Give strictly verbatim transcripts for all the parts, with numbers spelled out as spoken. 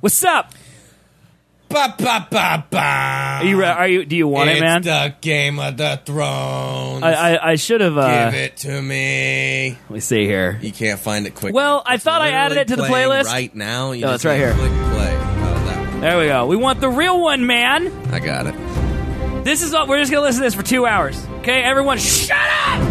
What's up? Ba, ba, ba, ba. Are you? Re- are you? Do you want it's it, man? It's the Game of the Thrones. I, I, I should have. Uh, Give it to me. Let me see here. You can't find it quick. Well, enough. I It's thought I added it to the playlist right now. You oh, just it's right here. Click play. Oh, that one. There we go. We want the real one, man. I got it. This is what we're just gonna listen to this for two hours. Okay, everyone, shut up.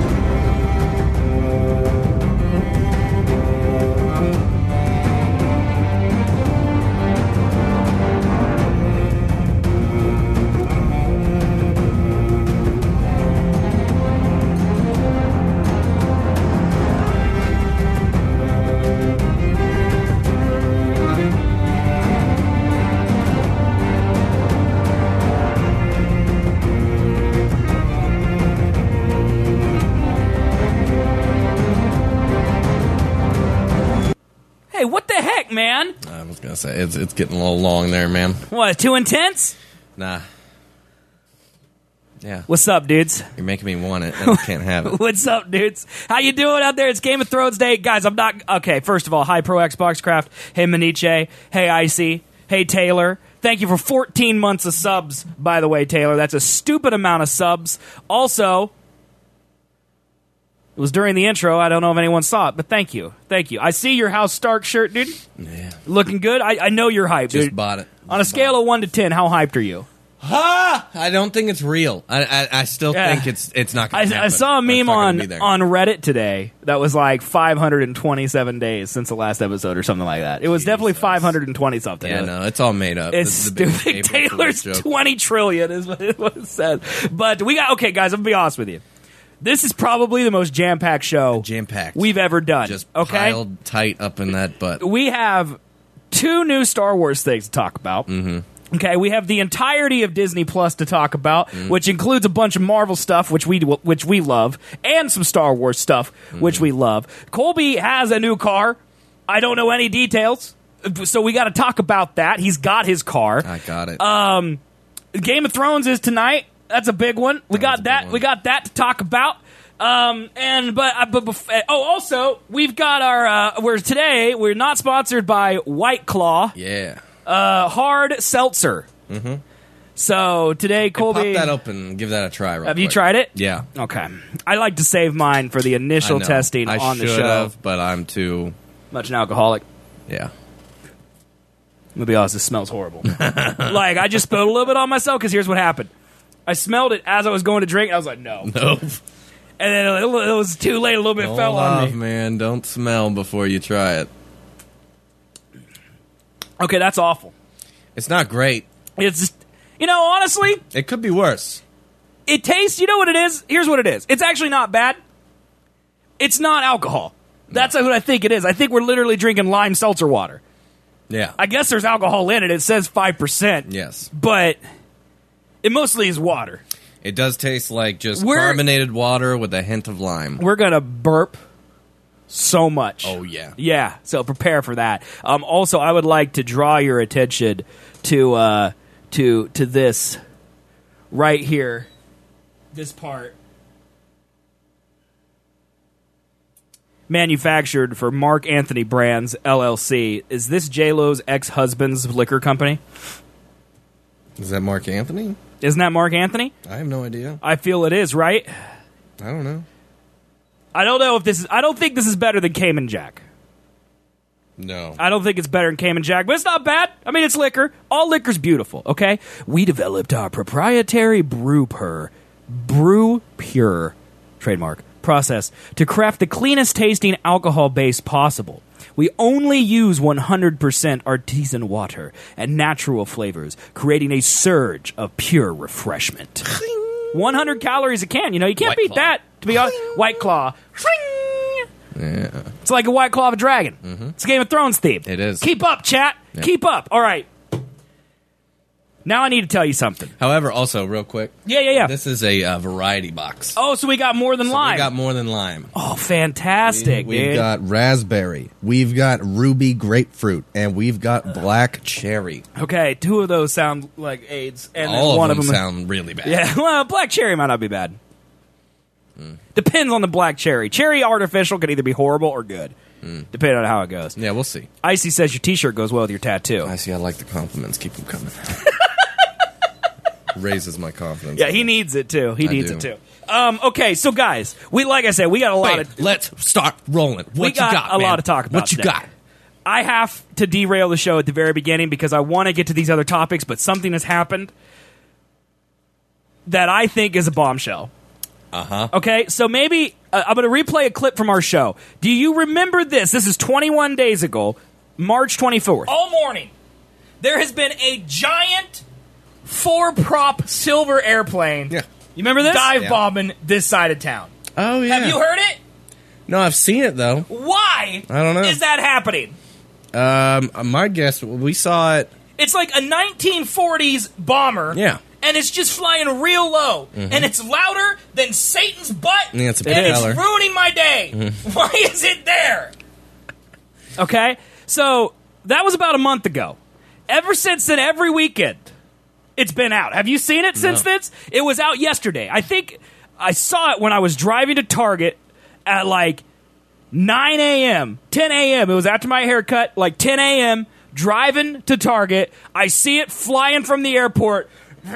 What the heck, man? I was gonna say it's it's getting a little long there, man. What? Too intense? Nah. Yeah. What's up, dudes? You're making me want it, and I can't have it. What's up, dudes? How you doing out there? It's Game of Thrones Day, guys. I'm not okay. First of all, hi Pro Xbox Craft. Hey Maniche. Hey Icy. Hey Taylor. Thank you for fourteen months of subs. By the way, Taylor, that's a stupid amount of subs. Also. It was during the intro. I don't know if anyone saw it, but thank you. Thank you. I see your House Stark shirt, dude. Yeah. Looking good. I, I know you're hyped, Just dude. bought it. On a scale of one to ten, how hyped are you? Ha! I don't think it's real. I I, I still Yeah. think it's it's not I, going to happen. I saw a It's meme not gonna on, be there. on Reddit today that was like five hundred twenty-seven days since the last episode or something like that. It was Jesus. definitely five hundred twenty something. Yeah, no, it's all made up. It's This is a big stupid. April Fool's Taylor's joke. twenty trillion is what it, what it says. But we got, okay, guys, I'm going to be honest with you. This is probably the most jam-packed show Jam-packed. we've ever done. Just okay? piled tight up in that butt. We have two new Star Wars things to talk about. Mm-hmm. Okay, we have the entirety of Disney Plus to talk about, mm-hmm. which includes a bunch of Marvel stuff, which we which we love, and some Star Wars stuff, mm-hmm. which we love. Colby has a new car. I don't know any details, so we got to talk about that. He's got his car. I got it. Um, Game of Thrones is tonight. That's a big one. We That got was a big that. one. We got that to talk about. Um, and but uh, but bef- oh, also we've got our. Uh, we're today. We're not sponsored by White Claw. yeah. Uh, hard seltzer. Mm-hmm. So today, Hey, Colby, pop that open and give that a try. Real have you quick. tried it? Yeah. Okay. I like to save mine for the initial I know. testing I on the should show. have, but I'm too. Much an alcoholic. Yeah. I'm gonna be honest, this smells horrible. Like, I just spilled a little bit on myself because here's what happened. I smelled it as I was going to drink, and I was like, no. Nope. And then it, it was too late, a little bit Hold fell off, on me. man. Don't smell before you try it. Okay, that's awful. It's not great. It's just, you know, honestly, It could be worse. it tastes, you know what it is? Here's what it is. It's actually not bad. It's not alcohol. That's what I think it is. I think we're literally drinking lime seltzer water. Yeah. I guess there's alcohol in it. It says five percent. yes. But it mostly is water. It does taste like just We're- carbonated water with a hint of lime. We're going to burp so much. Oh, yeah. Yeah, so prepare for that. Um, also, I would like to draw your attention to uh, to to this right here, this part. Manufactured for Mark Anthony Brands, L L C. Is this J-Lo's ex-husband's liquor company? Is that Mark Anthony? Isn't that Mark Anthony? I have no idea. I feel it is, right? I don't know. I don't know if this is... I don't think this is better than Cayman Jack. No. I don't think it's better than Cayman Jack, but it's not bad. I mean, it's liquor. All liquor's beautiful, okay? We developed our proprietary Brew Pure, Brew Pure, trademark, process to craft the cleanest tasting alcohol base possible. We only use one hundred percent artisan water and natural flavors, creating a surge of pure refreshment. one hundred calories a can. You know, you can't White beat Claw. that, to be honest. White Claw. Yeah. It's like a White Claw of a dragon. Mm-hmm. It's a Game of Thrones theme. It is. Keep up, chat. Yeah. Keep up. All right. Now I need to tell you something. However, also, real quick. Yeah, yeah, yeah. This is a uh, variety box. Oh, so we got more than So lime. We got more than lime. oh, fantastic, We've dude. got raspberry, we've got ruby grapefruit, and we've got black cherry. Okay, two of those sound like AIDS, and then All one of them, of them sound really bad. Yeah, well, black cherry might not be bad. Mm. Depends on the black cherry. Cherry artificial could either be horrible or good. depending on how it goes. Yeah, we'll see. Icy says your T-shirt goes well with your tattoo. I see. I like the compliments. Keep them coming. Raises my confidence. Yeah, he needs it too. He I needs do. it too. Um, okay, so guys, we like I said, we got a lot Wait, of. let's start rolling. What We you got got, a man? lot to talk about What you today. got? I have to derail the show at the very beginning because I want to get to these other topics, but something has happened that I think is a bombshell. Uh huh. Okay, so maybe uh, I'm going to replay a clip from our show. Do you remember this? This is twenty-one days ago, March twenty-fourth. All morning, there has been a giant four-prop silver airplane Yeah. You remember this? dive Yeah. bombing this side of town. Oh yeah. Have you heard it? No, I've seen it though. Why I don't know. is that happening? Um, my guess, we saw it. It's like a nineteen forties bomber. Yeah. And it's just flying real low. And it's louder than Satan's butt. Yeah, it's a and propeller. it's ruining my day. Why is it there? Okay, so that was about a month ago. Ever since then, every weekend, it's been out. Have you seen it since No. then? It was out yesterday. I think I saw it when I was driving to Target at like nine a.m., ten a.m. It was after my haircut, like ten a.m., driving to Target. I see it flying from the airport.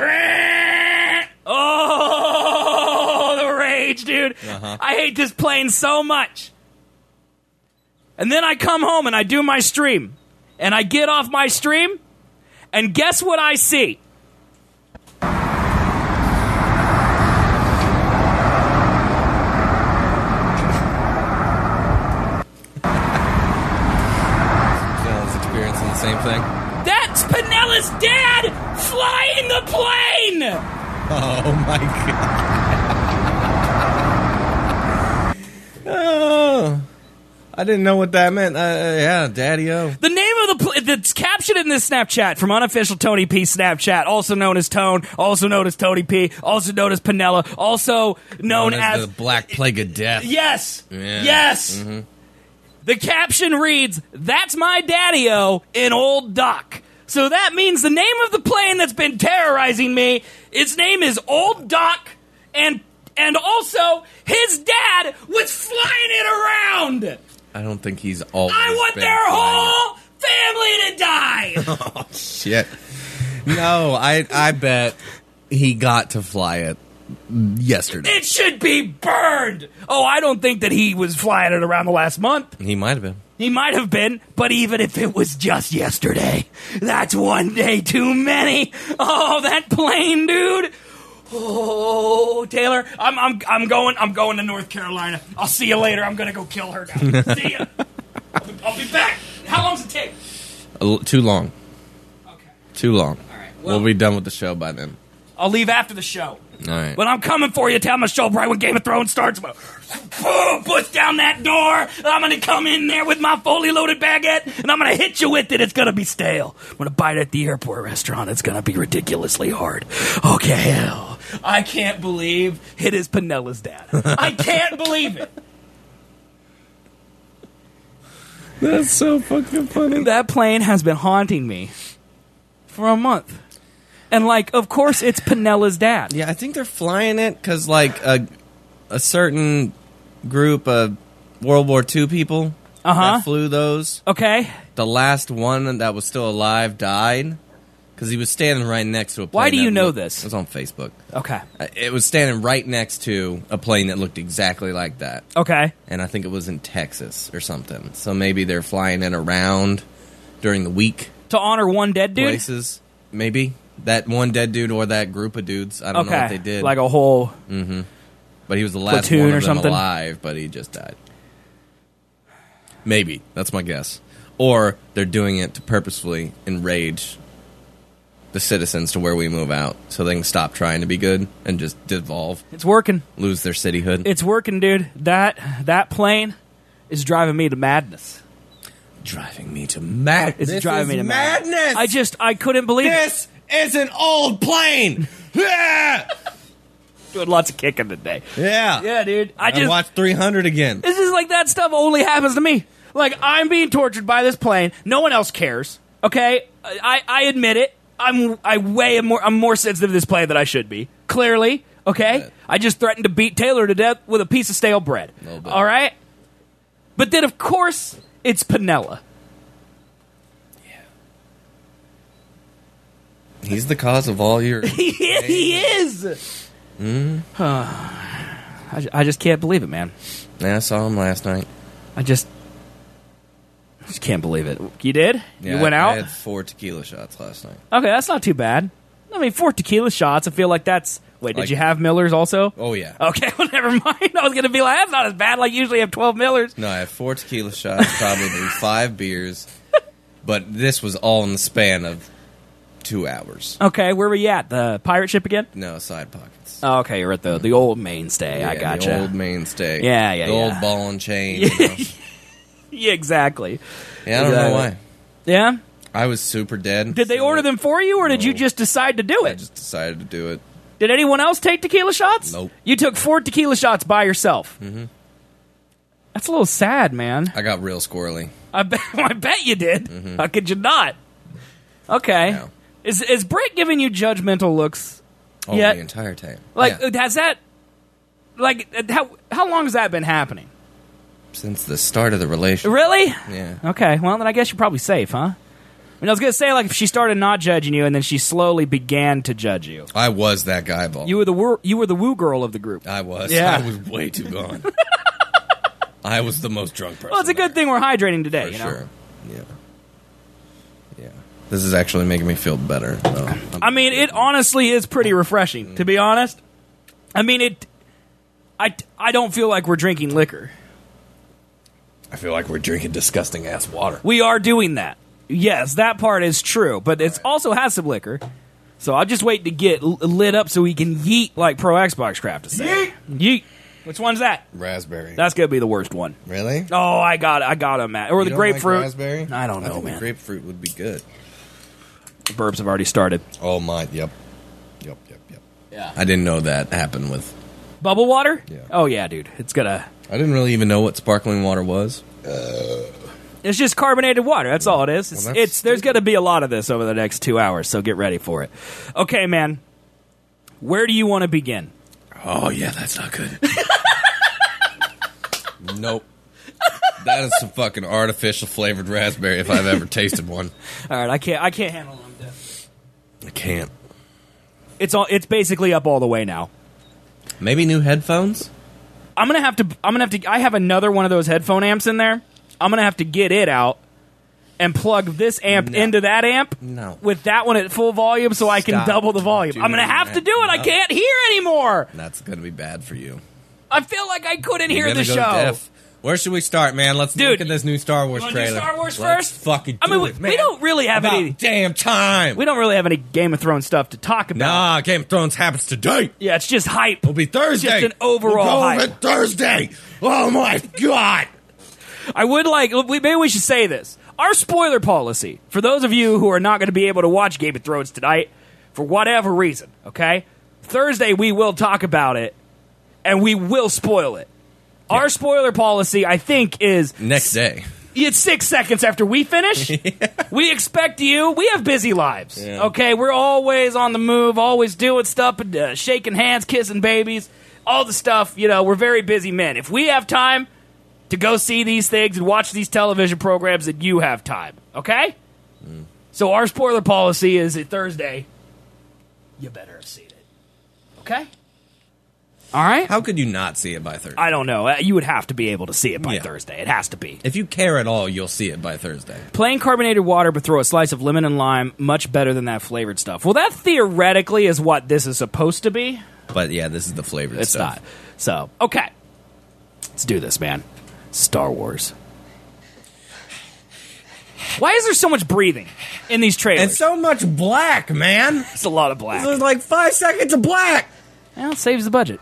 Oh, the rage, dude. I hate this plane so much. And then I come home and I do my stream. And I get off my stream, and guess what I see? John's experiencing the same thing. That's Pinella's dad flying the plane! Oh my god. Oh, I didn't know what that meant. Uh, yeah, Daddy-O. The name of the pl- that's captioned in this Snapchat from unofficial Tony P Snapchat, also known as Tone, also known as Tony P, also known as Pinella, also known, Known as as the Black Plague of Death. yes, Yeah. yes. The caption reads, "That's my daddy-o in Old Doc." So that means the name of the plane that's been terrorizing me, its name is Old Doc, and and also his dad was flying it around. I don't think he's always I want been their flying whole family to die. it. Shit. No, I I bet he got to fly it yesterday. It should be burned. Oh, I don't think that he was flying it around the last month. He might have been. He might have been, but even if it was just yesterday, that's one day too many. Oh, that plane, dude. Oh, Taylor, I'm I'm I'm going I'm going to North Carolina. I'll see you later. I'm gonna go kill her now. See ya. I'll be, I'll be back. How long does it take? A l- too long. Okay. Too long. All right. We'll Well, be done with the show by then. I'll leave after the show. All right. But I'm coming for you. Tell my show right when Game of Thrones starts. I'm gonna push down that door. I'm gonna come in there with my fully loaded baguette, and I'm gonna hit you with it. It's gonna be stale. I'm gonna bite at the airport restaurant. It's gonna be ridiculously hard. Okay, hell. I can't believe it is Pinella's dad. I can't believe it. That's so fucking funny. That plane has been haunting me for a month. And, like, of course, it's Pinella's dad. Yeah, I think they're flying it because, like, a a certain group of World War Two people Uh-huh. that flew those. Okay? The last one that was still alive died because he was standing right next to a plane. Why do you that know looked- this? It was on Facebook. Okay. Uh, It was standing right next to a plane that looked exactly like that. Okay. And I think it was in Texas or something. So maybe they're flying it around during the week To honor one dead dude? places. Maybe. That one dead dude or that group of dudes. I don't Okay. know what they did. Like a whole... But he was the last platoon one or of them something? alive, but he just died. Maybe. That's my guess. Or they're doing it to purposefully enrage the citizens to where we move out so they can stop trying to be good and just devolve, It's working. lose their cityhood. It's working, dude. That that plane is driving me to madness. driving me to madness. It's driving me to madness. madness. I just I couldn't believe it. This is an old plane. Yeah. Doing lots of kicking today. Yeah. Yeah, dude. I I just watched three hundred again. this is like that stuff only happens to me. Like I'm being tortured by this plane. No one else cares. Okay, I I admit it. I'm I way more I'm more sensitive to this plane than I should be. Clearly, okay. bit. I just threatened to beat Taylor to death with a piece of stale bread. Little bit. All right. But then, of course, It's Pinella. He's the cause of all your. he, he is. Mm. I, ju- I just can't believe it, man. Yeah, I saw him last night. I just, I just can't believe it. You did? Yeah, you went I, out? I had four tequila shots last night. Okay, that's not too bad. I mean, four tequila shots. I feel like that's. Wait, did Like- you have Millers also? Oh yeah. Okay, well, never mind. I was gonna be like, that's not as bad. Like, usually I have twelve Millers. No, I had four tequila shots, probably five beers, but this was all in the span of two hours. Okay, where were you at? The pirate ship again? No side pockets. Oh, okay, you're at the the old mainstay. I Yeah, gotcha. The old mainstay. Yeah, yeah, The yeah. old ball and chain. You know? Yeah, exactly. Yeah, I don't know why. Yeah. I was super dead. Did they so order them for you, or did you No. just decide to do I it? just decided to do it. Did anyone else take tequila shots? Nope. You took four tequila shots by yourself. Mm-hmm. That's a little sad, man. I got real squirrely. I bet. I bet you did. How could you not? Okay. Yeah. Is is Britt giving you judgmental looks? Oh, yet? the entire time. Like, Yeah. has that? Like, uh, how how long has that been happening? Since the start of the relationship. Really? Yeah. Okay. Well, then I guess you're probably safe, huh? I mean, I was gonna say, like, if she started not judging you, and then she slowly began to judge you. I was that guy, ball. You were the woo, you were the woo girl of the group. I was. Yeah. I was way too gone. I was the most drunk person. Well, it's a good there, thing we're hydrating today. For you know? sure. Yeah. Yeah. This is actually making me feel better. though. I'm- I mean, it honestly is pretty refreshing, to be honest. I mean, it. I, I don't feel like we're drinking liquor. I feel like we're drinking disgusting ass water. We are doing that. Yes, that part is true, but it also has some liquor. So I'll just wait to get l- lit up so we can yeet like Pro Xbox Craft to say. Yeet. Yeet. Which one's that? Raspberry. That's gonna be the worst one. really? Oh, I got it. I got him, Matt. Or the You don't like grapefruit. raspberry? I don't I know, think man. The grapefruit would be good. The burps have already started. Oh my! Yep. Yep. Yep. Yep. Yeah. I didn't know that happened with. Bubble water? Yeah. Oh yeah, dude. It's gonna. I didn't really even know what sparkling water was. It's just carbonated water. That's all it is. It's, Well, that's it's there's going to be a lot of this over the next two hours, so get ready for it. Okay, man. Where do you want to begin? Oh yeah, that's not good. Nope. That is some fucking artificial flavored raspberry if I've ever tasted one. All right, I can't. I can't handle them. Death. I can't. It's all. It's basically up all the way now. Maybe new headphones? I'm gonna have to. I'm gonna have to. I have another one of those headphone amps in there. I'm gonna have to get it out and plug this amp No. into that amp No. with that one at full volume, so I can Stop double the volume. I'm gonna doing have to that. do it. I No. can't hear anymore. That's gonna be bad for you. I feel like I couldn't hear You're the gonna go show. deaf. Where should we start, man? Let's Dude, look at this new Star Wars wanna do trailer. Star Wars Let's first? fucking I do mean, we, it, man. we don't really have About any. damn time. We don't really have any Game of Thrones stuff to talk about. Nah, Game of Thrones happens today. Yeah, it's just hype. It'll be Thursday. Just an overall we'll go hype. over it Thursday. Oh my god. I would like. we- Maybe we should say this. Our spoiler policy for those of you who are not going to be able to watch Game of Thrones tonight for whatever reason. Okay, Thursday we will talk about it and we will spoil it. Our spoiler policy, I think, is Next day. It's six seconds after we finish. We expect you. We have busy lives. Yeah. Okay, we're always on the move, always doing stuff, and uh, shaking hands, kissing babies, all the stuff. You know, we're very busy men. If we have time to go see these things and watch these television programs, then you have time. Okay. Mm. So our spoiler policy is that Thursday. You better have seen it. Okay. All right. How could you not see it by Thursday? I don't know. Uh, You would have to be able to see it by Yeah. Thursday. It has to be. If you care at all, you'll see it by Thursday. Plain carbonated water, but throw a slice of lemon and lime. Much better than that flavored stuff. Well, that theoretically is what this is supposed to be. But yeah, this is the flavored It's stuff. not. So, okay. Let's do this, man. Star Wars. Why is there so much breathing in these trailers? And so much black, man. it's a lot of black. There's like five seconds of black. Well, it saves the budget.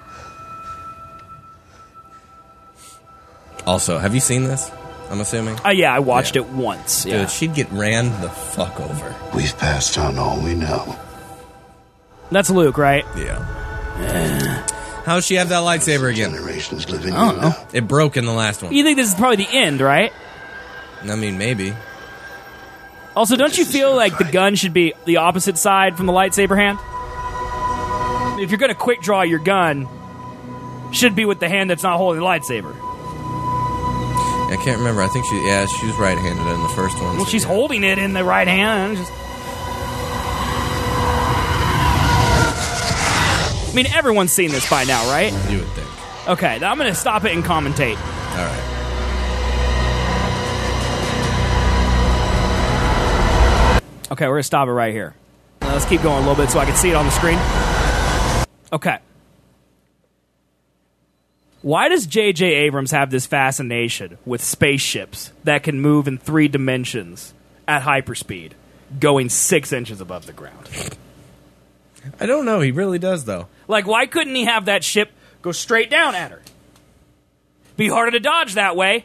Also, have you seen this? I'm assuming. Oh, yeah, I watched Yeah. it once. Dude, Yeah. she'd get ran the fuck over. We've passed on all we know. That's Luke, right? Yeah. How'd she have that lightsaber again? Generations living I don't in know. now. It broke in the last one. You think this is probably the end, right? I mean, maybe. Also, don't you This is feel your like the fight. gun should be the opposite side from the lightsaber hand? If you're going to quick draw your gun, should be with the hand that's not holding the lightsaber. I can't remember. I think she, yeah, she was right-handed in the first one. Well, so she's yeah. holding it in the right hand. And just... I mean, everyone's seen this by now, right? You would think. Okay, now I'm going to stop it and commentate. All right. Okay, we're going to stop it right here. Now, let's keep going a little bit so I can see it on the screen. Okay. Why does J J. Abrams have this fascination with spaceships that can move in three dimensions at hyperspeed, going six inches above the ground? I don't know. He really does, though. Like, why couldn't he have that ship go straight down at her? Be harder to dodge that way.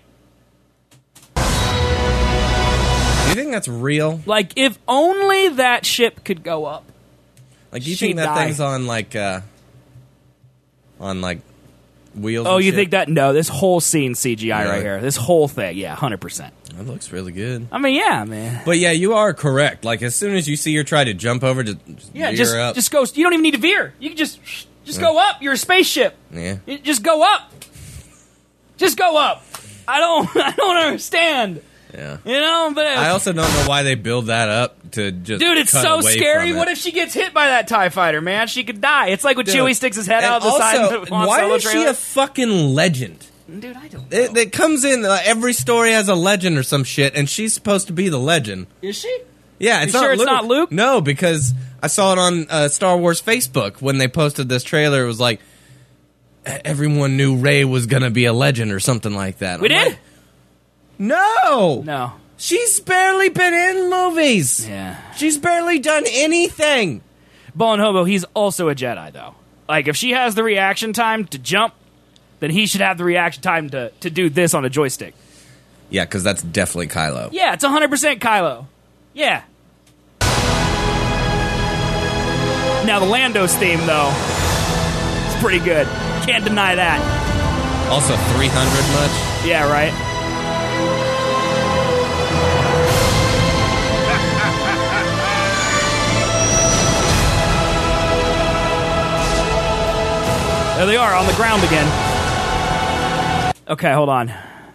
Do you think that's real? Like, if only that ship could go up. Like, do you She'd think that die. thing's on, like, uh... on, like, wheels Oh, and you shit? think that? No, this whole scene C G I Really? right here. This whole thing, yeah, one hundred percent. That looks really good. I mean, yeah, man. But, yeah, you are correct. Like, as soon as you see her try to jump over, just, just Yeah, veer just up. just go. You don't even need to veer. You can just just go up. You're a spaceship. Yeah. You just go up. Just go up. I don't. I don't understand. Yeah. You know, but I also don't know why they build that up to just dude, it's cut so away scary. from it. What if she gets hit by that TIE fighter, man? She could die. It's like when Dude. Chewie sticks his head And out the also, side of the Han why Solo is she trailer. a fucking legend? Dude, I don't know. It, it comes in, uh, every story has a legend or some shit, and she's supposed to be the legend. Is she? Yeah, it's You not sure it's Luke. not Luke? No, because I saw it on uh, Star Wars Facebook when they posted this trailer. It was like, e- everyone knew Rey was going to be a legend or something like that. We I'm did? like, no! No. She's barely been in movies! Yeah. She's barely done anything! Ballin' Hobo, he's also a Jedi, though. Like, if she has the reaction time to jump, then he should have the reaction time to, to do this on a joystick. Yeah, because that's definitely Kylo. Yeah, it's one hundred percent Kylo. Yeah. Now, the Lando's theme, though, it's pretty good. Can't deny that. Also, three hundred much? Yeah, right? There they are, on the ground again. Okay, hold on.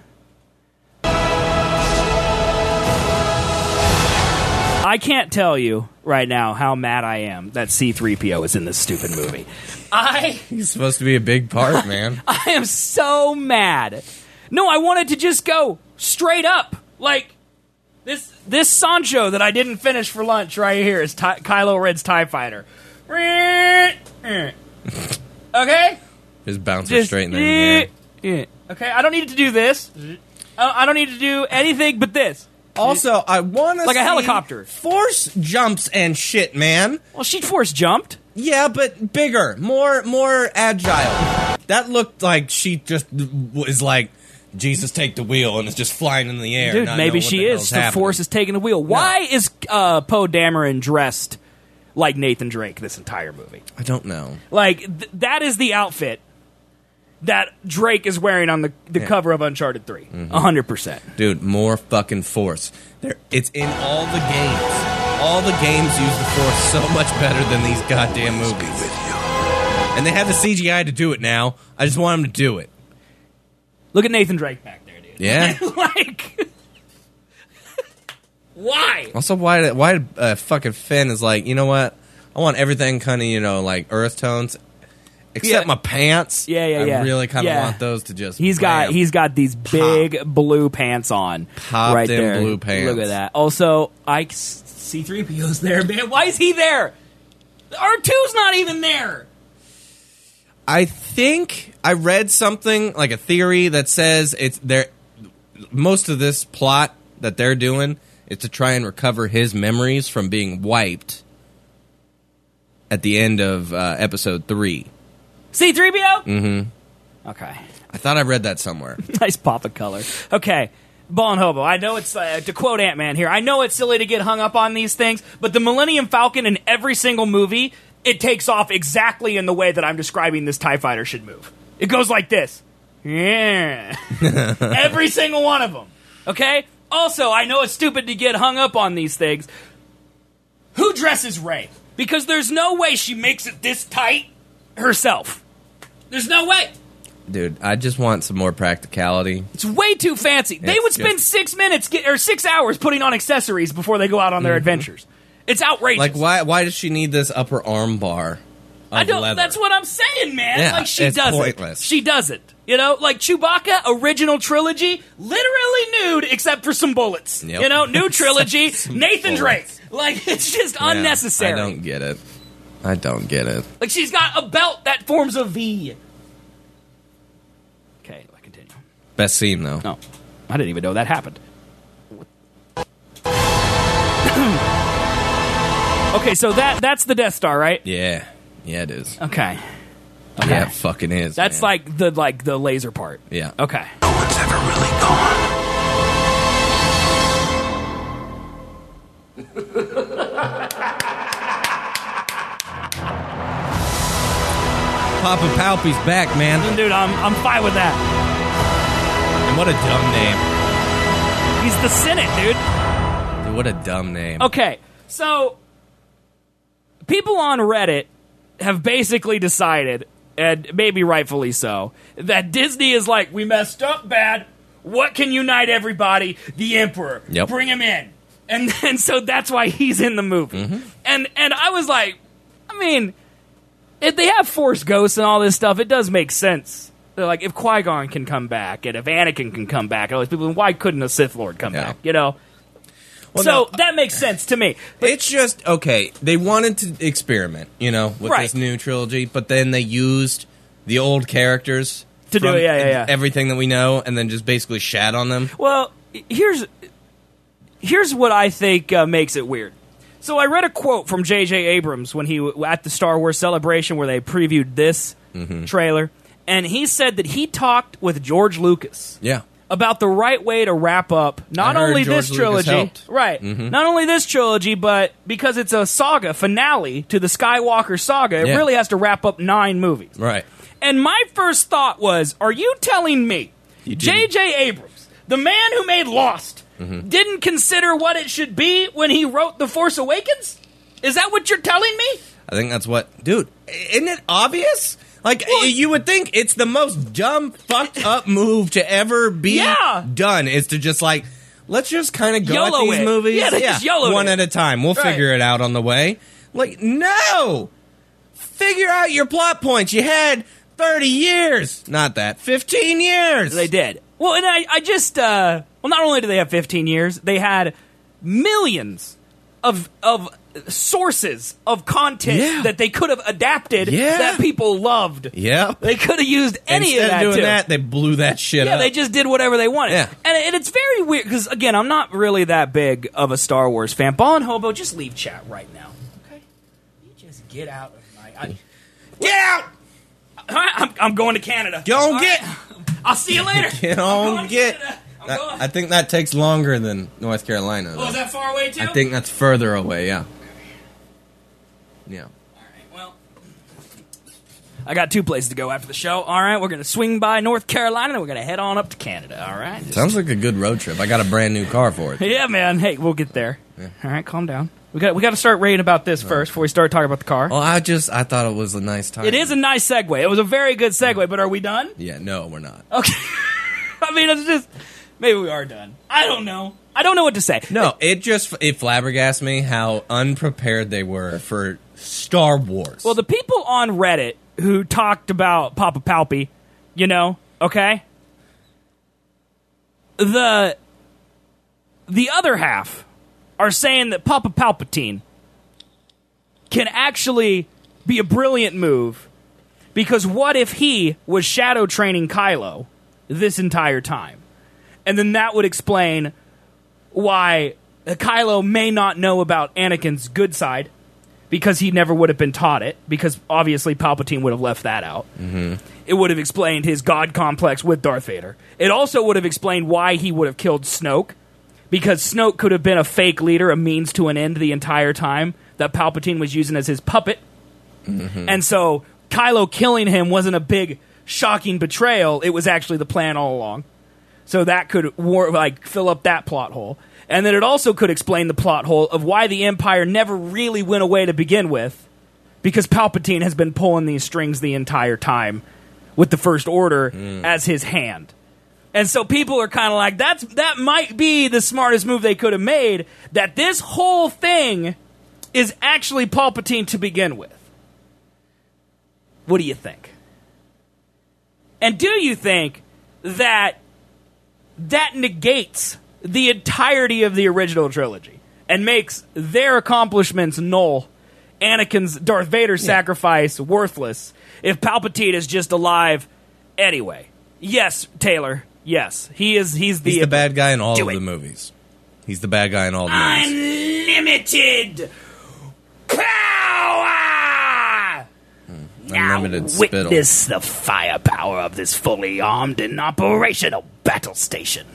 I can't tell you right now how mad I am that C three P O is in this stupid movie. I He's supposed to be a big part, man. I am so mad. No, I wanted to just go straight up. Like, this this Sancho that I didn't finish for lunch right here is Ty- Kylo Ren's TIE Fighter. Okay? Just bounce it Just, straight in the air. yeah. Okay, I don't need to do this. I I don't need to do anything but this. Also, I want to Like a helicopter. Force jumps and shit, man. Well, she force jumped. Yeah, but bigger, more more agile. That looked like she just was like, Jesus, take the wheel, and it's just flying in the air. Dude, not maybe knowing what she the is. hell's The happening. Force is taking the wheel. Why is uh, Poe Dameron dressed like Nathan Drake this entire movie? I don't know. Like, th- that is the outfit that Drake is wearing on the, the Yeah. cover of Uncharted three. Mhm. one hundred percent. Dude, more fucking Force. There, it's in all the games. All the games use the Force so much better than these goddamn movies. And they have the C G I to do it now. I just want them to do it. Look at Nathan Drake back there, dude. Yeah. Like, why? Also, why did- why did, uh, fucking Finn is like, you know what? I want everything kind of, you know, like earth tones, except Yeah. my pants. Yeah, yeah, yeah. I really kind of Yeah. want those to just. He's got bam. he's got these big blue pants on. Pop right them there. blue pants. Look at that. Also, Ike C three P O's there, man. Why is he there? R two's not even there. I think I read something like a theory that says it's there. Most of this plot that they're doing is to try and recover his memories from being wiped at the end of uh, episode three. C three P O? Mm-hmm. Okay. I thought I read that somewhere. Nice pop of color. Okay. Ballin' Hobo, I know it's, uh, to quote Ant-Man here, I know it's silly to get hung up on these things, but the Millennium Falcon in every single movie, it takes off exactly in the way that I'm describing this TIE Fighter should move. It goes like this. Yeah. Every single one of them. Okay? Also, I know it's stupid to get hung up on these things. Who dresses Rey? Because there's no way she makes it this tight herself. There's no way. dude, I just want some more practicality. It's way too fancy. They It's would spend just- six minutes get, or six hours putting on accessories before they go out on their adventures. It's outrageous. Like, why? Why does she need this upper arm bar? Of I don't. leather? That's what I'm saying, man. Yeah, like she it's doesn't. pointless. She doesn't. You know, like Chewbacca original trilogy, literally nude except for some bullets. Yep. You know, new trilogy, Some Nathan bullets. Drake. Like it's just Yeah, unnecessary. I don't get it. I don't get it. Like she's got a belt that forms a V. Okay, I continue. Best scene though. No, I didn't even know that happened. Okay, so that that's the Death Star, right? Yeah, yeah, it is. Okay. Okay. Yeah, it fucking is. That's man. like the like the laser part. Yeah. Okay. No one's ever really gone. Papa Palpy's back, man. Dude, I'm I'm fine with that. And what a dumb name. He's the Senate, dude. Dude, what a dumb name. Okay, so people on Reddit have basically decided, and maybe rightfully so, that Disney is like, we messed up bad. What can unite everybody? The Emperor. Yep. Bring him in. And and so that's why he's in the movie. Mm-hmm. And and I was like, I mean, if they have Force Ghosts and all this stuff, it does make sense. They're like, if Qui-Gon can come back, and if Anakin can come back, and all these people, why couldn't a Sith Lord come Yeah. back? You know? Well, so no, that makes sense to me. But it's just okay. They wanted to experiment, you know, with Right. this new trilogy, but then they used the old characters To do from it, yeah, yeah, yeah. everything that we know, and then just basically shat on them. Well, here's here's what I think uh, makes it weird. So I read a quote from J J Abrams when he at the Star Wars Celebration where they previewed this Mm-hmm. trailer, and he said that he talked with George Lucas Yeah, about the right way to wrap up not I heard only George this Lucas trilogy, helped. right? Mhm. Not only this trilogy, but because it's a saga finale to the Skywalker saga, it Yeah. really has to wrap up nine movies. right. And my first thought was, are you telling me You J didn't. J Abrams, the man who made Lost, Mm-hmm. didn't consider what it should be when he wrote The Force Awakens? Is that what you're telling me? I think that's what, dude. Isn't it obvious? Like Well- you would think it's the most dumb, fucked up move to ever be Yeah. done. Is to just like, let's just kind of go YOLO at these it. movies, Yeah, they just YOLO'd one it. at a time. We'll Right. figure it out on the way. Like, no, figure out your plot points. You had thirty years, not that, fifteen years. They did. Well, and I, I just, uh, well, not only do they have fifteen years, they had millions of of sources of content Yeah. that they could have adapted Yeah. that people loved. Yep. They could have used any Instead of that doing too. that, they blew that shit Yeah, up. they just did whatever they wanted. Yeah. And, and it's very weird because, again, I'm not really that big of a Star Wars fan. Ball and Hobo, just leave chat right now. Okay? You just get out of my. I, Get out. all right, I'm, I'm going to Canada. Go All get. right? I'll see you later. Get I'm on, going to get. Canada. I'm That- going. I think that takes longer than North Carolina. Oh, though. is that far away, too? I think that's further away. Yeah. Yeah. All right, well, I got two places to go after the show. All right, we're going to swing by North Carolina, and we're going to head on up to Canada. All right? Sounds like a good road trip. I got a brand new car for it. Yeah, man. Hey, we'll get there. All right, calm down. We got we got to start raving about this first before we start talking about the car. Well, I just I thought it was a nice time. It is a nice segue. It was a very good segue, but are we done? Yeah. No, we're not. Okay. I mean, it's just maybe we are done. I don't know. I don't know what to say. No, it just it flabbergasted me how unprepared they were for Star Wars. Well, the people on Reddit who talked about Papa Palpy, you know, okay? The the other half are saying that Papa Palpatine can actually be a brilliant move because what if he was shadow training Kylo this entire time? And then that would explain why Kylo may not know about Anakin's good side because he never would have been taught it, because obviously Palpatine would have left that out. Mm-hmm. It would have explained his God complex with Darth Vader. It also would have explained why he would have killed Snoke, because Snoke could have been a fake leader, a means to an end the entire time that Palpatine was using as his puppet. Mm-hmm. And so Kylo killing him wasn't a big, shocking betrayal. It was actually the plan all along. So that could war- like fill up that plot hole. And then it also could explain the plot hole of why the Empire never really went away to begin with, because Palpatine has been pulling these strings the entire time with the First Order mm. as his hand. And so people are kind of like, that's that might be the smartest move they could have made, that this whole thing is actually Palpatine to begin with. What do you think? And do you think that that negates the entirety of the original trilogy and makes their accomplishments null, Anakin's Darth Vader yeah. sacrifice worthless, if Palpatine is just alive anyway? Yes, Taylor. Yes, he is. He's the he's the bad guy in all Do of it. the movies. He's the bad guy in all the movies. Unlimited power. Hmm. Now Unlimited spittle. witness the firepower of this fully armed and operational battle station.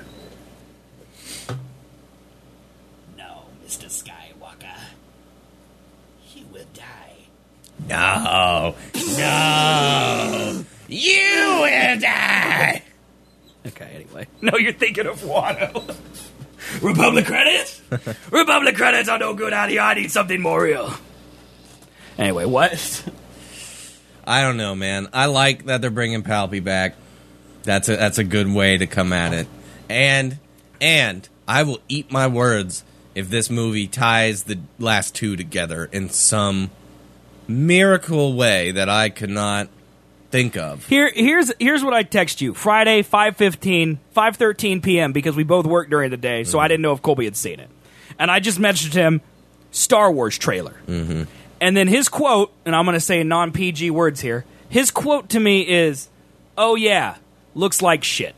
No, Mister Skywalker, you will die. No, no, you will die. Okay, anyway. No, you're thinking of Wano. Republic credits? Republic credits are no good out here. I need something more real. Anyway, what? I don't know, man. I like that they're bringing Palpy back. That's a that's a good way to come at it. And and I will eat my words if this movie ties the last two together in some miracle way that I could not think of. Here, here's here's what I text you. Friday, five fifteen, five thirteen p.m. because we both worked during the day, so mm-hmm. I didn't know if Colby had seen it. And I just messaged him, Star Wars trailer. Mm-hmm. And then his quote, and I'm going to say non-P G words here, his quote to me is, oh yeah, looks like shit.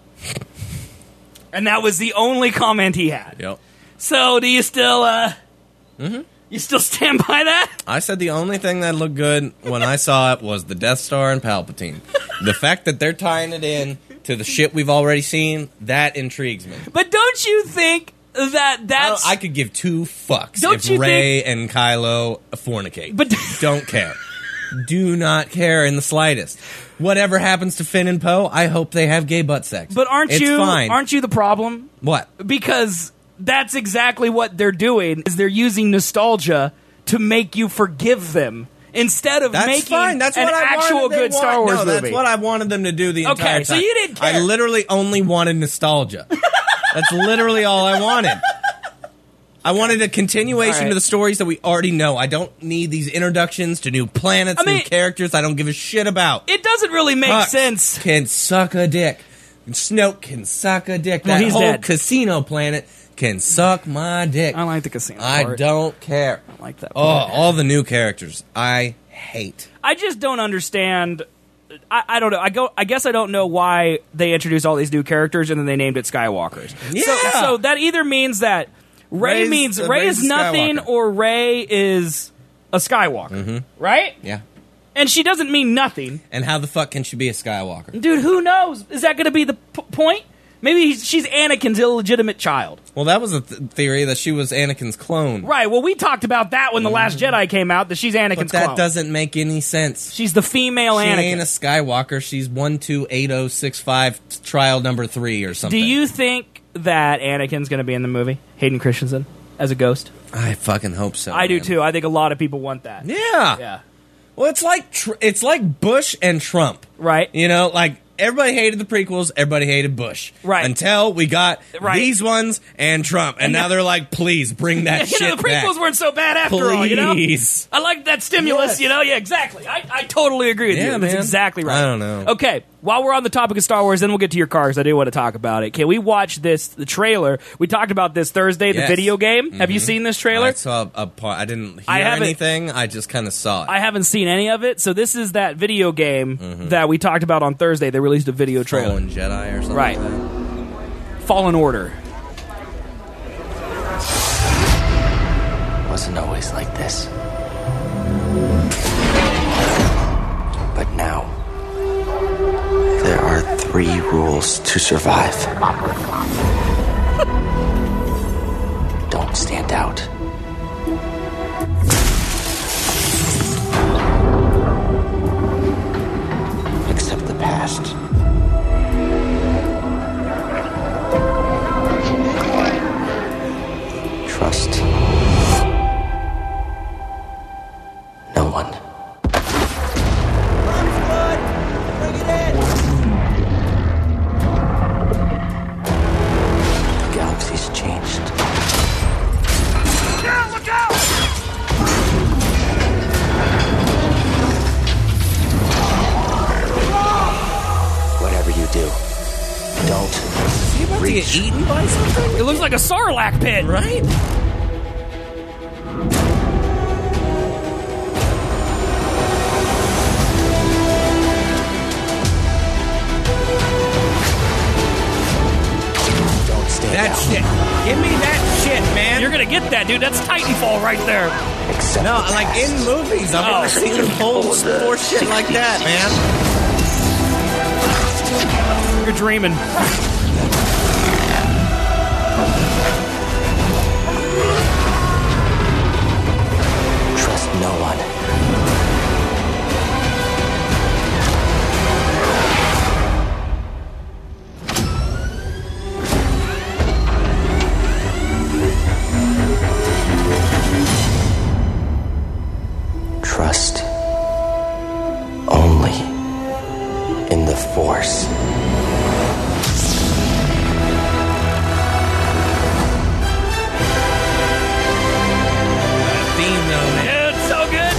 And that was the only comment he had. Yep. So do you still, uh... Mm-hmm. You still stand by that? I said the only thing that looked good when I saw it was the Death Star and Palpatine. The fact that they're tying it in to the shit we've already seen, that intrigues me. But don't you think that that's... I, I could give two fucks don't if you Rey think... and Kylo fornicate. But don't care. Do not care in the slightest. Whatever happens to Finn and Poe, I hope they have gay butt sex. But aren't it's you fine. aren't you the problem? What? Because that's exactly what they're doing, is they're using nostalgia to make you forgive them instead of that's making fine. That's an what I actual wanted. good They Star want, Wars no, movie. That's what I wanted them to do the okay, entire time. so you didn't care. I literally only wanted nostalgia. That's literally all I wanted. I wanted a continuation right. to the stories that we already know. I don't need these introductions to new planets, I mean, new characters I don't give a shit about. It doesn't really make Hux sense. Can suck a dick. Snoke can suck a dick. Well, that he's whole dead. casino planet can suck my dick. I like the casino I part. don't care. I like that Oh, part. all the new characters. I hate. I just don't understand. I, I don't know. I go. I guess I don't know why they introduced all these new characters and then they named it Skywalkers. Yeah. So, so that either means that Rey Rey's- means uh, Rey Rey's is a nothing, Skywalker. or Rey is a Skywalker, Mm-hmm. right? Yeah. And she doesn't mean nothing, And how the fuck can she be a Skywalker? dude. Who knows? Is that going to be the p- point? Maybe he's, she's Anakin's illegitimate child. Well, that was a th- theory that she was Anakin's clone. Right. Well, we talked about that when The Last Jedi came out, that she's Anakin's But that clone. doesn't make any sense. She's the female She Anakin. ain't a Skywalker. She's one two eight zero six five trial number three or something. Do you think that Anakin's going to be in the movie? Hayden Christensen as a ghost? I fucking hope so. I do man. too. I think a lot of people want that. Yeah. Yeah. Well, it's like tr- it's like Bush and Trump. Right. You know, like everybody hated the prequels, everybody hated Bush. Right. Until we got Right. these ones and Trump, and, And now now- they're like, please bring that you shit know, the prequels back. weren't so bad after all, you know? Please. I like that stimulus, Yes. you know? Yeah, exactly. I, I totally agree with Yeah, you. That's man. exactly right. I don't know. Okay, while we're on the topic of Star Wars, then we'll get to your cars. I do want to talk about it. Can we watch this, the trailer? We talked about this Thursday, the Yes. video game. Have you Mhm. seen this trailer? I saw a part. I didn't hear I haven't- anything. I just kind of saw it. I haven't seen any of it. So this is that video game that we talked about on Thursday. They released a video trailer. Fallen Jedi or something Right. like that. Fallen Order. Wasn't always like this. But now, there are three rules to survive. Don't stand out. Accept the past. Trust no one. Bring it in! to get eaten by something? It looks like a Sarlacc pit. Right? Don't stand That out. shit. Give me that shit, man. You're gonna get that, dude. That's Titanfall right there. Accept no, the like past. in movies. I've Oh. never seen them hold more shit like that, man. You're dreaming. Trust no one. Trust only in the Force. Theme though, man. Dude, so good.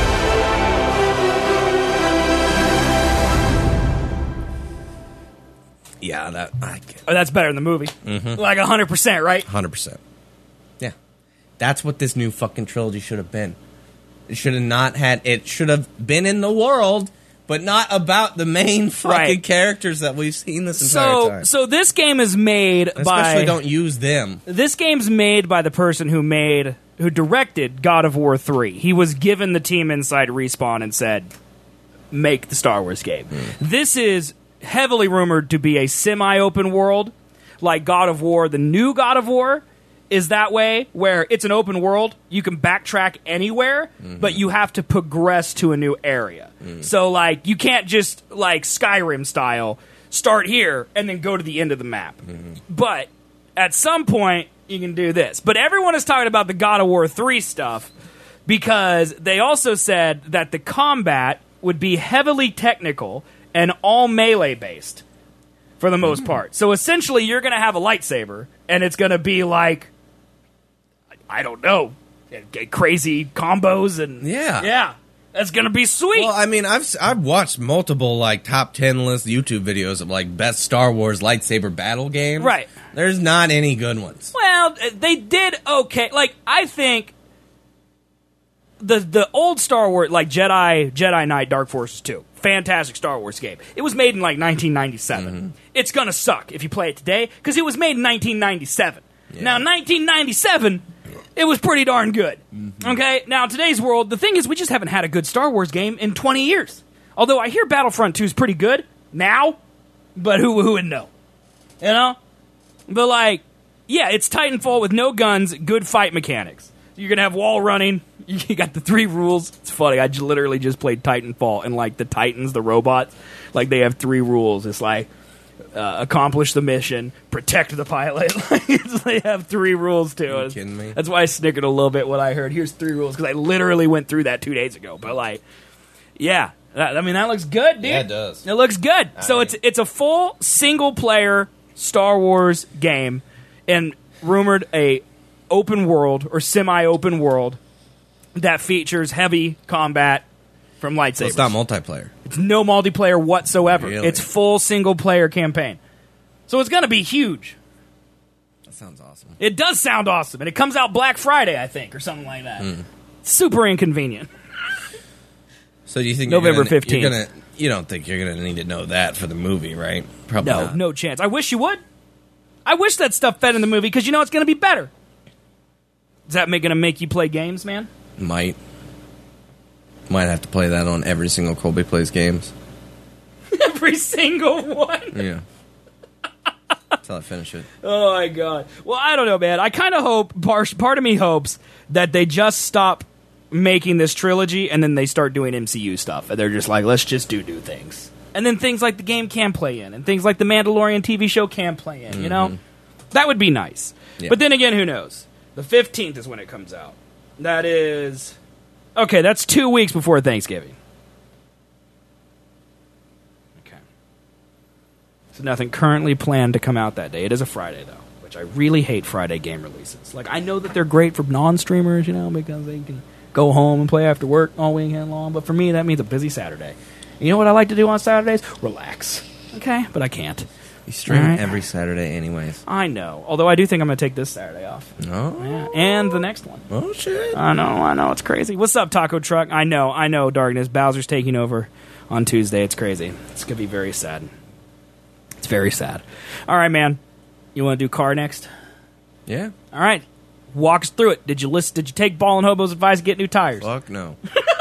Yeah, that I get. Oh, that's better than the movie. Mm-hmm. Like one hundred percent, right? one hundred percent. Yeah. That's what this new fucking trilogy should have been. It should have not had. It should have been in the world, but not about the main fucking Right. characters that we've seen this entire So, time. so this game is made Especially by. don't use them. This game's made by the person who made, who directed God of War three. He was given the team inside Respawn and said, "Make the Star Wars game." This is heavily rumored to be a semi-open world, like God of War. The new God of War is that way, where it's an open world. You can backtrack anywhere, but you have to progress to a new area. So, like, you can't just, like, Skyrim style, start here and then go to the end of the map. But at some point, you can do this. But everyone is talking about the God of War three stuff because they also said that the combat would be heavily technical and all melee based for the most part. So essentially, you're going to have a lightsaber, and it's going to be like, I don't know, crazy combos and Yeah. yeah, that's going to be sweet. Well, I mean, I've s- I've watched multiple like top ten list YouTube videos of like best Star Wars lightsaber battle games. Right. There's not any good ones. Well, they did okay. Like, I think the the old Star Wars, like Jedi Jedi Knight Dark Forces two, fantastic Star Wars game. It was made in like nineteen ninety-seven. It's gonna suck if you play it today because it was made in nineteen ninety-seven. Now, nineteen ninety-seven, it was pretty darn good. Okay, now today's world, the thing is, we just haven't had a good Star Wars game in twenty years. Although I hear Battlefront two is pretty good now, but who who would know? You know. But, like, yeah, it's Titanfall with no guns, good fight mechanics. You're going to have wall running. You got the three rules. It's funny. I j- literally just played Titanfall, and, like, the Titans, the robots, like, they have three rules. It's like, uh, accomplish the mission, protect the pilot. Like, it's, they have three rules to it. Are you kidding me? That's why I snickered a little bit when I heard, here's three rules, because I literally went through that two days ago. But, like, yeah. That, I mean, that looks good, dude. Yeah, it does. It looks good. so mean- it's it's a full single-player Star Wars game, and rumored a open world or semi-open world that features heavy combat from lightsabers. So it's not multiplayer. It's no multiplayer whatsoever. Really? It's full single-player campaign. So it's going to be huge. That sounds awesome. It does sound awesome, and it comes out Black Friday, I think, or something like that. Hmm. Super inconvenient. So do you think November you're gonna, fifteenth. You're gonna, you don't think you're gonna need to know that for the movie, right? Probably No, not. no chance. I wish you would. I wish that stuff fed in the movie because you know it's going to be better. Is that going to make you play games, man? Might. Might have to play that on every single Colby Plays games. Every single one. Yeah. Until I finish it. Oh my god. Well, I don't know, man. I kind of hope. Part, part of me hopes that they just stop making this trilogy and then they start doing M C U stuff, and they're just like, let's just do new things, and then things like the game can play in, and things like the Mandalorian T V show can play in. You know, that would be nice. Yeah. But then again, who knows? The fifteenth is when it comes out. That is okay. That's two weeks before Thanksgiving. Okay. So nothing currently planned to come out that day. It is a Friday though, which I really hate Friday game releases. Like, I know that they're great for non-streamers, you know, because they can go home and play after work all weekend long. But for me, that means a busy Saturday. And you know what I like to do on Saturdays? Relax. Okay, but I can't. You stream All right. every Saturday anyways. I know. Although I do think I'm going to take this Saturday off. No? Yeah. And the next one. Oh, shit. I know, I know. It's crazy. What's up, Taco Truck? I know, I know, Darkness. Bowser's taking over on Tuesday. It's crazy. It's going to be very sad. It's very sad. All right, man. You want to do car next? Yeah. All right. Walk us through it. Did you listen? Did you take Ball and Hobo's advice to get new tires? Fuck no.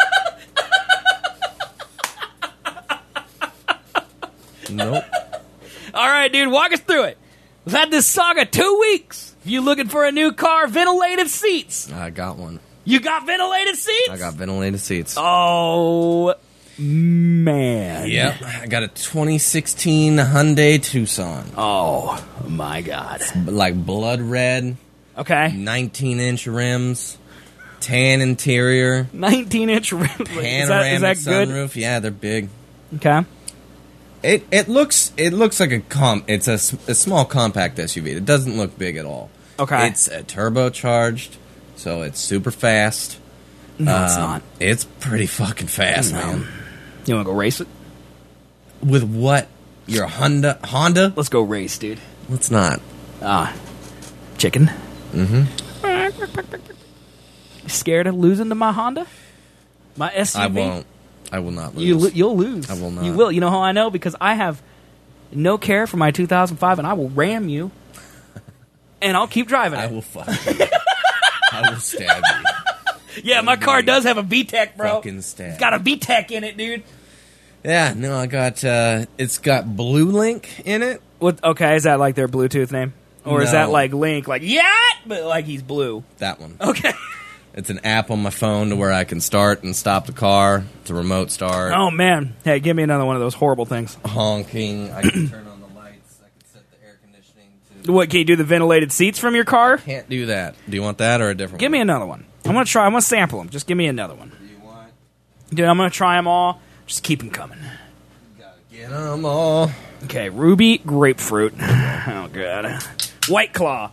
Nope. All right, dude. Walk us through it. We've had this saga two weeks. If you looking for a new car, ventilated seats. I got one. You got ventilated seats? I got ventilated seats. Oh, man. Yep. I got a twenty sixteen Hyundai Tucson. Oh, my God. Like blood red, Okay. nineteen inch rims, tan interior, nineteen inch rims. Is that, panoramic is that good? sunroof. Yeah, they're big. Okay. It it looks it looks like a com. It's a, s- a small compact S U V. It doesn't look big at all. Okay. It's uh, turbocharged, so it's super fast. No, it's Um, not. It's pretty fucking fast, No. man. You want to go race it? With what? Your Honda? Honda? Let's go race, dude. Let's not. Ah, chicken. Mm-hmm. Scared of losing to my Honda? My S U V? I won't. I will not lose. You lo- you'll lose. I will not. You will. You know how I know? Because I have no care for my two thousand five, and I will ram you, and I'll keep driving it. I will fuck you. I will stab you. yeah, my car does have a V TEC, bro. Fucking stab. It's got a V TEC in it, dude. Yeah, no, I got. uh It's got Blue Link in it. What? Okay, is that like their Bluetooth name, or is No. that like Link, like yeah, but like he's blue? That one. Okay. It's an app on my phone to where I can start and stop the car. It's a remote start. Oh man, hey, give me another one of those horrible things. Honking. I can turn on the lights. I can set the air conditioning to. What, can you do the ventilated seats from your car? Can't do that. Do you want that or a different Give me one? another one. I'm gonna try. I'm gonna sample them. Just give me another one, Do you want? dude. I'm gonna try them all. Just keep them coming. Gotta get them all. Okay, ruby grapefruit. Oh god, White Claw.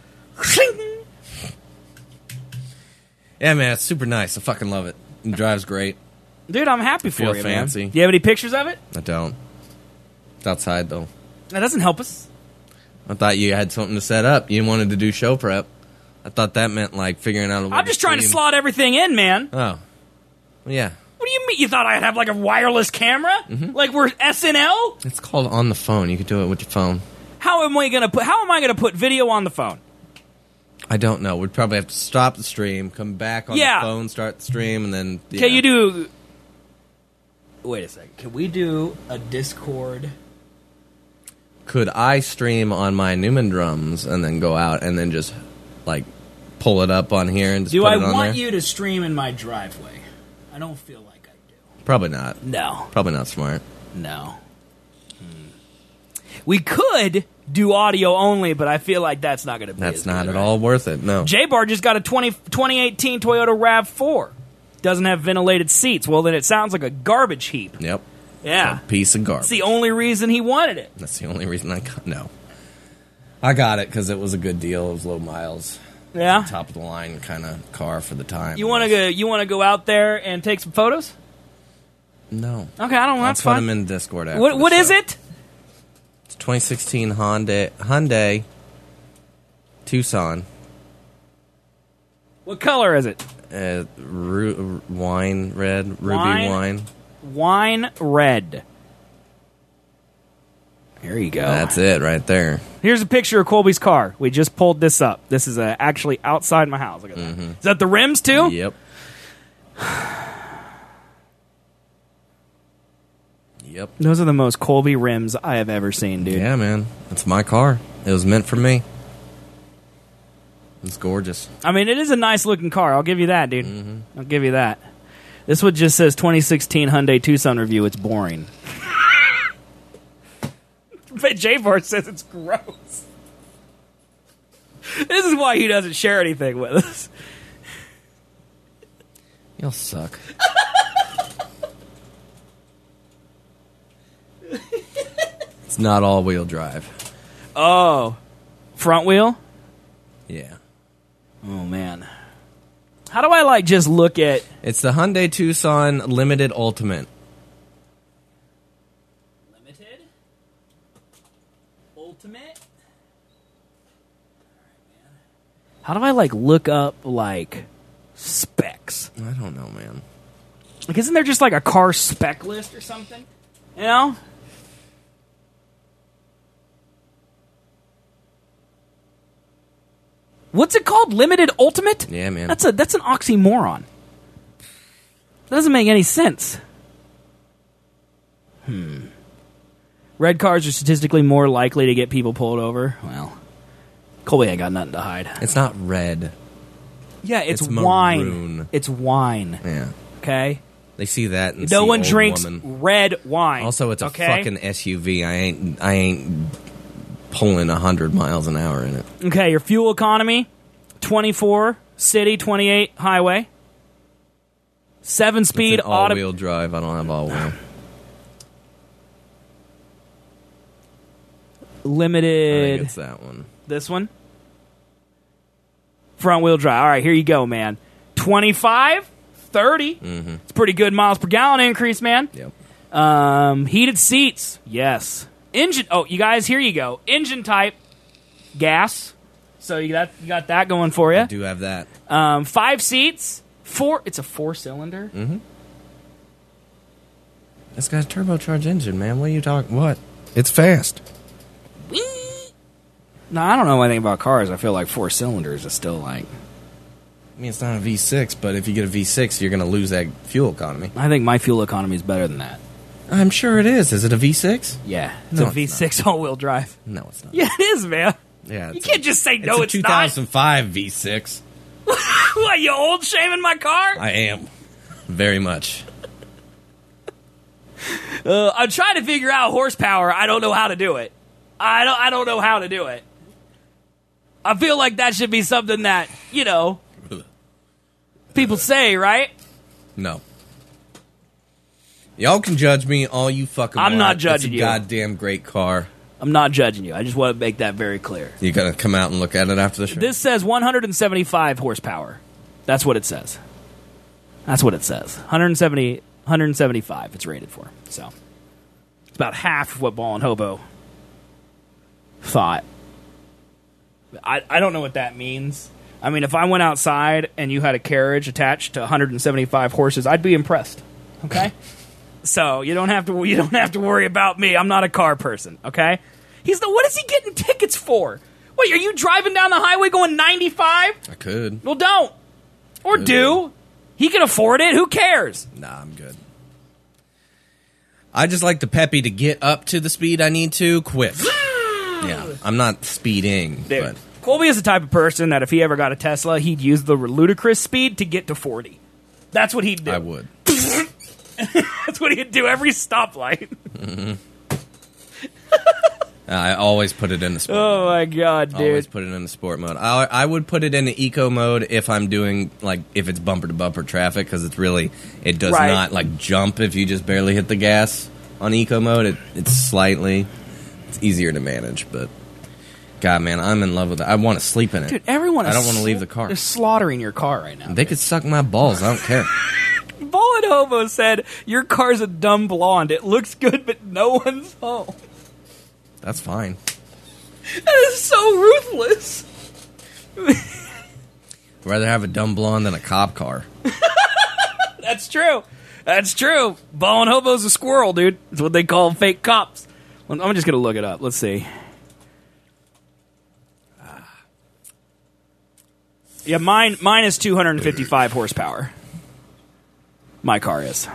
Yeah, man, it's super nice. I fucking love it. It drives great. Dude, I'm happy for Feel you, fancy. man. Do you have any pictures of it? I don't. It's outside though. That doesn't help us. I thought you had something to set up. You wanted to do show prep. I thought that meant like figuring out a way I'm just trying to stream. slot everything in, man. Oh. Well, yeah. What do you mean? You thought I'd have like a wireless camera? Mm-hmm. Like we're S N L? It's called on the phone. You can do it with your phone. How am I gonna put? How am I gonna put video on the phone? I don't know. We'd probably have to stop the stream, come back on Yeah. the phone, start the stream, and then. Yeah. Can you do? Wait a second. Can we do a Discord? Could I stream on my Newman drums and then go out and then just like pull it up on here and just Do put I it on want there? you to stream in my driveway? I don't feel like I do. Probably not. No, Probably not smart. no. Hmm. We could do audio only, but I feel like that's not going to be. That's as not good, at right? all worth it. No. J-Bar just got a twenty, twenty eighteen Toyota RAV four. Doesn't have ventilated seats. Well, then it sounds like a garbage heap. Yep. Yeah. A piece of garbage. That's the only reason he wanted it. That's the only reason I got. No. I got it because it was a good deal. It was low miles. Yeah. Top of the line kind of car for the time. You want to go? You want to go out there and take some photos? No. Okay, I don't know. I'll That's put fine. them in Discord after What the What is show. it? It's twenty sixteen Hyundai Hyundai Tucson. What color is it? Uh, ru- wine red, ruby Wine? wine. Wine red. There you go. That's it right there. Here's a picture of Colby's car. We just pulled this up. This is uh, actually outside my house. Look at that. Is that the rims too? Yep. Yep. Those are the most Colby rims I have ever seen, dude. Yeah, man. It's my car. It was meant for me. It's gorgeous. I mean, it is a nice looking car. I'll give you that, dude. Mm-hmm. I'll give you that. This one just says twenty sixteen Hyundai Tucson review. It's boring. But J-Bar says it's gross. This is why he doesn't share anything with us. You'll suck. It's not all wheel drive. Oh. Front wheel? Yeah. Oh, man. How do I, like, just look at... It's the Hyundai Tucson Limited Ultimate. Limited? Ultimate? How do I like look up like specs? I don't know, man. Like, isn't there just like a car spec list or something? You know? What's it called? Limited Ultimate? Yeah, man. That's a that's an oxymoron. That doesn't make any sense. Hmm. Red cars are statistically more likely to get people pulled over. Well, Colby ain't got nothing to hide. It's not red. Yeah, it's, It's wine. maroon. It's wine. Yeah. Okay? They see that and No see one old drinks woman. red wine. Also, it's a okay? fucking S U V. I ain't I ain't pulling one hundred miles an hour in it. Okay, your fuel economy, twenty-four city, twenty-eight highway. Seven speed It's an auto. all-wheel drive. I don't have all-wheel. I Limited. think it's that one. This one? Front wheel drive. All right, here you go, man. twenty-five, thirty. Mm-hmm. It's pretty good miles per gallon increase, man. Yep. Um, heated seats. Yes. Engine. Oh, you guys, here you go. Engine type. Gas. So you got, you got that going for I you. do have that. Um, five seats. Four. It's a four cylinder. Mm-hmm. It's got a turbocharged engine, man. What are you talking? What? It's fast. No, I don't know anything about cars. I feel like four cylinders is still like. I mean, it's not a V six, but if you get a V six, you're going to lose that fuel economy. I think my fuel economy is better than that. I'm sure it is. Is it a V six? Yeah, it's No, a it's V six all-wheel drive. No, it's not. Yeah, it is, man. Yeah, You it's can't a, just say no. it's a It's, two thousand five V six. not. What, you old shaming my car? I am. Very much. Uh, I'm trying to figure out horsepower. I don't know how to do it. I don't. I don't know how to do it. I feel like that should be something that you know people say, right? No. Y'all can judge me all you fucking I'm want. not judging it's a you. goddamn great car. I'm not judging you. I just want to make that very clear. You gonna come out and look at it after the show? This says one hundred seventy-five horsepower. That's what it says. That's what it says. one hundred seventy, one hundred seventy-five. It's rated for. So it's about half of what Ball and Hobo thought. I, I don't know what that means. I mean, if I went outside and you had a carriage attached to one hundred seventy-five horses, I'd be impressed. Okay, so you don't have to you don't have to worry about me. I'm not a car person. Okay, he's the what is he getting tickets for? Wait, are you driving down the highway going ninety-five? I could. Well, don't or Good. do. He can afford it. Who cares? Nah, I'm good. I just like the peppy to get up to the speed I need to quick. Yeah, I'm not speeding, Dude, but Colby is the type of person that if he ever got a Tesla, he'd use the ludicrous speed to get to forty. That's what he'd do. I would. That's what he'd do every stoplight. I always put it in the sport. Oh my god, dude! Always put it in the sport mode. I, I would put it in the eco mode if I'm doing like if it's bumper to bumper traffic because it's really it does Right. not like jump if you just barely hit the gas on eco mode. It, it's slightly it's easier to manage, but God, man, I'm in love with it. I want to sleep in it. Dude, everyone I is don't want to sla- leave the car. They're slaughtering your car right now. They could suck my balls. I don't care. Ball and Hobo said your car's a dumb blonde. It looks good, but no one's home. That's fine. That is so ruthless. I'd rather have a dumb blonde than a cop car. That's true. That's true. Ball and Hobo's a squirrel, dude. That's what they call fake cops. I'm just gonna look it up. Let's see. Yeah, mine mine is two hundred fifty-five horsepower. My car is.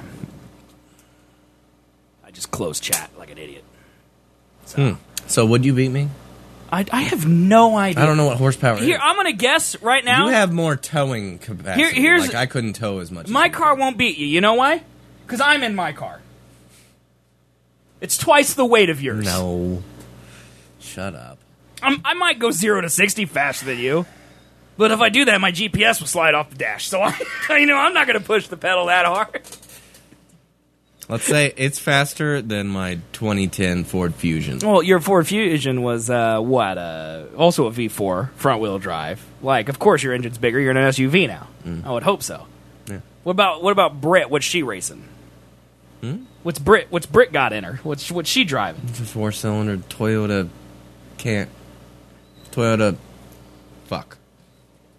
I just closed chat like an idiot. Hmm. So would you beat me? I, I have no idea. I don't know what horsepower Here, is. I'm gonna guess right now. You have more towing capacity. Here- here's- like I couldn't tow as much. My as you. car won't beat you. You know why? Because I'm in my car. It's twice the weight of yours. No. Shut up. I'm, I might go zero to sixty faster than you, but if I do that, my G P S will slide off the dash. So I, you know, I'm not going to push the pedal that hard. Let's say it's faster than my twenty ten Ford Fusion. Well, your Ford Fusion was uh, what? Uh, also a V four front wheel drive. Like, of course, your engine's bigger. You're in an S U V now. I would hope so. Yeah. What about what about Britt? What's she racing? Hmm? What's Britt? What's Britt got in her? What's what's she driving? It's a four cylinder Toyota. Can't. Toyota. Fuck.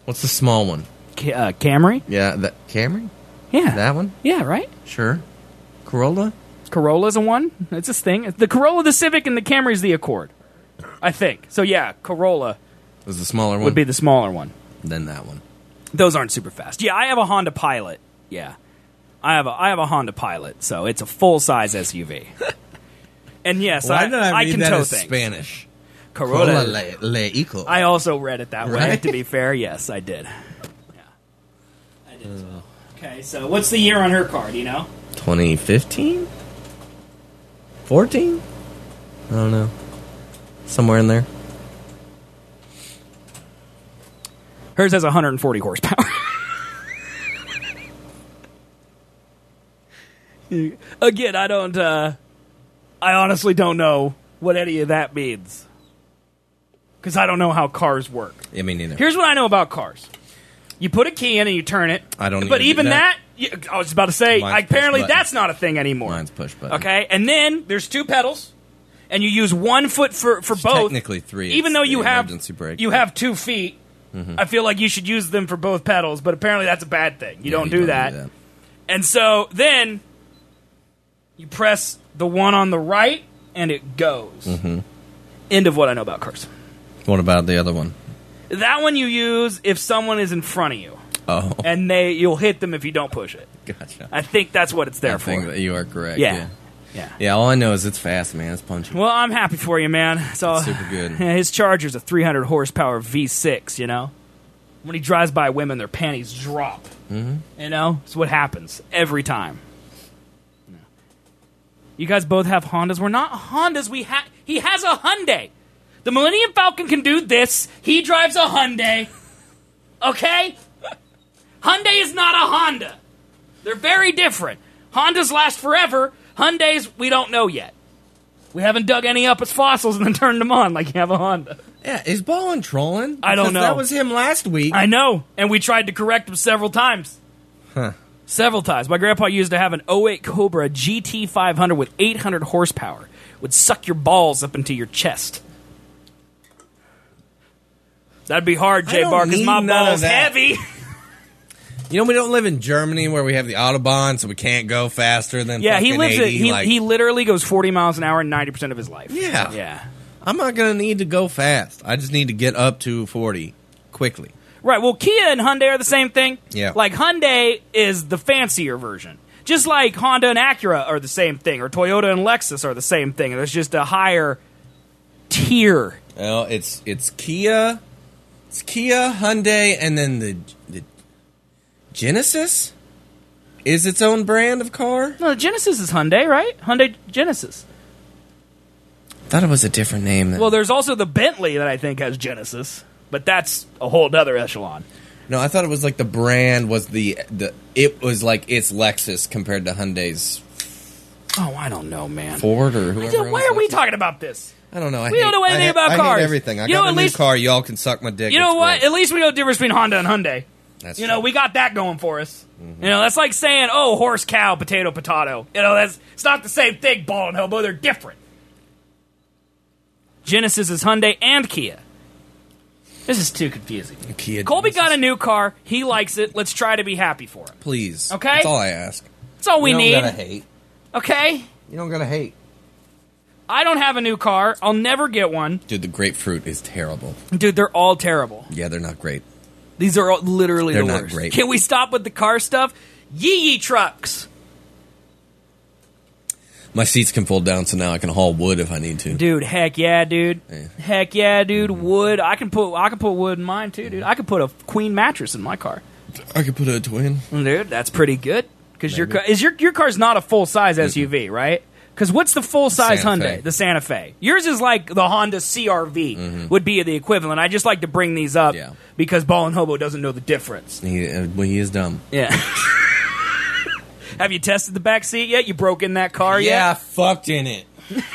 What's the small one? Ca- uh, Camry? Yeah, that Camry. Yeah. That one? Yeah, right? Sure. Corolla. Corolla's a one. It's this thing. The Corolla, the Civic, and the Camry's the Accord. I think. So, yeah, Corolla Was the smaller one? would be the smaller one. Then that one. Those aren't super fast. Yeah, I have a Honda Pilot. Yeah. I have a I have a Honda Pilot, so it's a full-size S U V. And yes, Why I, did I read can that tow as things. Spanish? Corolla. le, le hijo. I also read it that way, Right? to be fair. Yes, I did. Yeah. I did as well. Okay, so what's the year on her car, do you know? twenty fifteen? fourteen? I don't know. Somewhere in there. Hers has one hundred forty horsepower. Again, I don't, uh, I honestly don't know what any of that means. Because I don't know how cars work. Yeah, me neither. Here's what I know about cars. You put a key in and you turn it. I don't But even do even that. that, you- I was about to say, Mine's apparently push button. that's not a thing anymore. Mine's push button. Okay, and then there's two pedals, and you use one foot for, for both. Technically three. Even It's though the you have emergency brake. you have two feet, I feel like you should use them for both pedals. But apparently that's a bad thing. You Yeah, don't do that. And so then you press the one on the right, and it goes. Mm-hmm. End of what I know about cars. What about the other one? That one you use if someone is in front of you, Oh, and they you'll hit them if you don't push it. gotcha. I think that's what it's there I for. think that you are correct. yeah. Yeah. yeah. Yeah, all I know is it's fast, man. It's punchy. Well, I'm happy for you, man. So It's super good. Yeah, his Charger's a three hundred horsepower V six. You know, when he drives by women, their panties drop. Mm-hmm. You know, it's what happens every time. You guys both have Hondas. We're not Hondas. We ha- he has a Hyundai. The Millennium Falcon can do this. He drives a Hyundai. Okay? Hyundai is not a Honda. They're very different. Hondas last forever. Hyundais, we don't know yet. We haven't dug any up as fossils and then turned them on like you have a Honda. Yeah, is Ballin trolling? I don't Because know. That was him last week. I know, and we tried to correct him several times. Huh. Several times. My grandpa used to have an oh eight Cobra G T five hundred with eight hundred horsepower. Would suck your balls up into your chest. That'd be hard, I J don't Bar, because need my none of ball's that. heavy. You know, we don't live in Germany where we have the Autobahn, so we can't go faster than Yeah, he fucking lives. At, eighty, he like, he literally goes forty miles an hour ninety percent of his life. Yeah. yeah. I'm not going to need to go fast. I just need to get up to forty quickly. Right. Well, Kia and Hyundai are the same thing. Yeah. Like Hyundai is the fancier version, just like Honda and Acura are the same thing, or Toyota and Lexus are the same thing. There's just a higher tier. Well, it's it's Kia, it's Kia, Hyundai, and then the the Genesis is its own brand of car. No, Genesis is Hyundai, right? Hyundai Genesis. Thought it was a different name. Than, Well, there's also the Bentley that I think has Genesis, but that's a whole other echelon. no, I thought it was like the brand was the the it was like it's Lexus compared to Hyundai's Oh, I don't know, man. Ford or whoever. Dude, why owns are we Lexus. talking about this? I don't know. I We hate, don't know anything I ha- about I cars. Hate everything. I You got know, a at new least- car. Y'all can suck my dick. You know It's what? great. At least we know the difference between Honda and Hyundai. That's You true. know, we got that going for us. You know, that's like saying, oh, horse, cow, potato, potato. You know, that's it's not the same thing, ball and hobo. They're different. Genesis is Hyundai and Kia. This is too confusing. Kia Colby Genesis. got a new car. He likes it. Let's try to be happy for him. Please. Okay? That's all I ask. That's all we you don't need. gotta hate. Okay? You don't gotta hate. I don't have a new car. I'll never get one. Dude, the grapefruit is terrible. Dude, they're all terrible. Yeah, they're not great. These are all literally They're the not worst. great. Can we stop with the car stuff? Yee yee trucks. My seats can fold down, so now I can haul wood if I need to. Dude, heck yeah, dude. Yeah. Heck yeah, dude. Wood. I can put I can put wood in mine too, dude. I can put a queen mattress in my car. I could put a twin. Dude, that's pretty good. Because your car is your your car's not a full size S U V, right? Because what's the full size Santa Hyundai? Fe. The Santa Fe. Yours is like the Honda C R V would be the equivalent. I just like to bring these up Yeah. because Ball and Hobo doesn't know the difference. He, uh, well, he is dumb. Yeah. Have you tested the back seat yet? You broke in that car yet? Yeah, I fucked in it.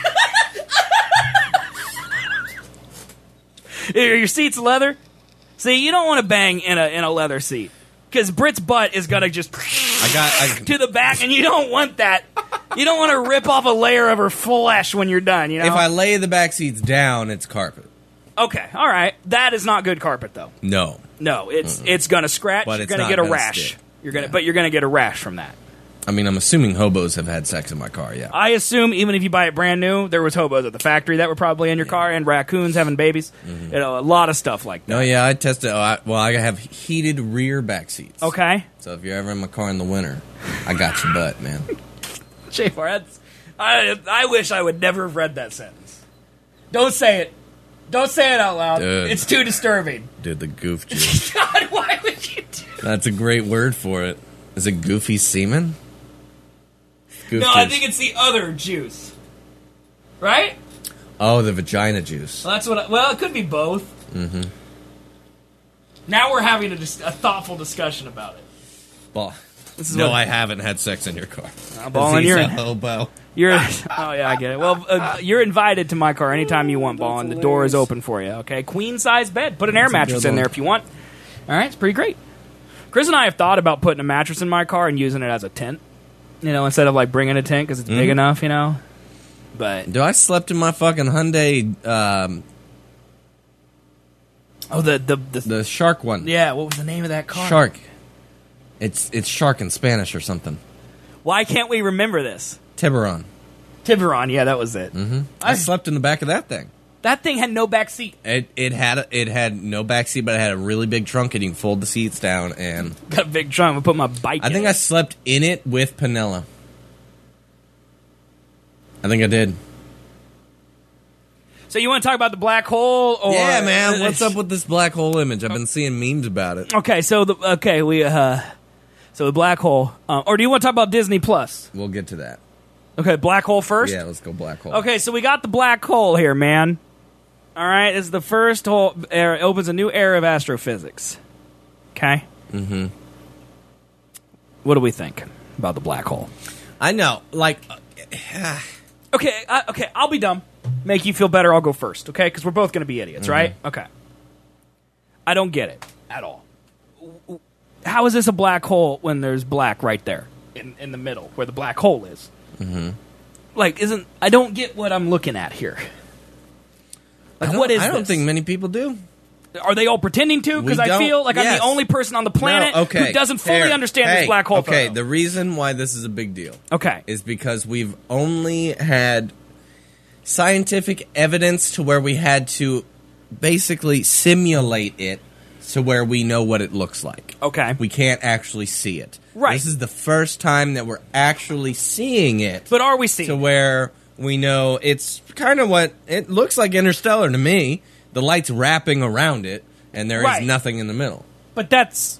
Are your seats leather? See, you don't want to bang in a in a leather seat because Britt's butt is gonna just I got. I, to the back, and you don't want that. You don't want to rip off a layer of her flesh when you're done. You know. if I lay the back seats down, it's carpet. Okay, all right. That is not good carpet, though. No. No, it's mm-hmm. it's gonna scratch. But you're it's gonna not get a gonna rash. stick. You're gonna, Yeah. but you're gonna get a rash from that. I mean, I'm assuming hobos have had sex in my car, yeah. I assume even if you buy it brand new, there was hobos at the factory that were probably in your car, and raccoons having babies. Mm-hmm. You know, a lot of stuff like that. No, yeah, I tested. Oh, I, well, I have heated rear back seats. Okay. So if you're ever in my car in the winter, I got your butt, man. J four, that's, I, I wish I would never have read that sentence. Don't say it. Don't say it out loud. Dude. It's too disturbing. Dude, the goof juice. God, why would you do that? That's a great word for it. Is it goofy semen? Goof No, I juice. think it's the other juice. Right? Oh, the vagina juice. Well, that's what. I, well, it could be both. Mm-hmm. Now we're having a, dis- a thoughtful discussion about it. Ball. This is No, what- I haven't had sex in your car. Uh, Ballin', you're He's in- a hobo. You're. Oh yeah, I get it. Well, uh, you're invited to my car anytime you want, Ballin'. The door is open for you. Okay, queen size bed. Put an air That's a mattress good in there one. if you want. All right, it's pretty great. Chris and I have thought about putting a mattress in my car and using it as a tent. You know, instead of like bringing a tent because it's Mm-hmm. big enough. You know, but Dude, I slept in my fucking Hyundai, um, oh the the, the the shark one. yeah. What was the name of that car? Shark. It's it's shark in Spanish or something. Why can't we remember this? Tiburon. Tiburon. Yeah, that was it. Mm-hmm. I slept in the back of that thing. That thing had no back seat. It it had a, it had no backseat, but it had a really big trunk, and you can fold the seats down. And Got a big trunk. I put my bike. I in think it. I slept in it with Panella. I think I did. So you want to talk about the black hole? Or Yeah, man. What's up with this black hole image? I've been seeing memes about it. Okay, so the okay we uh, so the black hole. Uh, or do you want to talk about Disney Plus? We'll get to that. Okay, black hole first. Yeah, let's go black hole. Okay, so we got the black hole here, man. All right, it's the first hole. It opens a new era of astrophysics. Okay. Mm-hmm. What do we think about the black hole? I know. Like, Okay, I, okay, I'll be dumb. Make you feel better. I'll go first. Okay, because we're both going to be idiots, right? Okay. I don't get it at all. How is this a black hole when there's black right there in in the middle where the black hole is? Mm-hmm. Like, isn't I don't get what I'm looking at here. I Like, don't- what is I don't this? think many people do. Are they all pretending to? Because We I don't- feel like I'm yes. the only person on the planet No, okay. who doesn't fully Here. understand Hey, this black hole. Okay, photo. the reason why this is a big deal okay. is because we've only had scientific evidence to where we had to basically simulate it to where we know what it looks like. Okay. We can't actually see it. Right. This is the first time that we're actually seeing it But are we seeing to it? where we know it's kind of what it looks like Interstellar to me. The light's wrapping around it, and there is Right. nothing in the middle. But that's.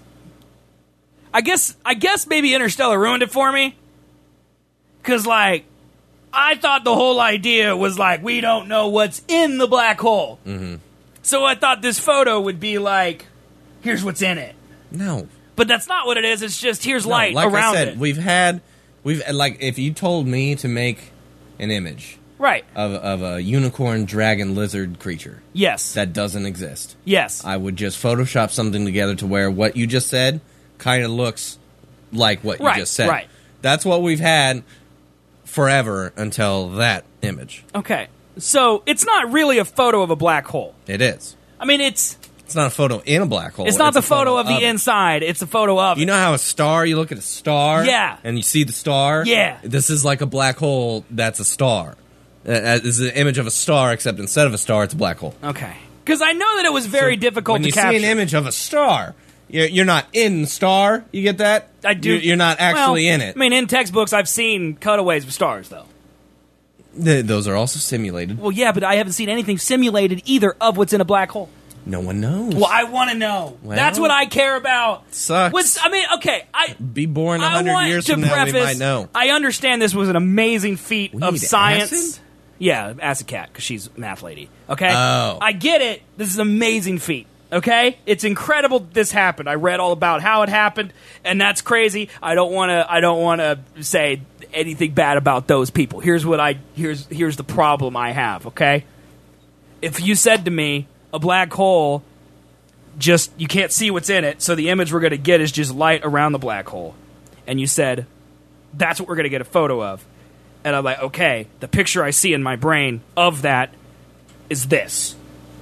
I guess. I guess maybe Interstellar ruined it for me. Because like, I thought the whole idea was like we don't know what's in the black hole. Mm-hmm. So I thought this photo would be like, here's what's in it. No. But that's not what it is. It's just here's No, light like around I said, it. we've had, we've like if you told me to make an image Right. of of a unicorn, dragon, lizard creature Yes. that doesn't exist, yes. I would just Photoshop something together to where what you just said kind of looks like what Right, you just said. right. That's what we've had forever until that image. Okay. So it's not really a photo of a black hole. It is. I mean, it's It's not a photo in a black hole. it's not the a photo, of the it. inside. It's a photo of You know how a star, you look at a star, Yeah. and you see the star. Yeah. This is like a black hole. That's a star. Uh, This is an image of a star, except instead of a star, it's a black hole. Okay. Because I know that it was very So difficult when to you capture. see an image of a star, you're, you're not in the star. You get that? I do. You're, you're not actually Well, in it. I mean, in textbooks, I've seen cutaways of stars, though. Th- those are also simulated. Well, yeah, but I haven't seen anything simulated either of what's in a black hole. No one knows. Well, I want to know. Well, That's what I care about. sucks. What's, I mean, okay, I. Be born a I hundred want years to from now, preface, we might know. I understand this was an amazing feat We of need science. acid? Yeah, Acid Cat, because she's a math lady. Okay? Oh. I get it. This is an amazing feat. Okay? It's incredible that this happened. I read all about how it happened, and that's crazy. I don't want to I don't want to say anything bad about those people. Here's what I here's here's the problem I have, okay? If you said to me, a black hole just you can't see what's in it, so the image we're going to get is just light around the black hole. And you said, that's what we're going to get a photo of. And I'm like, okay, the picture I see in my brain of that is this.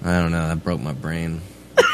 I don't know. That broke my brain.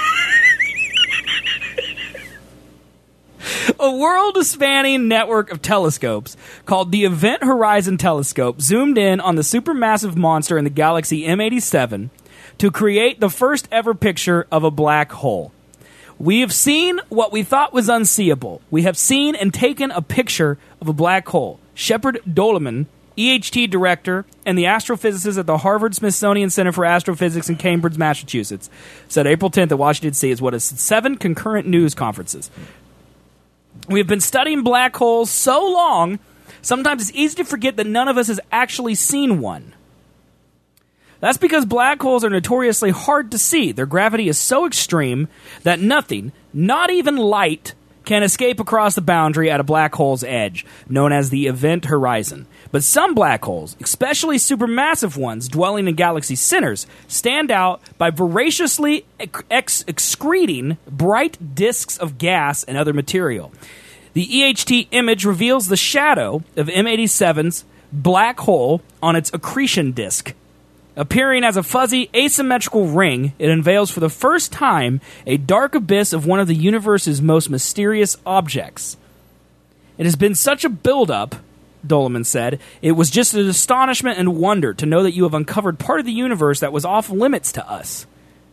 A world-spanning network of telescopes called the Event Horizon Telescope zoomed in on the supermassive monster in the galaxy M eighty-seven to create the first ever picture of a black hole. We have seen what we thought was unseeable. We have seen and taken a picture of a black hole. Shepard Doleman, E H T director and the astrophysicist at the Harvard-Smithsonian Center for Astrophysics in Cambridge, Massachusetts, said April tenth at Washington, D C is what is seven concurrent news conferences. We have been studying black holes so long, sometimes it's easy to forget that none of us has actually seen one. That's because black holes are notoriously hard to see. Their gravity is so extreme that nothing, not even light, can escape across the boundary at a black hole's edge, known as the event horizon. But some black holes, especially supermassive ones dwelling in galaxy centers, stand out by voraciously ex- excreting bright disks of gas and other material. The E H T image reveals the shadow of M eighty-seven's black hole on its accretion disk. Appearing as a fuzzy, asymmetrical ring, it unveils for the first time a dark abyss of one of the universe's most mysterious objects. It has been such a build-up, Doleman said. It was just an astonishment and wonder to know that you have uncovered part of the universe that was off limits to us.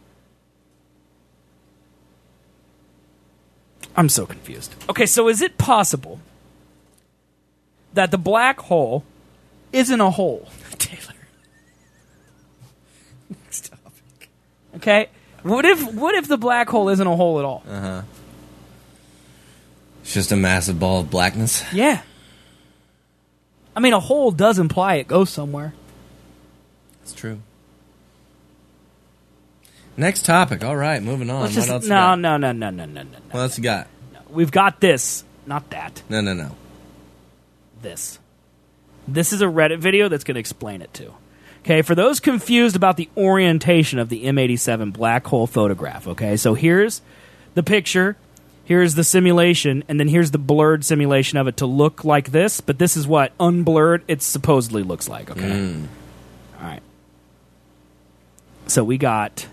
I'm so confused. Okay, so is it possible that the black hole isn't a hole? Taylor. Next topic. Okay? What if what if the black hole isn't a hole at all? Uh-huh. It's just a massive ball of blackness. Yeah. I mean, a hole does imply it goes somewhere. It's true. Next topic. All right, moving on. Let's What just, else you no, got? no, no, no, no, no, no, no. What else you got? We've got this, not that. No, no, no. This. This is a Reddit video that's going to explain it too. Okay, for those confused about the orientation of the M eighty-seven black hole photograph, okay, so here's the picture, here's the simulation, and then here's the blurred simulation of it to look like this, but this is what unblurred it supposedly looks like, okay? Mm. All right. So we got...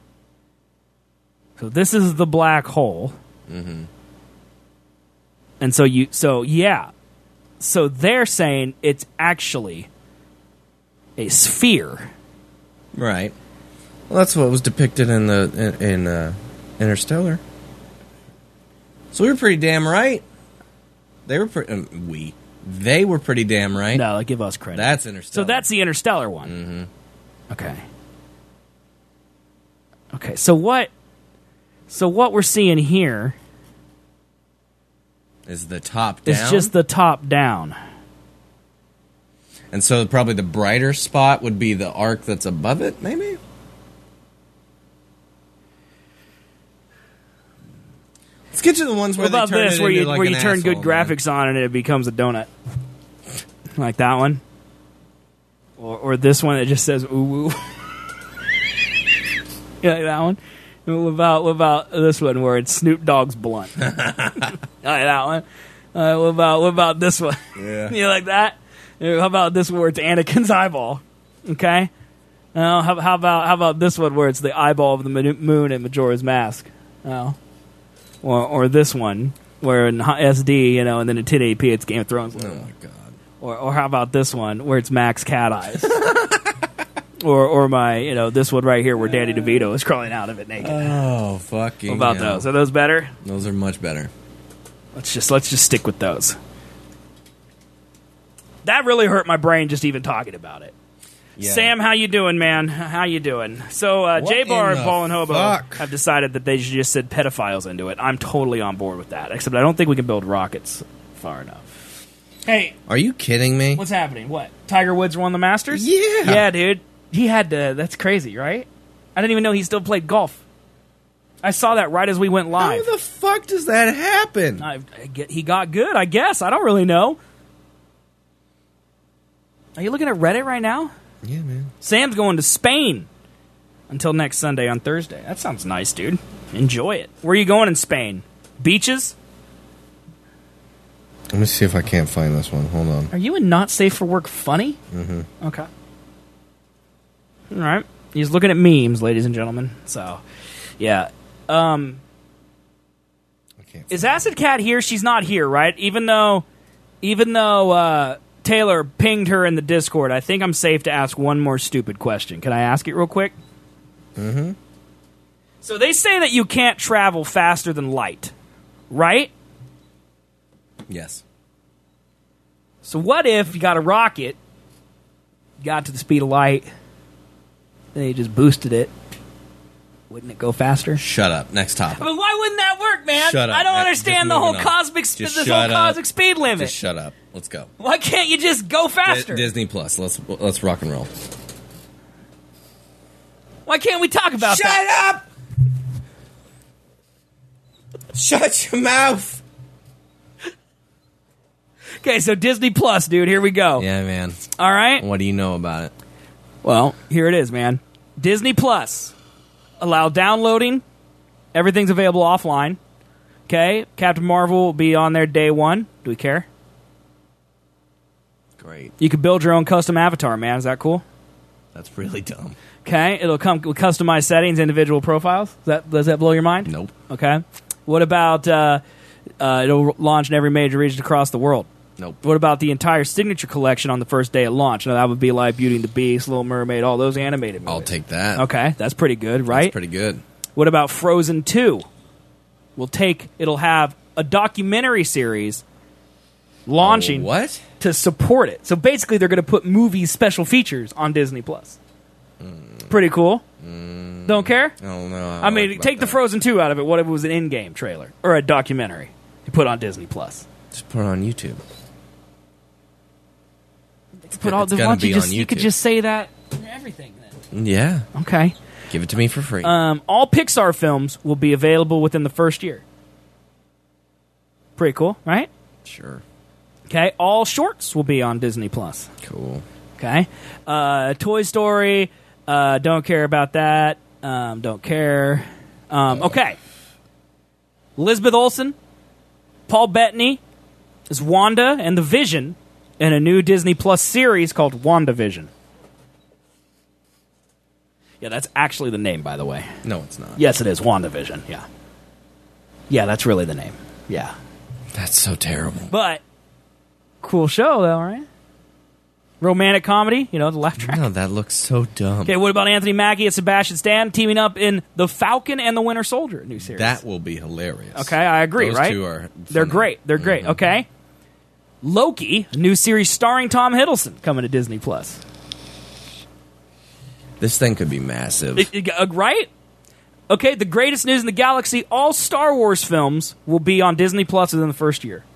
So this is the black hole. Mm-hmm. And so you... So, yeah. So they're saying it's actually a sphere. Right. Well, that's what was depicted in the in, in uh, Interstellar. So we were pretty damn right. They were pretty. Um, we. They were pretty damn right. No, give us credit. That's Interstellar. So that's the Interstellar one. Mm-hmm. Okay. Okay. So what? So what we're seeing here is the top down. is just the top down. And so probably the brighter spot would be the arc that's above it, maybe? Let's get to the ones where What about they turn this, it where into you like where an you turn good asshole, man. graphics on and it becomes a donut, like that one, or or this one that just says ooh ooh. You like that one? What about what about this one where it's Snoop Dogg's blunt? You like that one? Uh, what about what about this one? Yeah. You like that? How about this one where it's Anakin's eyeball? Okay. Uh, how, how about how about this one where it's the eyeball of the moon in Majora's Mask? Oh. Or or this one where in S D, you know, and then in ten eighty p it's Game of Thrones. Oh my god. Or or how about this one where it's Max Cat Eyes? or or my, you know, this one right here where Danny DeVito is crawling out of it naked. Oh, fucking What about hell. those? Are those better? Those are much better. Let's just let's just stick with those. That really hurt my brain just even talking about it. Yeah. Sam, how you doing, man? How you doing? So, uh, What J-Bar in and the Paul and Hobo fuck? have decided that they should just send pedophiles into it. I'm totally on board with that, except I don't think we can build rockets far enough. Hey, Are you kidding me? what's happening? What? Tiger Woods won the Masters? Yeah. Yeah, dude. He had to. That's crazy, right? I didn't even know he still played golf. I saw that right as we went live. How the fuck does that happen? I, I get, he got good, I guess. I don't really know. Are you looking at Reddit right now? Yeah, man. Sam's going to Spain until next Sunday on Thursday. That sounds nice, dude. Enjoy it. Where are you going in Spain? Beaches? Let me see if I can't find this one. Hold on. Are you in Not Safe for Work funny? Mm-hmm. Okay. All right. He's looking at memes, ladies and gentlemen. So, yeah. Um, Okay. is Acid Cat here? She's not here, right? Even though, even though uh, Taylor pinged her in the Discord, I think I'm safe to ask one more stupid question. Can I ask it real quick? Mm-hmm. So they say that you can't travel faster than light, right? Yes. So what if you got a rocket, got to the speed of light, then you just boosted it? Wouldn't it go faster? Shut up. Next topic. But why wouldn't that work, man? Shut up. I don't Uh, understand just the whole moving on. cosmic sp- Just this shut whole up. cosmic speed limit. Just shut up. Let's go. Why can't you just go faster? Di- Disney Plus. Let's let's rock and roll. Why can't we talk about Shut that? up! Shut your mouth. Okay, so Disney Plus, dude. Here we go. Yeah, man. All right. What do you know about it? Well, here it is, man. Disney Plus. Allow downloading. Everything's available offline. Okay? Captain Marvel will be on there day one. Do we care? Great. You can build your own custom avatar, man. Is that cool? That's really dumb. Okay? It'll come with customized settings, individual profiles. Does that, does that blow your mind? Nope. Okay. What about uh, uh, it'll launch in every major region across the world? Nope. What about the entire signature collection on the first day of launch? Now, that would be like Beauty and the Beast, Little Mermaid, all those animated movies. I'll take that. Okay, that's pretty good, right? That's pretty good. What about Frozen two? We'll take, it'll have a documentary series launching Oh, what? to support it. So basically, they're going to put movies special features on Disney Plus. Mm. Pretty cool. Mm. Don't care? I don't know. I mean, take the Frozen two out of it. What if it was an in-game trailer or a documentary you put on Disney Plus? Just put it on YouTube. Put all It's the gonna why don't you be just on you could YouTube. just say that in everything then. Yeah. Okay. Give it to me for free. Um, all Pixar films will be available within the first year. Pretty cool, right? Sure. Okay. All shorts will be on Disney Plus. Cool. Okay. Uh, Toy Story. Uh, don't care about that. Um, don't care. Um, okay. Elizabeth Olsen, Paul Bettany is Wanda and the Vision in a new Disney Plus series called WandaVision. Yeah, that's actually the name, by the way. No, it's not. Yes, it is WandaVision. Yeah. Yeah, that's really the name. Yeah. That's so terrible. But cool show, though, right? Romantic comedy, you know, the laugh track. No, that looks so dumb. Okay, what about Anthony Mackie and Sebastian Stan teaming up in The Falcon and the Winter Soldier, a new series? That will be hilarious. Okay, I agree, Those right? two are They're funny. great. They're great. Mhm. Okay. Loki, a new series starring Tom Hiddleston, coming to Disney Plus. This thing could be massive. It- it- uh, right? Okay, the greatest news in the galaxy, all Star Wars films will be on Disney Plus within the first year.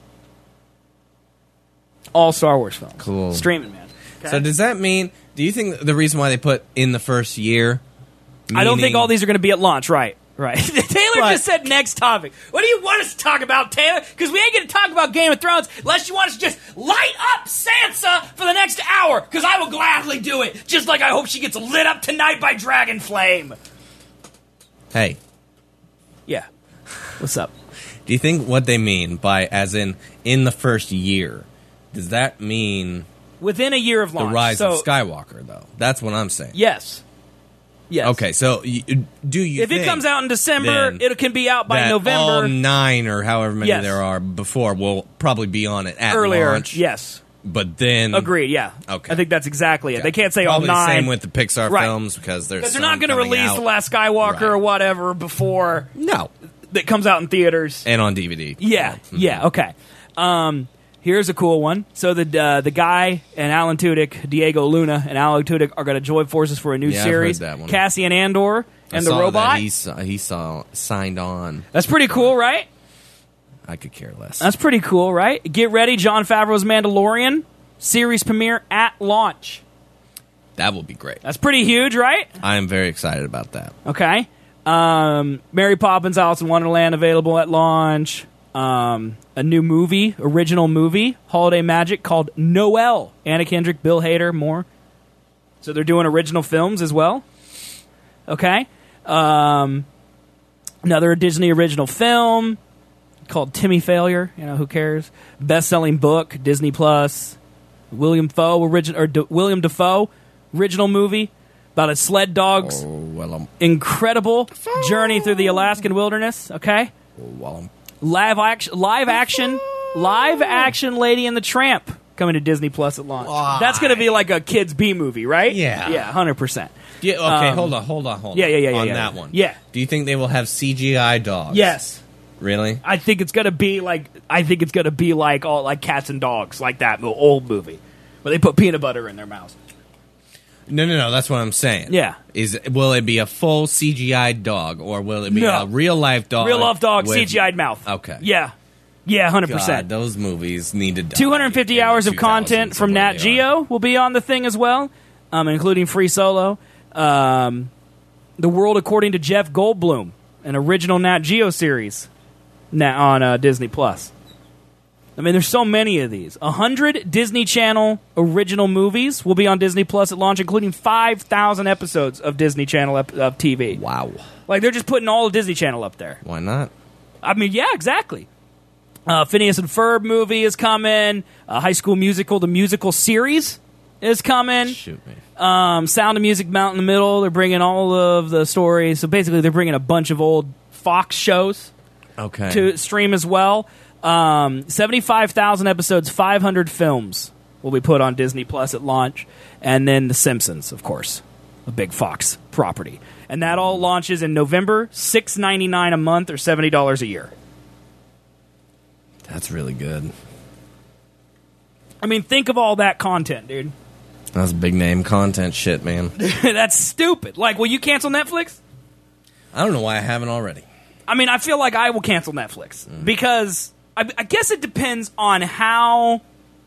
All Star Wars films. Cool. Streaming, man. Okay? So does that mean, do you think the reason why they put in the first year? I don't think meaning- all these are going to be at launch, right? Right. Taylor But- just said next topic. What do you want us to talk about, Taylor? Because we ain't going to talk about Game of Thrones unless you want us to just light up Sansa for the next hour. Because I will gladly do it. Just like I hope she gets lit up tonight by Dragon Flame. Hey, Yeah. What's up? do you think what they mean by as in in the first year, does that mean Within a year of the launch. rise so, of Skywalker though? That's what I'm saying. Yes. Yes. Okay, so you, do you If it think comes out in December, then it can be out by that November. all nine or however many Yes. there are before will probably be on it at Earlier. launch? Yes. But then Agreed, yeah. Okay. I think that's exactly it. They can't say probably all nine. the same with the Pixar Right. films because there's Because they're some not going to coming release out. The Last Skywalker Right. or whatever before No, that comes out in theaters. and on D V D. Yeah, Mhm. yeah, okay. Um, here's a cool one. So the uh, the guy and Alan Tudyk, Diego Luna, and Alan Tudyk are going to join forces for a new Yeah, I've heard series. that one. Cassian Andor I and the saw robot. that he saw, he saw signed on. That's pretty cool, right? I could care less. That's pretty cool, right? Get ready, Jon Favreau's Mandalorian series premiere at launch. That will be great. That's pretty huge, right? I am very excited about that. Okay. Um, Mary Poppins, Alice in Wonderland available at launch. Um, a new movie, original movie, Holiday Magic called Noel. Anna Kendrick, Bill Hader, more. So they're doing original films as well. Okay. Um, another Disney original film called Timmy Failure. You know, who cares? Best-selling book, Disney Plus. William Dafoe, origin, or D- William Dafoe, original movie. about a sled dog's Oh, well, um, incredible journey through the Alaskan wilderness. Okay, oh, well, um. live action, live action, live action Lady and the Tramp coming to Disney Plus at launch. Why? That's going to be like a kids B movie, right? Yeah. yeah, hundred percent. Yeah, okay, Um, hold on, hold on, hold yeah, on. yeah, yeah, yeah, On yeah, that yeah. one. Yeah. Do you think they will have C G I dogs? Yes. Really? I think it's gonna be like I think it's gonna be like all like Cats and Dogs, like that mo- old movie where they put peanut butter in their mouths. No, no, no, that's what I'm saying. Yeah. Is Will it be a full C G I dog, or will it be No. a real-life dog? Real life dog, with- C G I'd mouth. Okay. Yeah, yeah, hundred God, percent. those movies need to die. Two hundred and fifty in the hours of two content thousands from of where Nat they Geo will be on the thing as well, um, including Free Solo, um, The World According to Jeff Goldblum, an original Nat Geo series, na- on uh, Disney Plus. I mean, there's so many of these. A hundred Disney Channel original movies will be on Disney Plus at launch, including five thousand episodes of Disney Channel ep- of T V. are. Wow. Like, they're just putting all of Disney Channel up there. Why not? I mean, yeah, exactly. Uh, Phineas and Ferb movie is coming. Uh, High School Musical, the musical series, is coming. Shoot me. Um, Sound of Music, Mount in the Middle. They're bringing all of the stories. So basically, they're bringing a bunch of old Fox shows Okay. to stream as well. Um, seventy-five thousand episodes, five hundred films will be put on Disney Plus at launch. And then The Simpsons, of course, a big Fox property. And that all launches in November, six ninety-nine a month or seventy dollars a year. That's really good. I mean, think of all that content, dude. That's big name content shit, man. That's stupid. Like, will you cancel Netflix? I don't know why I haven't already. I mean, I feel like I will cancel Netflix because I, I guess it depends on how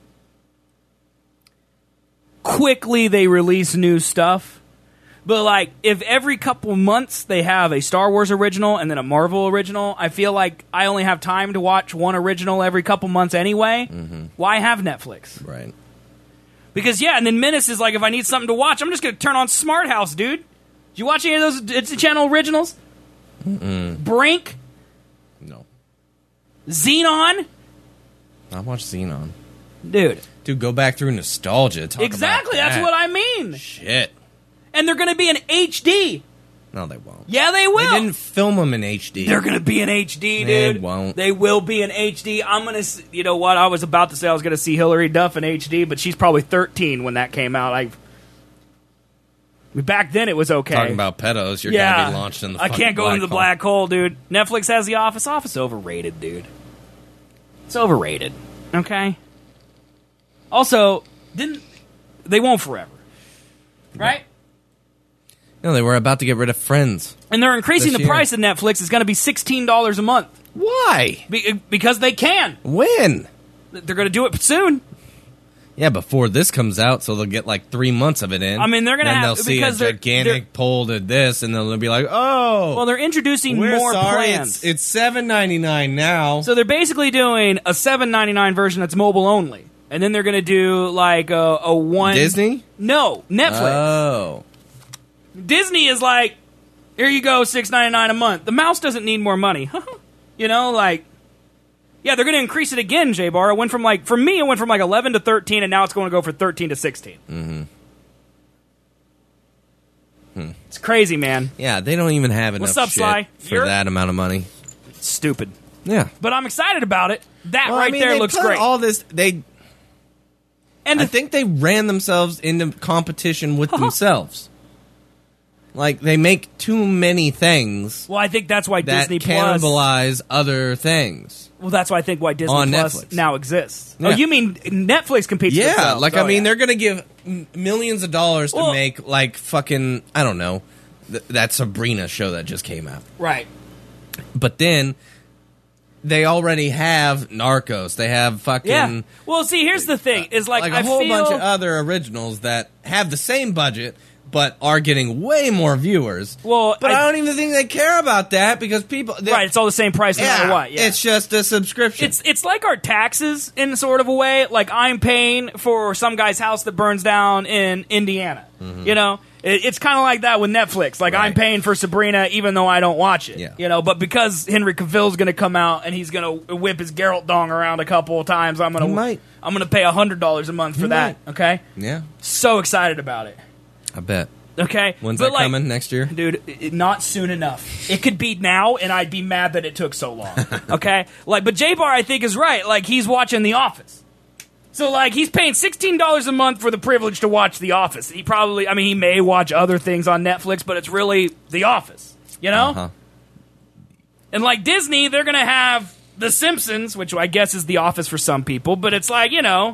quickly they release new stuff. But, like, if every couple months they have a Star Wars original and then a Marvel original, I feel like I only have time to watch one original every couple months anyway. Mm-hmm. Why have Netflix? Right. Because, yeah, and then Menace is like, if I need something to watch, I'm just going to turn on Smart House, dude. Did you watch any of those Disney Channel originals? Mm-mm. Brink? No. Xenon? I watched Xenon. Dude. Dude, go back through nostalgia. Talk Exactly, about that's that. what I mean. Shit. And they're going to be in H D. No, they won't. Yeah, they will. They didn't film them in H D. They're going to be in H D, They dude. won't. They will be in H D. I'm going to, you know what? I was about to say I was going to see Hillary Duff in H D, but she's probably thirteen when that came out. I Back then it was okay. Talking about pedos, you're yeah. going to be launched in the I fucking can't go black into the hole. black hole, dude. Netflix has The Office. Office overrated, dude. It's overrated. Okay? Also, didn't they won't forever. Right? No, they were about to get rid of Friends. And they're increasing This the year. price of Netflix. It's going to be sixteen dollars a month. Why? Be- because they can. When? They're going to do it soon. Yeah, before this comes out, so they'll get like three months of it in. I mean, they're gonna then have- they'll see a because they're- gigantic poll to this, and they'll be like, "Oh, Well, they're introducing we're more sorry, plans. it's it's seven ninety nine now." So they're basically doing a seven ninety-nine version that's mobile only. And then they're going to do like a, a one... Disney? No, Netflix. Oh, Disney is like, here you go, six ninety-nine a month. The mouse doesn't need more money. You know, like... Yeah, they're going to increase it again, J-Bar. It went from like... For me, it went from like eleven to thirteen, and now it's going to go for thirteen to sixteen. Mm-hmm. Hmm. It's crazy, man. Yeah, they don't even have enough What's up, shit Sly? for You're- that amount of money. It's stupid. Yeah, But I'm excited about it. That Well, right I mean, there they looks put great. All this, they. and I the think they ran themselves into competition with themselves. Like they make too many things Well, I think that's why that Disney Plus... cannibalize other things. Well, that's why I think why Disney On Plus Netflix. now exists. Yeah. Oh, you mean Netflix competes with Yeah, themselves. like Oh, I mean, yeah. they're gonna give m- millions of dollars to Well- make like fucking I don't know th- that Sabrina show that just came out. Right. But then they already have Narcos. They have fucking Yeah. Well, see, here's the thing: is like, like a I whole feel, bunch of other originals that have the same budget but are getting way more viewers. Well, but I, I- don't even think they care about that because people they- right. It's all the same price no yeah, matter what. Yeah. it's just a subscription. It's it's like our taxes in sort of a way. Like I'm paying for some guy's house that burns down in Indiana. You know, it, it's kind of like that with Netflix. Like I'm Mm-hmm. Right. paying for Sabrina even though I don't watch it. Yeah. You know, but because Henry Cavill's going to come out and he's going to whip his Geralt dong around a couple of times, I'm going He to might. I'm going to pay a hundred dollars a month for He that. might. Okay, yeah, so excited about it. I bet. Okay, When's But, that like, coming? Next year? dude? It, not soon enough. It could be now, and I'd be mad that it took so long. Okay, like, but J Bar I think is right. Like, he's watching The Office, so like he's paying sixteen dollars a month for the privilege to watch The Office. He probably, I mean, he may watch other things on Netflix, but it's really The Office. You know, Uh-huh. and like Disney, they're gonna have The Simpsons, which I guess is The Office for some people, but it's like, you know.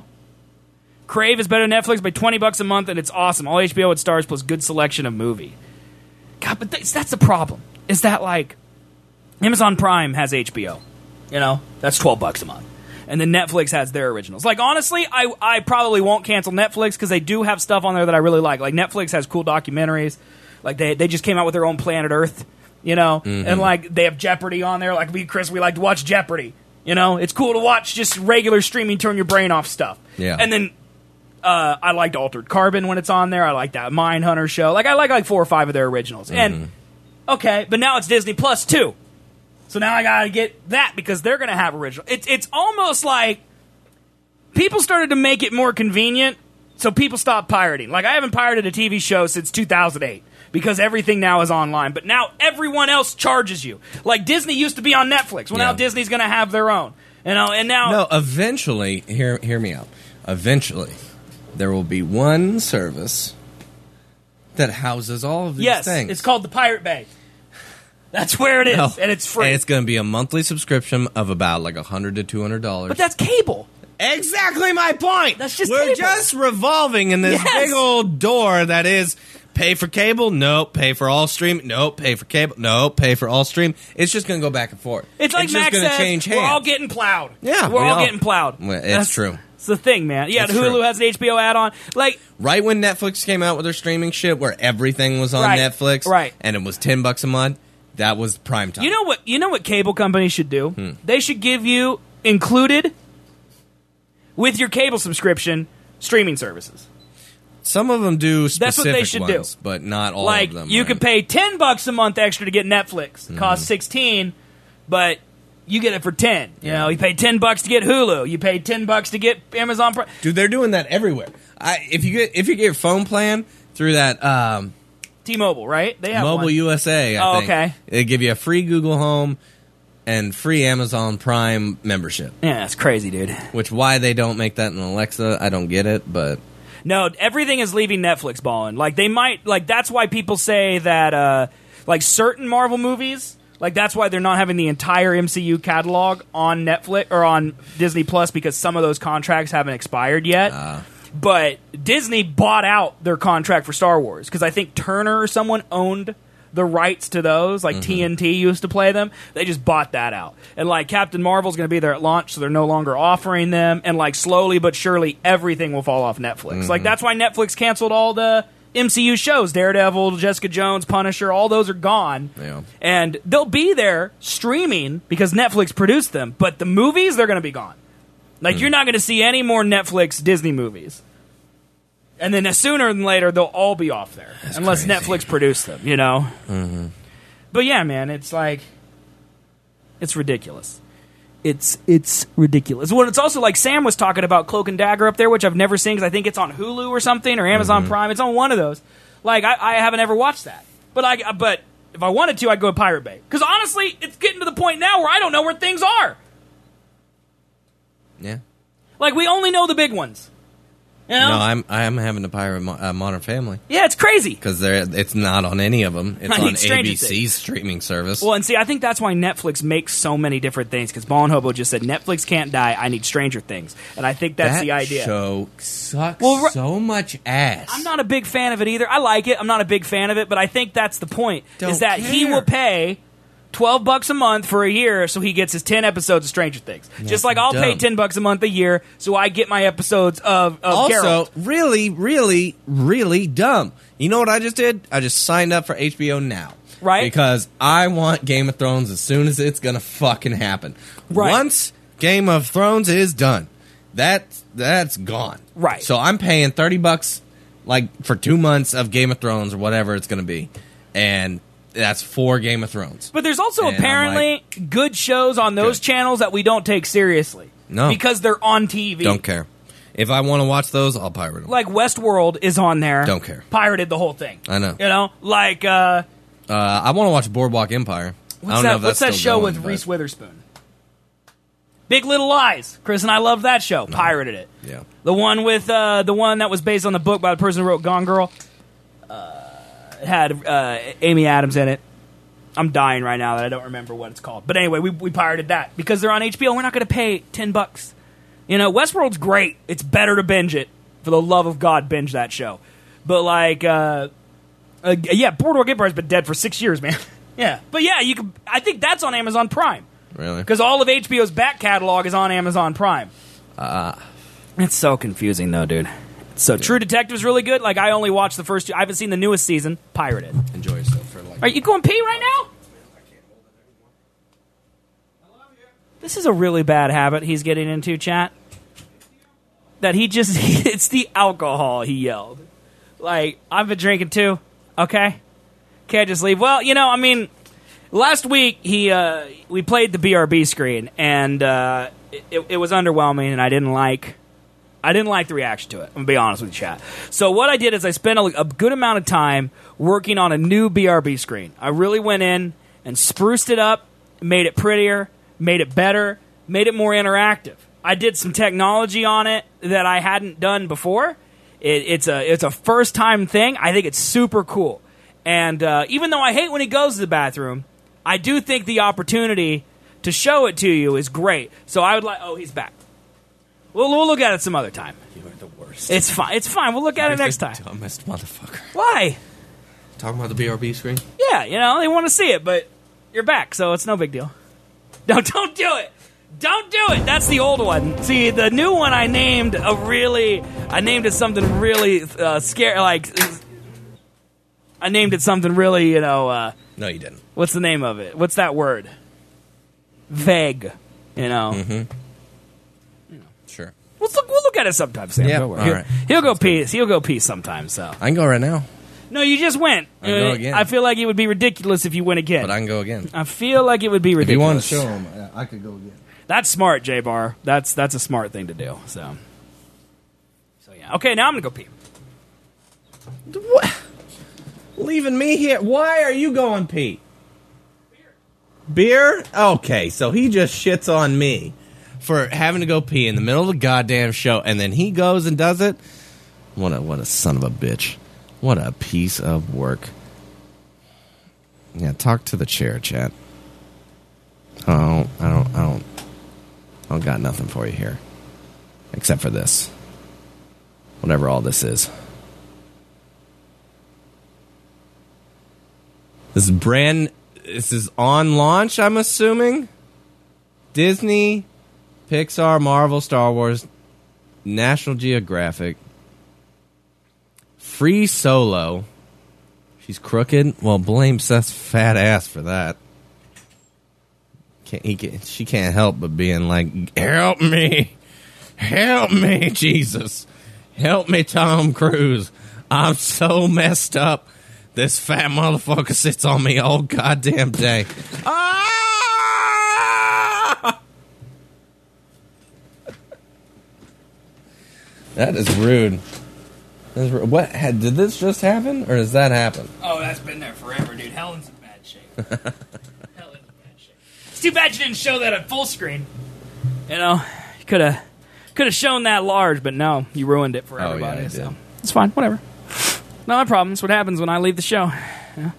Crave is better than Netflix by twenty bucks a month, and it's awesome. All H B O with stars plus good selection of movie. God, but that's, that's the problem. Is that like Amazon Prime has H B O, you know, that's twelve bucks a month, and then Netflix has their originals. Like honestly, I I probably won't cancel Netflix because they do have stuff on there that I really like. Like Netflix has cool documentaries. Like they they just came out with their own Planet Earth, you know, Mm-hmm. and like they have Jeopardy on there. Like me, Chris, we like to watch Jeopardy. You know, it's cool to watch just regular streaming, turn your brain off stuff. Yeah. And then. Uh, I liked Altered Carbon when it's on there. I like that Mindhunter show. Like I like like four or five of their originals. Mm-hmm. And okay, but now it's Disney Plus too. So now I gotta get that because they're gonna have original. It's it's almost like people started to make it more convenient, so people stopped pirating. Like I haven't pirated a T V show since two thousand eight because everything now is online. But now everyone else charges you. Like Disney used to be on Netflix. Well, now Yeah. Disney's gonna have their own. You know, and now No, eventually, hear hear me out. Eventually, there will be one service that houses all of these yes, things. it's called the Pirate Bay. That's where it is, No. and it's free. And it's going to be a monthly subscription of about like a hundred to two hundred dollars. but that's cable. Exactly my point. That's just We're cable. just revolving in this Yes. big old door that is pay for cable, nope. Pay for all stream, nope. Pay for cable, nope. Pay for all stream. It's just going to go back and forth. It's like just Max gonna says, change we're hands. all getting plowed. Yeah, we're we all, all- getting plowed. Well, it's That's- true. It's the thing, man. Yeah, It's Hulu true. has an H B O add-on. Like, Right when Netflix came out with their streaming shit, where everything was on Right, Netflix, right. and it was ten bucks a month, that was prime time. you know what? You know what cable companies should do? Hmm. They should give you included with your cable subscription streaming services. Some of them do specific That's what they should do. ones, but not all like of them. you right? could pay ten bucks a month extra to get Netflix. Mm-hmm. It costs sixteen, but you get it for ten. You know, you pay ten bucks to get Hulu. You pay ten bucks to get Amazon Prime. Dude, they're doing that everywhere. I, if you get if you get your phone plan through that um, T-Mobile, right? They have Mobile one. U S A, I Oh, think, okay. they give you a free Google Home and free Amazon Prime membership. Yeah, it's crazy, dude. Which why they don't make that in Alexa, I don't get it, but No, everything is leaving Netflix balling. Like they might like that's why people say that uh like certain Marvel movies, like that's why they're not having the entire M C U catalog on Netflix or on Disney Plus because some of those contracts haven't expired yet. Uh. But Disney bought out their contract for Star Wars because I think Turner or someone owned the rights to those. Like T N T used to play them. They just bought that out. And like Captain Marvel's going to be there at launch, so they're no longer offering them. And like slowly but surely, everything will fall off Netflix. Like that's why Netflix canceled all the M C U shows. Daredevil, Jessica Jones, Punisher, all those are gone. Yeah. And they'll be there streaming because Netflix produced them. But the movies, they're going to be gone. Like you're not going to see any more Netflix Disney movies. And then sooner than later, they'll all be off there. Unless crazy. Netflix produced them, you know? Mm-hmm. But yeah, man, it's like, it's ridiculous. It's it's ridiculous. Well, it's also like Sam was talking about Cloak and Dagger up there, which I've never seen because I think it's on Hulu or something, or Amazon Prime. It's on one of those. Like, I, I haven't ever watched that. But I but if I wanted to, I'd go to Pirate Bay. Because honestly, it's getting to the point now where I don't know where things are. yeah. Like, we only know the big ones. You know? No, I'm I'm having to pirate Mo- uh, Modern Family Yeah, it's crazy. because it's not on any of them. It's I need on Stranger A B C's Things. streaming service. Well, and see, I think that's why Netflix makes so many different things. Because Ball and Hobo just said, Netflix can't die, I need Stranger Things. And I think that's that the idea. show sucks Well, ri- so much ass. I'm not a big fan of it either. I like it. I'm not a big fan of it, but I think that's the point. Don't is that he care. will pay twelve bucks a month for a year so he gets his ten episodes of Stranger Things. Just like I'll pay dumb. ten bucks a month a year so I get my episodes of, of Also, Geralt. really, really, really dumb. You know what I just did? I just signed up for H B O Now. Right. Because I want Game of Thrones as soon as it's gonna fucking happen. Right. Once Game of Thrones is done, that that's gone. Right. So I'm paying thirty bucks like for two months of Game of Thrones or whatever it's gonna be. And that's for Game of Thrones. But there's also And I'm apparently good shows on those Good. channels that we don't take seriously. No. Because they're on T V. Don't care. If I want to watch those, I'll pirate them. Like Westworld is on there. Don't care. Pirated the whole thing. I know. You know, like uh, Uh, I want to watch Boardwalk Empire. I what's don't that? know if What's that's that still show going, with but- Reese Witherspoon? Big Little Lies. Chris and I love that show. Pirated it. Yeah. The one with uh, the one that was based on the book by the person who wrote Gone Girl. Uh, it had uh, Amy Adams in it. I'm dying right now that I don't remember what it's called. But anyway, we we pirated that because they're on H B O. We're not going to pay ten bucks. You know, Westworld's great. It's better to binge it. For the love of God, binge that show. But like, uh, uh, yeah, Boardwalk Empire's been dead for six years, man. Yeah, but yeah, you can. I think that's on Amazon Prime. Really? Because all of H B O's back catalog is on Amazon Prime. Uh, It's so confusing, though, dude. So yeah. True Detective's really good. Like, I only watched the first two. I haven't seen the newest season. Pirated. enjoy yourself for like. Are you going pee right now? This is a really bad habit he's getting into, chat. That he just, it's the alcohol, he yelled. Like, I've been drinking too, okay? Can't just leave. Well, you know, I mean, last week he uh, we played the B R B screen, and uh, it, it was underwhelming, and I didn't like I didn't like the reaction to it. I'm going to be honest with you, chat. So what I did is I spent a, a good amount of time working on a new B R B screen. I really went in and spruced it up, made it prettier, made it better, made it more interactive. I did some technology on it that I hadn't done before. It, it's a it's a first time thing. I think it's super cool. And uh, even though I hate when he goes to the bathroom, I do think the opportunity to show it to you is great. So I would like. Oh, he's back. We'll we'll look at it some other time. You are the worst. It's fine. It's fine. We'll look at it next time. Dumbest motherfucker. Why? Talking about the B R B screen. Yeah, you know they want to see it, but you're back, so it's no big deal. No, don't do it. Don't do it. That's the old one. See, the new one I named a really, I named it something really uh, scary. Like, I named it something really, you know. Uh, No, you didn't. what's the name of it? What's that word? Vague. You know. Mm-hmm. Sure. We'll look. We'll look at it sometime, Sam. Yeah, Don't worry. all He'll, right. he'll go pee. He'll go pee sometime. So. I can go right now, No, you just went. I can go Uh, again. I feel like it would be ridiculous if you went again. but I can go again. I feel like it would be If you want ridiculous. to show him, I could go again. That's smart, J Bar. That's that's a smart thing to do. So, so yeah. Okay, now I'm gonna go pee. What? Leaving me here? Why are you going, Pete? Beer? Okay, so he just shits on me for having to go pee in the middle of the goddamn show, and then he goes and does it. What a what a son of a bitch! What a piece of work. Yeah, talk to the chair, chat. Oh, I don't, I don't, I don't got nothing for you here, except for this. Whatever all this is. This is brand. This is on launch, I'm assuming. Disney, Pixar, Marvel, Star Wars, National Geographic. Free Solo. She's crooked. Well, blame Seth's fat ass for that. Can't, he can, she can't help but being like, help me. Help me, Jesus. Help me, Tom Cruise. I'm so messed up. This fat motherfucker sits on me all goddamn day. Ah! That is rude. That is rude. What had, did this just happen, or does that happen? Oh, that's been there forever, dude. Helen's in bad shape. Helen's in bad shape. It's too bad you didn't show that at full screen. You know, you could have could have shown that large, but no, you ruined it for Oh, yeah, everybody. I so did. it's fine, whatever. Not my problem. That's what happens when I leave the show. Yeah.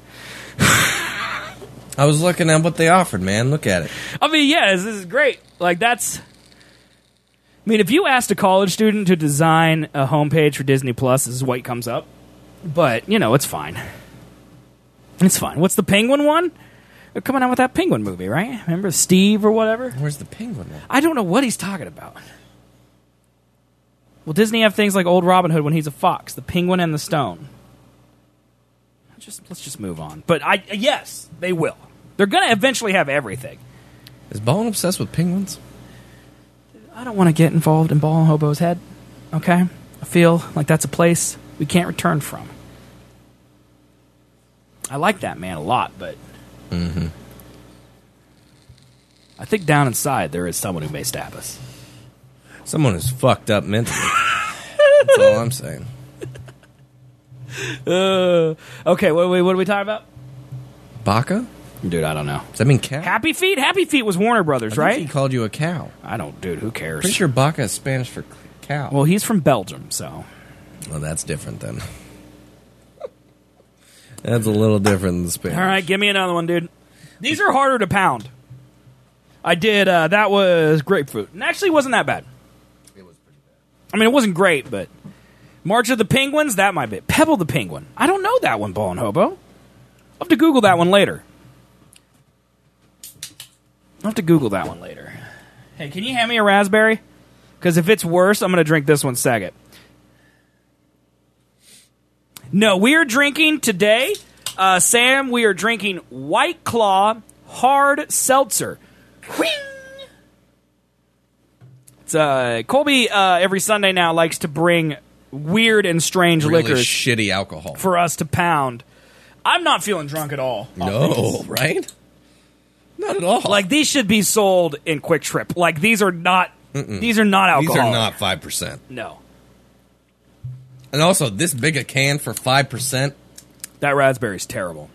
I was looking at what they offered, man. Look at it. I mean, yeah, this is great. Like, that's... I mean, if you asked a college student to design a homepage for Disney Plus, this is what comes up. But, you know, it's fine. It's fine. What's the Penguin one? They're coming out with that Penguin movie, right? Remember Steve or whatever? Where's the penguin one? I don't know what he's talking about. Will Disney have things like Old Robin Hood when he's a fox, the Penguin and the Stone? Just let's just move on. But I yes, they will. They're gonna eventually have everything. Is Ballin obsessed with penguins? I don't want to get involved in Ball and Hobo's head. Okay, I feel like that's a place we can't return from. I like that man a lot, but Mm-hmm. I think down inside there is someone who may stab us. Someone who's fucked up mentally. That's all I'm saying. Uh, okay, what are, we, what are we talking about? Baka? Dude, I don't know. Does that mean cow? Happy Feet? Happy Feet was Warner Brothers, I think right? he called you a cow. I don't, dude, who cares? Pretty sure Baka is Spanish for cow. Well, he's from Belgium, so. Well, that's different then. That's a little different than Spanish. All right, give me another one, dude. These are harder to pound. I did, uh, that was grapefruit. And actually wasn't that bad. It was pretty bad. I mean, it wasn't great, but March of the Penguins, that might be. Pebble the Penguin. I don't know that one, Ball and Hobo. I'll have to Google that one later. I'll have to Google that one later. Hey, can you hand me a raspberry? Because if it's worse, I'm going to drink this one second. No, we are drinking today, uh, Sam, we are drinking White Claw Hard Seltzer. Whing! It's, uh, Colby, uh, every Sunday now, likes to bring weird and strange Really liquors shitty alcohol. for us to pound. I'm not feeling drunk at all. No, right? Not at all. Like, these should be sold in Quick Trip. Like, these are not, Mm-mm. these are not alcohol. These are not five percent. No. And also, this big a can for five percent? That raspberry's terrible.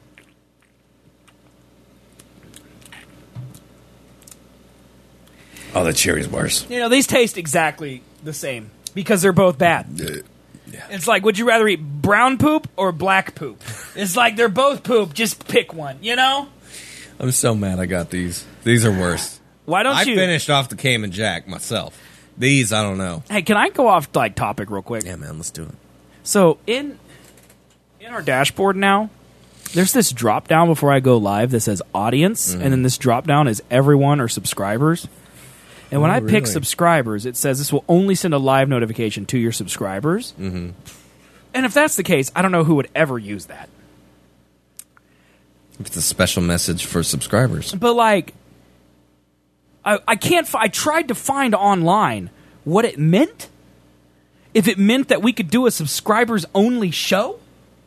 Oh, the cherry's worse. You know, these taste exactly the same because they're both bad. Yeah. It's like, would you rather eat brown poop or black poop? It's like they're both poop. Just pick one, you know? I'm so mad I got these. These are worse. Why don't I you... finished off the Cayman Jack myself. These, I don't know. Hey, can I go off, like, topic real quick? Yeah, man, let's do it. So, in in our dashboard now, there's this drop-down before I go live that says audience, Mm-hmm. and then this drop-down is everyone or subscribers. And when Oh, I pick really? subscribers, it says this will only send a live notification to your subscribers. Mm-hmm. And if that's the case, I don't know who would ever use that. It's a special message for subscribers. But, like, I, I can't... Fi- I tried to find online what it meant. If it meant that we could do a subscribers-only show.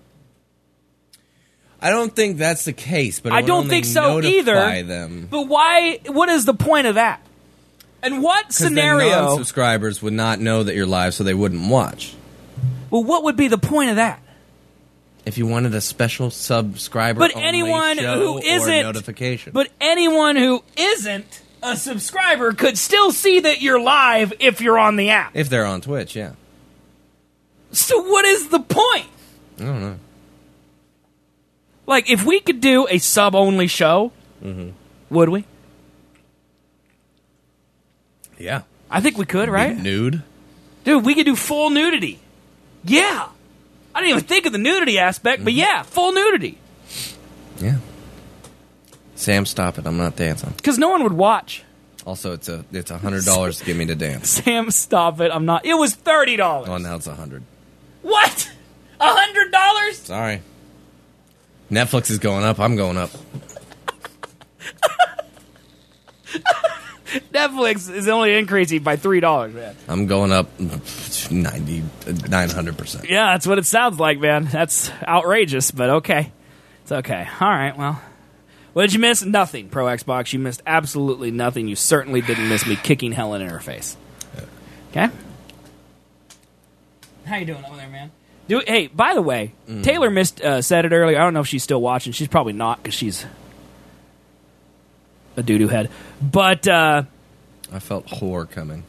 I don't think that's the case, but it I would don't only think so notify either. Them. But why... What is the point of that? And what 'Cause the scenario... non-subscribers would not know that you're live, so they wouldn't watch. Well, what would be the point of that? If you wanted a special subscriber, But anyone who or isn't... notification. But anyone who isn't a subscriber could still see that you're live if you're on the app. If they're on Twitch, yeah. So what is the point? I don't know. Like, if we could do a sub-only show, Mm-hmm. would we? Yeah. I think we could, right? Nude. Dude, we could do full nudity. Yeah. I didn't even think of the nudity aspect, but yeah, full nudity. Yeah. Sam, stop it. I'm not dancing. Because no one would watch. Also, it's a it's a hundred dollars to get me to dance. Sam, stop it. I'm not. It was thirty dollars. Oh, now it's a hundred. What? A hundred dollars? Sorry. Netflix is going up. I'm going up. Netflix is only increasing by three dollars, man. I'm going up ninety, nine hundred percent. Yeah, that's what it sounds like, man. That's outrageous, but okay. It's okay. All right, well. What did you miss? Nothing, Pro Xbox. You missed absolutely nothing. You certainly didn't miss me kicking Helen in her face. Okay? How you doing over there, man? Do, hey, by the way, Mm. Taylor missed uh, said it earlier. I don't know if she's still watching. She's probably not because she's a doo-doo head. But uh, I felt horror coming.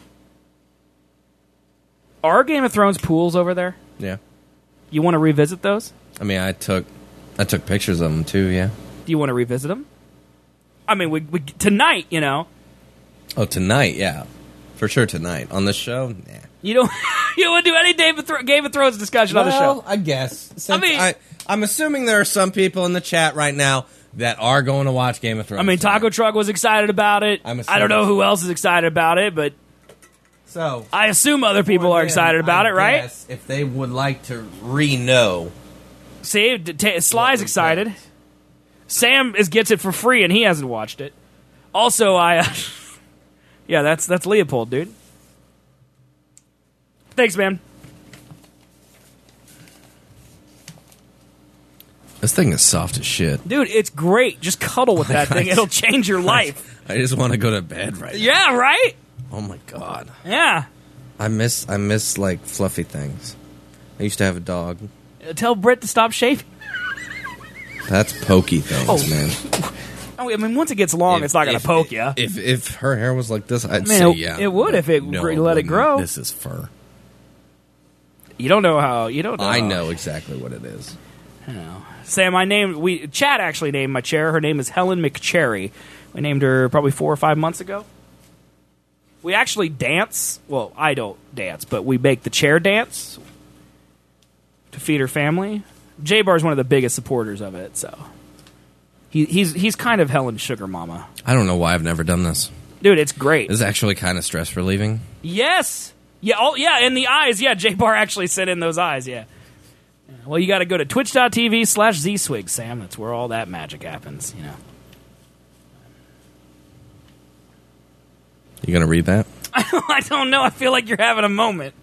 are Game of Thrones pools over there? Yeah. You want to revisit those? I mean, I took I took pictures of them too. Yeah. Do you want to revisit them? I mean, we, we tonight, you know. Oh, tonight, yeah, for sure tonight on the show. Nah. You don't you don't want to do any Game of, Thro- Game of Thrones discussion on the show. I guess. Since I mean- I, I'm assuming there are some people in the chat right now that are going to watch Game of Thrones. I mean, tonight. Taco Truck was excited about it. I'm I don't know who else is excited about it, but So I assume other people for are them, excited about I it, right? guess if they would like to re-know. See, d- t- Sly's was excited. that? Sam is gets it for free, and he hasn't watched it. Also, I, uh, yeah, that's that's Leopold, dude. Thanks, man. This thing is soft as shit. Dude, it's great. Just cuddle with that thing; it'll change your life. I just want to go to bed right Yeah, right. now. Oh my god. Yeah. I miss I miss like fluffy things. I used to have a dog. Uh, Tell Britt to stop shaving. That's pokey things, Oh. man. Oh, I mean, once it gets long, If- it's not going if- to poke you. If if her hair was like this, I'd I mean, say it- yeah. it would if it No, gr- let it wouldn't. grow. This is fur. You don't know how. You don't know. I how- know exactly what it is. Sam, I named we Chad actually named my chair. Her name is Helen McCherry. We named her probably four or five months ago. We actually dance. Well, I don't dance, but we make the chair dance to feed her family. J Bar is one of the biggest supporters of it, so he, he's he's kind of Helen's sugar mama, I don't know why I've never done this. dude. It's great. This is actually kind of stress relieving. Yes, yeah, oh yeah, in the eyes. Yeah, J Bar actually sent in those eyes. Yeah. Well, you got to go to twitch.tv slash ZSwig, Sam. That's where all that magic happens, you know. You gonna read that? I don't know. I feel like you're having a moment.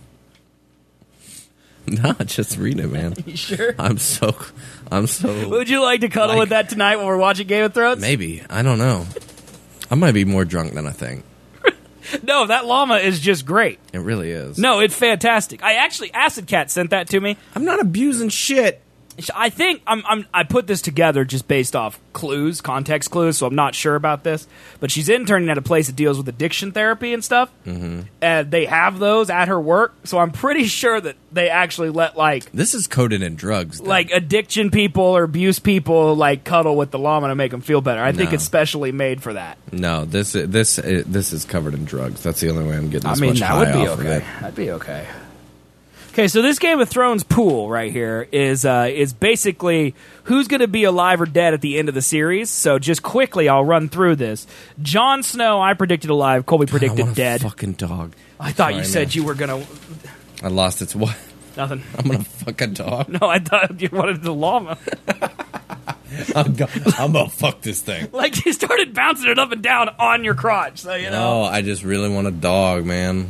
No, just read it, man. You sure? I'm so, I'm so. Would you like to cuddle Like- with that tonight while we're watching Game of Thrones? Maybe I don't know. I might be more drunk than I think. No, that llama is just great. It really is. No, it's fantastic. I actually, Acid Cat sent that to me. I'm not abusing shit. I think I'm, I'm, I put this together just based off clues, context clues, so I'm not sure about this. But she's interning at a place that deals with addiction therapy and stuff. Mm-hmm. And they have those at her work, so I'm pretty sure that they actually let, like, This is coded in drugs. then. like addiction people or abuse people, like, cuddle with the llama to make them feel better. I think No. it's specially made for that. no, this this this is covered in drugs. That's the only way I'm getting I this mean, much that high would be off of okay. it. That'd be okay. Okay, so this Game of Thrones pool right here is uh, is basically who's going to be alive or dead at the end of the series. So just quickly, I'll run through this. Jon Snow, I predicted alive. Colby I predicted want a dead. fucking dog. I thought you Sorry, said man. you were going to... I lost its what? Nothing. I'm gonna fuck a dog. No, I thought you wanted the llama. I'm, go- I'm gonna fuck this thing. Like, you started bouncing it up and down on your crotch. So, you know. No, I just really want a dog, man.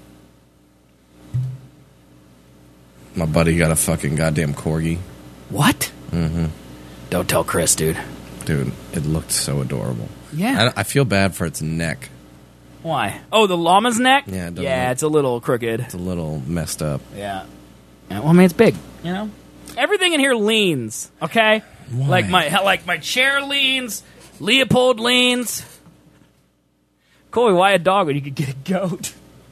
My buddy got a fucking goddamn corgi. What? Mm-hmm. Don't tell Chris, dude. Dude, it looked so adorable. Yeah. I, I feel bad for its neck. Why? Oh, the llama's neck? Yeah, it doesn't Yeah, look- it's a little crooked. It's a little messed up. Yeah. Yeah, well, I mean, it's big. You know, everything in here leans. Okay, Why? like my like my chair leans. Leopold leans. Colby, why a dog when you could get a goat?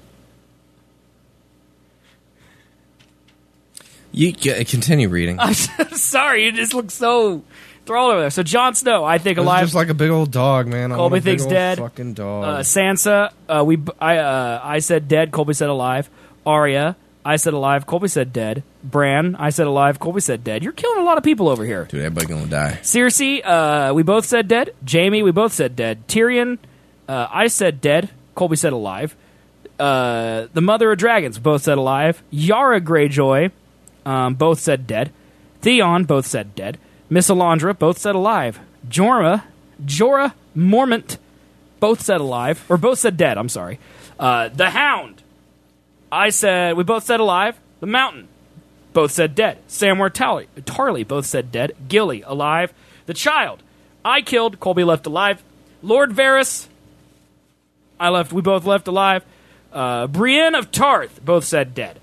You c- continue reading. I'm sorry, you just look so thrown over there. So Jon Snow, I think It's alive. just like a big old dog, man. I Colby want a big thinks old dead. Fucking dog. uh, Sansa, uh, we I uh, I said dead. Colby said alive. Arya, I said alive. Colby said dead. Bran, I said alive. Colby said dead. You're killing a lot of people over here. Dude, everybody gonna die. Cersei, uh, we both said dead. Jamie, we both said dead. Tyrion, uh, I said dead. Colby said alive. Uh, the Mother of Dragons, both said alive. Yara Greyjoy, um, both said dead. Theon, both said dead. Miss Alondra, both said alive. Jorah, Jorah Mormont, both said alive. Or both said dead, I'm sorry. Uh, the Hound, I said, we both said alive. The Mountain, both said dead. Samwell Tarly, Tarly, both said dead. Gilly, alive. The Child, I killed. Colby left alive. Lord Varys, I left. We both left alive. Uh, Brienne of Tarth, both said dead.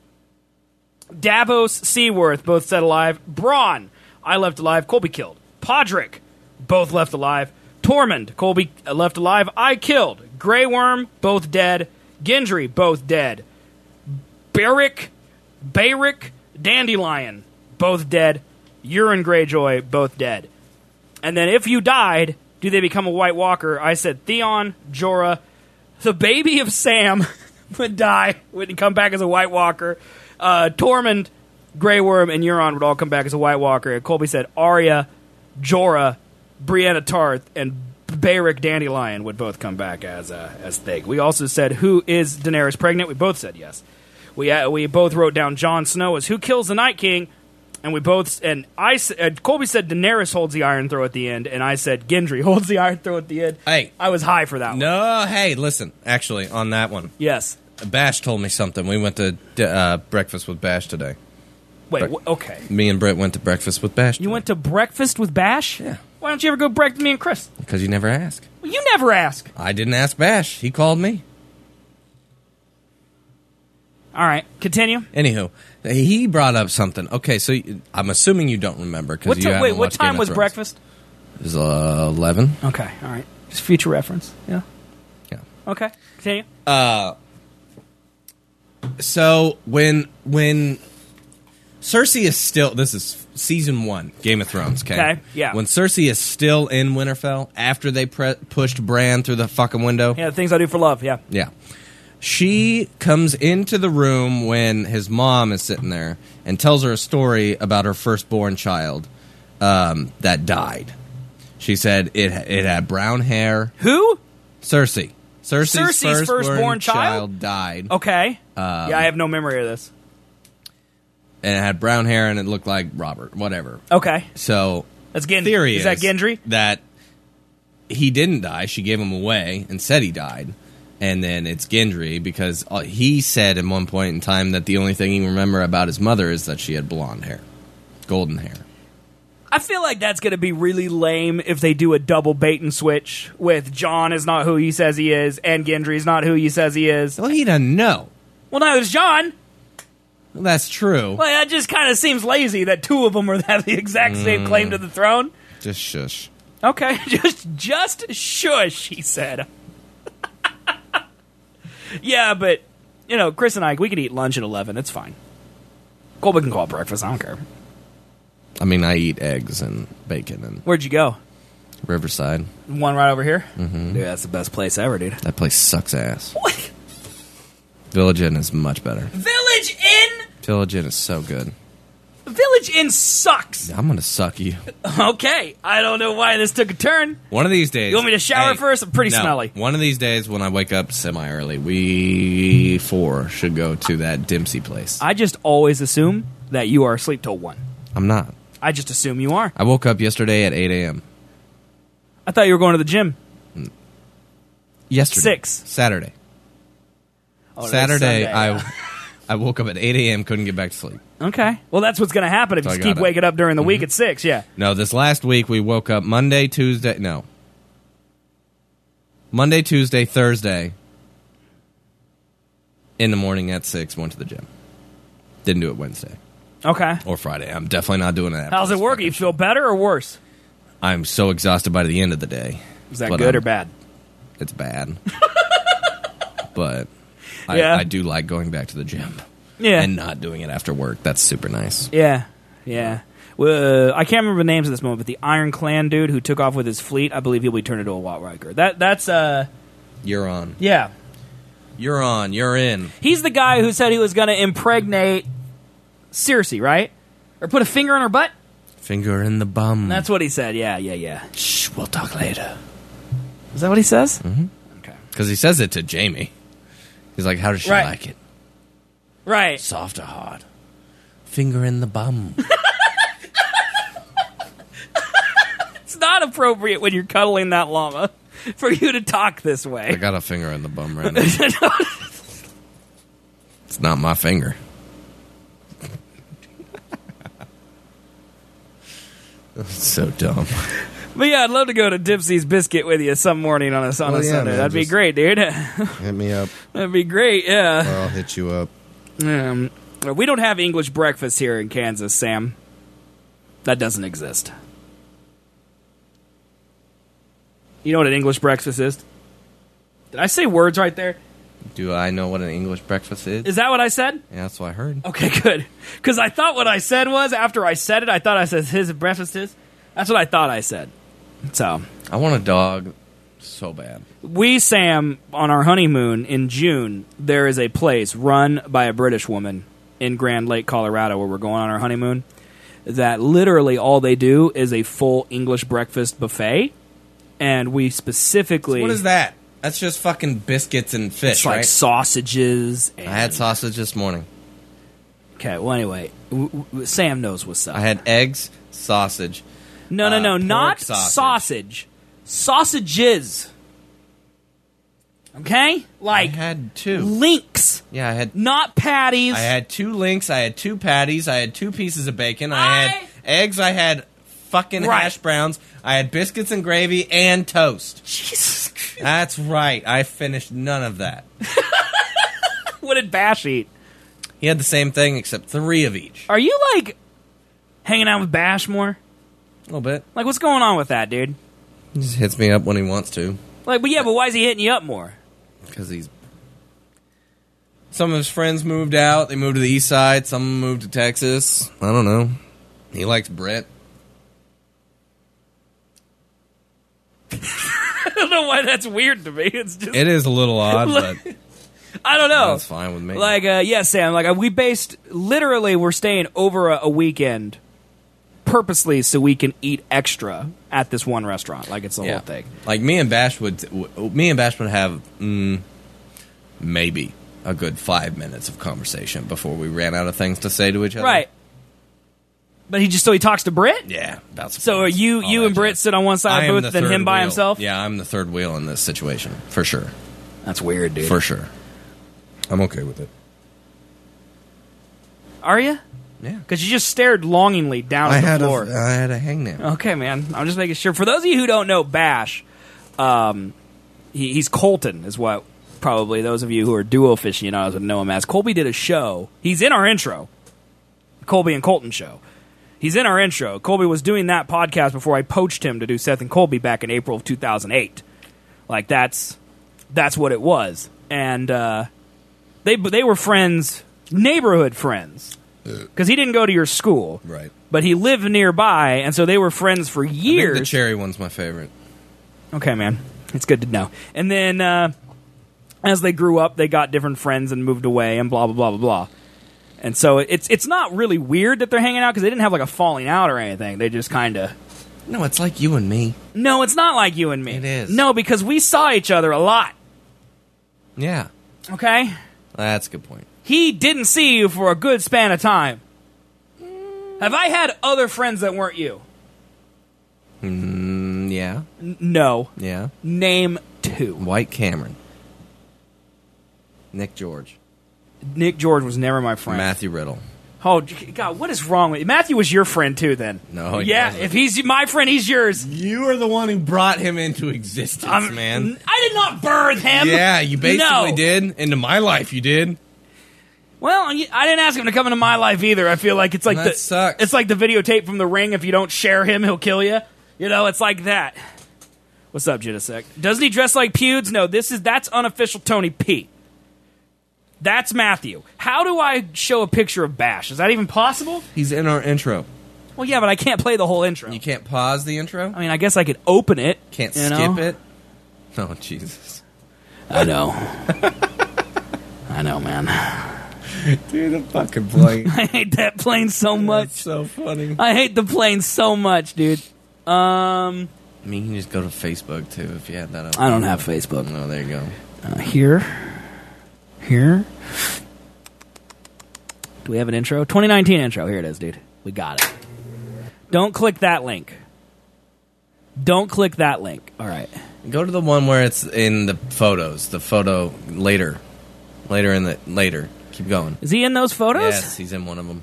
Davos Seaworth, both said alive. Braun, I left alive. Colby killed. Podrick, both left alive. Tormund, Colby uh, left alive. I killed. Grey Worm, both dead. Gendry, both dead. Beric, Beric, Dandelion, both dead. Euron Greyjoy, both dead. And then if you died, do they become a White Walker? I said Theon, Jorah, the baby of Sam would die, would come back as a White Walker. Uh, Tormund, Grey Worm, and Euron would all come back as a White Walker. And Colby said Arya, Jorah, Brienne of Tarth, and Beric Dandelion would both come back as uh, as Thing. We also said, who is Daenerys pregnant? We both said yes. We uh, we both wrote down Jon Snow as who kills the Night King, and we both and I s- uh, Colby said Daenerys holds the Iron Throne at the end, and I said Gendry holds the Iron Throne at the end. Hey. I was high for that one. No, hey, listen. Actually, on that one, Yes. Bash told me something. We went to uh, breakfast with Bash today. Wait. Wh- okay. Me and Britt went to breakfast with Bash. You went to breakfast with Bash? Yeah. Why don't you ever go breakfast with me and Chris? because you never ask. Well, you never ask. I didn't ask Bash. He called me. All right, continue. Anywho, he brought up something. Okay, so you- I'm assuming you don't remember because What you ti- haven't wait, what watched Game time of was Thrones. breakfast? It was uh, eleven. Okay, all right. Just future reference. Yeah. Yeah. Okay, continue. So when when Cersei is still, this is season one, Game of Thrones. Okay, Okay, yeah. When Cersei is still in Winterfell after they pre- pushed Bran through the fucking window. Yeah, the things I do for love. Yeah. Yeah. She comes into the room when his mom is sitting there and tells her a story about her firstborn child um, that died. She said it it had brown hair. Who? Cersei. Cersei's, Cersei's firstborn, firstborn child? died. Okay. Um, yeah, I have no memory of this. And it had brown hair and it looked like Robert, whatever. Okay. So That's Gendry. theory Is is, that Gendry? that he didn't die. She gave him away and said he died. And then it's Gendry because uh, he said at one point in time that the only thing he remember about his mother is that she had blonde hair, golden hair. I feel like that's going to be really lame if they do a double bait and switch with Jon is not who he says he is and Gendry is not who he says he is. Well, he doesn't know. Well, now there's Jon. Well, that's true. Well, that just kind of seems lazy that two of them are have the exact same Mm. claim to the throne. Just shush. Okay, just just shush, he said. Yeah, but, you know, Chris and I, we could eat lunch at eleven. It's fine. Colby can call it breakfast. I don't care. I mean, I eat eggs and bacon and Where'd you go? Riverside. One right over here? Mm-hmm. Dude, that's the best place ever, dude. That place sucks ass. What? Village Inn is much better. Village Inn? Village Inn is so good. Village Inn sucks. I'm gonna suck you. Okay, I don't know why this took a turn. One of these days. You want me to shower Hey, first? I'm pretty no. smelly. One of these days when I wake up semi early, we four should go to that Dempsey place. I just always assume that you are asleep till one. I'm not. I just assume you are. I woke up yesterday at eight a.m. I thought you were going to the gym. Yesterday. Six. Saturday. Oh, today's Saturday, Sunday. I I woke up at eight a.m., couldn't get back to sleep. Okay. Well, that's what's going to happen if So you I just keep got it. waking up during the week at six, yeah. No, this last week we woke up Monday, Tuesday. No. Monday, Tuesday, Thursday. In the morning at six, went to the gym. Didn't do it Wednesday Okay. or Friday. I'm definitely not doing it after How's it this work? fucking You feel better or worse? I'm so exhausted by the end of the day. Is that But, good um, or bad? It's bad. But I, Yeah. I do like going back to the gym Yeah. and not doing it after work. That's super nice. Yeah. Yeah. Well, uh, I can't remember the names at this moment, but the Iron Clan dude who took off with his fleet, I believe he'll be turned into a White Riker. That that's uh You're on. yeah. You're on. You're in. He's the guy who said he was going to impregnate Cersei, right? Or put a finger in her butt? Finger in the bum. That's what he said. Yeah, yeah, yeah. Shh, we'll talk later. Is that what he says? Mm-hmm. Okay. Because he says it to Jamie. He's like, how does she Right. like it? Right. Soft or hard? Finger in the bum. It's not appropriate when you're cuddling that llama for you to talk this I way. got a finger in the bum right now. It's not my finger. So dumb. But yeah, I'd love to go to Dipsy's Biscuit with you some morning on a, on Well, a yeah, Sunday. man, That'd be just- great, dude. Hit me up, That'd be great, yeah. or I'll hit you up. Um, we don't have English breakfast here in Kansas, Sam. That doesn't exist. You know what an English breakfast is? Did I say words right there? Do I know what an English breakfast is? Is that what I said? Yeah, that's what I heard. Okay, good. Because I thought what I said was, after I said it, I thought I said his breakfast is. That's what I thought I said. So, I want a dog so bad. we, Sam, on our honeymoon in June, there is a place run by a British woman in Grand Lake, Colorado, where we're going on our honeymoon, that literally all they do is a full English breakfast buffet. And we specifically... What is that? That's just fucking biscuits and fish, It's like right? sausages. And, I had sausage this morning. Okay, well, anyway, w- w- Sam knows what's up. I had eggs, sausage. No, no, Uh, no, pork not sausage. sausage. Sausages. Okay? I Like had two. links, Yeah, I had not patties. I had two links, I had two patties, I had two pieces of bacon, I, I- had eggs, I had fucking Right. hash browns, I had biscuits and gravy and toast. Jesus Christ. That's right. I finished none of that. What did Bash eat? He had the same thing except three of each. Are you like hanging out with Bash more? A little bit. Like, what's going on with that, dude? He just hits me up when he wants to. Like, but yeah, but why is he hitting you up more? Because he's... Some of his friends moved out. They moved to the east side. Some moved to Texas. I don't know. He likes Brett. I don't know why that's weird to me. It's just... It is a little odd, but... I don't know. That's fine with me. Like, uh, yeah, Sam, like, uh, we based... Literally, we're staying over a, a weekend purposely so we can eat extra at this one restaurant. Like, it's the yeah. whole thing. Like, me and Bash would... W- me and Bash would have... Mm, maybe a good five minutes of conversation before we ran out of things to say to each other. Right. But he just... So he talks to Britt? Yeah. That's So are you, you and Britt sit on one side of the booth, then him by wheel. himself? Yeah, I'm the third wheel in this situation. For sure. That's weird, dude. For sure. I'm okay with it. Are you? Yeah. Because you just stared longingly down I at the had floor. a, I had a hangnail. Okay, man. I'm just making sure. For those of you who don't know Bash, um, he, he's Colton, is what probably those of you who are duo aficionados would know him as. Colby did a show. He's in our intro. Colby and Colton show. He's in our intro. Colby was doing that podcast before I poached him to do Seth and Colby back in April of two thousand eight. Like, that's that's what it was. And uh, they they were friends, neighborhood friends. Because he didn't go to your school. Right. But he lived nearby, and so they were friends for I think years. the cherry one's my favorite. Okay, man. It's good to know. And then, uh, as they grew up, they got different friends and moved away, and blah, blah, blah, blah, blah. And so it's it's not really weird that they're hanging out, because they didn't have, like, a falling out or anything. They just kind of... No, it's like you and me. No, it's not like you and me. It is. No, because we saw each other a lot. Yeah. Okay? That's a good point. He didn't see you for a good span of time. Have I had other friends that weren't you? Mm, yeah. N- no. Yeah. Name two. White Cameron. Nick George. Nick George was never my friend. Matthew Riddle. Oh, God, what is wrong with you? Matthew was your friend, too, then. No, he Yeah, wasn't. if he's my friend, he's yours. You are the one who brought him into existence, I'm- man. I did not birth him. Yeah, you basically No. did. Into my life, you did. Well, I didn't ask him to come into my life either. I feel like it's like That the sucks. it's like the videotape from The Ring. If you don't share him, he'll kill you. You know, it's like that. What's up, Jidasek? Doesn't he dress like Pewds? No, this is that's unofficial Tony P. That's Matthew. How do I show a picture of Bash? Is that even possible? He's in our intro. Well, yeah, but I can't play the whole intro. You can't pause the intro? I mean, I guess I could open it. Can't you skip know? it? Oh, Jesus. I know. I know, man. Dude, the fucking plane. I hate that plane so much. That's so funny. I hate the plane so much, dude. Um, I mean, you can just go to Facebook, too, if you had that up. I don't have Facebook. Oh, there you go. Uh, here. Here. Do we have an intro? twenty nineteen intro. Here it is, dude. We got it. Don't click that link. Don't click that link. All right. Go to the one where it's in the photos. The photo later. Later in the... Later. Keep going. Is he in those photos? Yes, he's in one of them.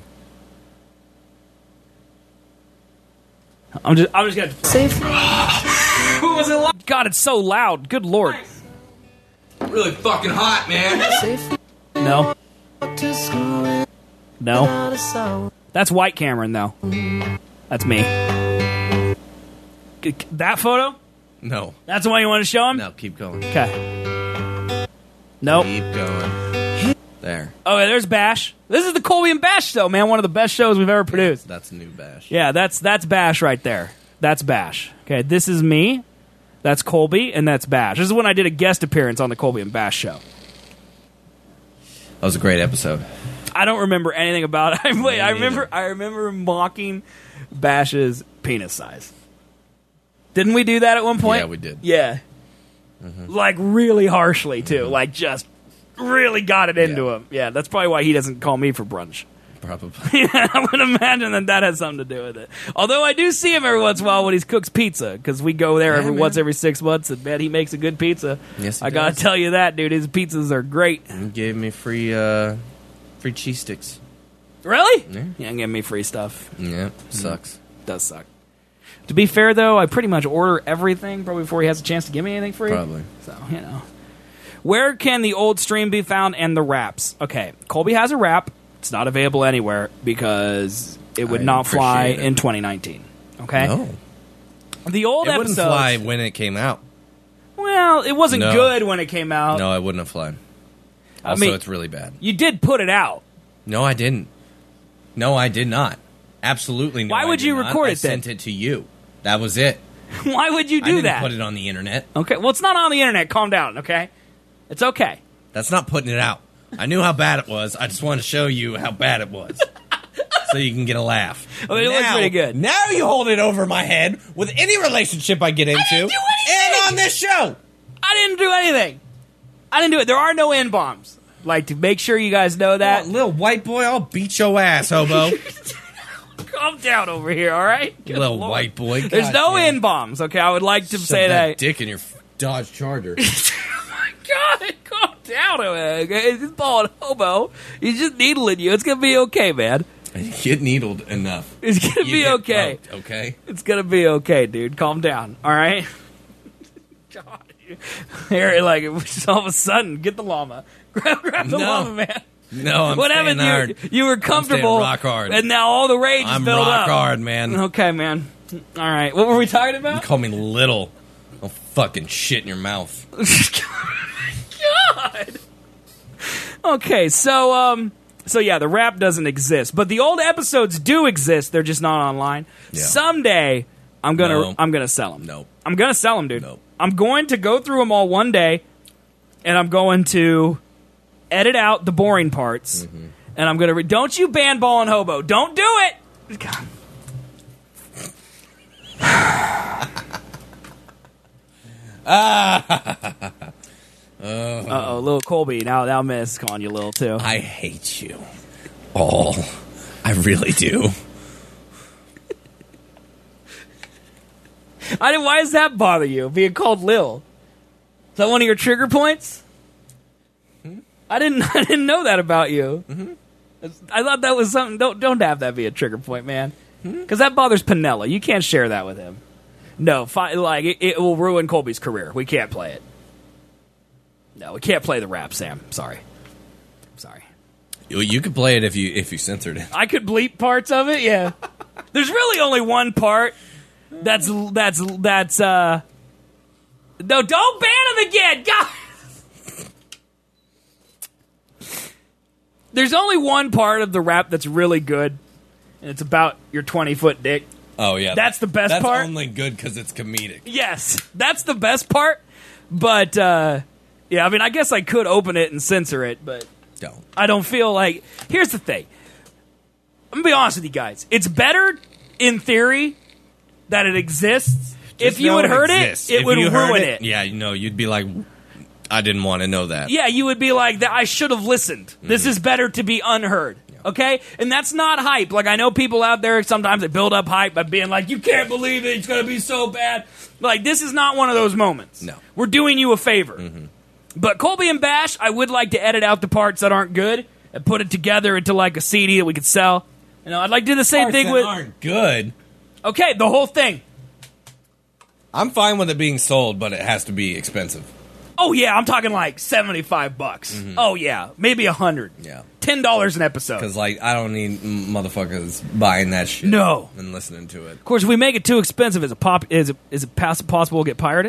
I'm just I'm just gonna save. Who was it? Lo- God, it's so loud. Good lord. Really fucking hot, man. No. No. That's White Cameron, though. That's me. G- That photo? No. That's the one you want to show him? No, keep going. Okay. Nope. Keep going. There. Okay, there's Bash. This is the Colby and Bash show, man. One of the best shows we've ever produced. That's a new Bash. Yeah, that's that's Bash right there. That's Bash. Okay, this is me. That's Colby, and that's Bash. This is when I did a guest appearance on the Colby and Bash show. That was a great episode. I don't remember anything about it. Wait, I remember. I remember mocking Bash's penis size. Didn't we do that at one point? Yeah, we did. Yeah, Mm-hmm. like really harshly too. Mm-hmm. Like just really got it into Yeah. him. Yeah, that's probably why he doesn't call me for brunch. Probably. Yeah, I would imagine that that has something to do with it. Although I do see him every once in a while when he cooks pizza, because we go there Yeah, every man. once every six months, and man, he makes a good pizza. Yes, he I gotta does. tell you that, dude. His pizzas are great. He gave me free uh, free cheese sticks. Really? Yeah. Yeah, give me free stuff. Yeah, sucks. Does suck. To be fair, though, I pretty much order everything probably before he has a chance to give me anything free. Probably. So, you know. Where can the old stream be found and the raps? Okay, Colby has a rap. It's not available anywhere because it would I not fly appreciate it. in twenty nineteen. Okay? No. The old It wouldn't episodes. fly when it came out. Well, it wasn't No. good when it came out. No, it wouldn't have flown. I Also, mean- it's really bad. You did put it out. No, I didn't. No, I did not. Absolutely no. Why I would did you not. record I it then? sent it to you. That was it. Why would you I do didn't that? put it on the internet. Okay, well, it's not on the internet. Calm down, okay? It's okay. That's not putting it out. I knew how bad it was. I just wanted to show you how bad it was. So you can get a laugh. I mean, it looks pretty good. Now you hold it over my head with any relationship I get into. didn't do and anything! on this show. I didn't do anything. I didn't do it. There are no N-bombs. Like, to make sure you guys know that. That little white boy, I'll beat your ass, hobo. Calm down over here, all right? Good little Lord. white boy. There's God no damn. N-bombs, okay? I would like to Shove say that that. dick in your Dodge Charger. Oh my God, calm down, okay? He's just balling hobo. He's just needling you. It's going to be okay, man. Get needled enough. It's going to You be get okay. poked, okay? It's going to be okay, dude. Calm down, all right? God. Here, like, just all of a sudden, get the llama. Grab, grab the No. llama, man. No, I'm What staying happened? hard. You, you were comfortable, rock hard. and now all the rage is I'm built rock up. hard, man. Okay, man. All right. What were we talking You about? call me little. I'll fucking shit in your mouth. God. Okay, so um, so yeah, the rap doesn't exist, but the old episodes do exist. They're just not online. Yeah. Someday, I'm gonna No. I'm gonna sell them. Nope. I'm gonna sell them, dude. Nope. I'm going to go through them all one day, and I'm going to edit out the boring parts, Mm-hmm. and I'm gonna. Re- Don't you ban ball and hobo? Don't do it. God. Uh oh, little Colby. Now, now, Miss calling you little too. I hate you. All. I really do. I didn't. Why does that bother you? Being called Lil? Is that one of your trigger points? Hmm? I didn't. I didn't know that about you. Mm-hmm. I thought that was something. Don't don't have that be a trigger point, man. Because that bothers Pinella. You can't share that with him. No, fi- like it, it will ruin Colby's career. We can't play it. No, we can't play the rap, Sam. Sorry. Sorry. You, you could play it if you if you censored it. I could bleep parts of it. Yeah. There's really only one part. That's that's that's uh. No, don't ban him again, God. There's only one part of the rap that's really good, and it's about your twenty foot dick. Oh yeah, That's the best That's part? only good because it's comedic. Yes, that's the best part. But uh, yeah, I mean, I guess I could open it and censor it, but Don't. I don't feel like. Here's the thing. I'm gonna be honest with you guys. It's better in theory that it exists. Just if you know had heard exists. it, it If would you heard ruin it. Yeah, you know, you'd be like, I didn't want to know that. Yeah, you would be like, "That I should have listened. This is better to be unheard." Okay? And that's not hype. Like, I know people out there, sometimes they build up hype by being like, you can't believe it, it's going to be so bad. Like, this is not one of those moments. No. We're doing you a favor. But Colby and Bash, I would like to edit out the parts that aren't good and put it together into, like, a C D that we could sell. You know, I'd like to do the same Parts thing that with... aren't good. Okay, the whole thing. I'm fine with it being sold, but it has to be expensive. Oh, yeah, I'm talking like seventy-five bucks. Oh, yeah, maybe one hundred. Yeah. ten dollars an episode. Because, like, I don't need motherfuckers buying that shit. No. And listening to it. Of course, if we make it too expensive, is it pop? Is it is it pass- possible to get pirated?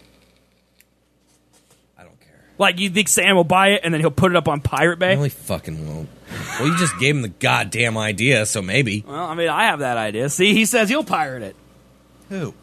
I don't care. Like, you think Sam will buy it and then he'll put it up on Pirate Bay? Really fucking won't. Well, you just gave him the goddamn idea, so maybe. Well, I mean, I have that idea. See, he says he'll pirate it. Who?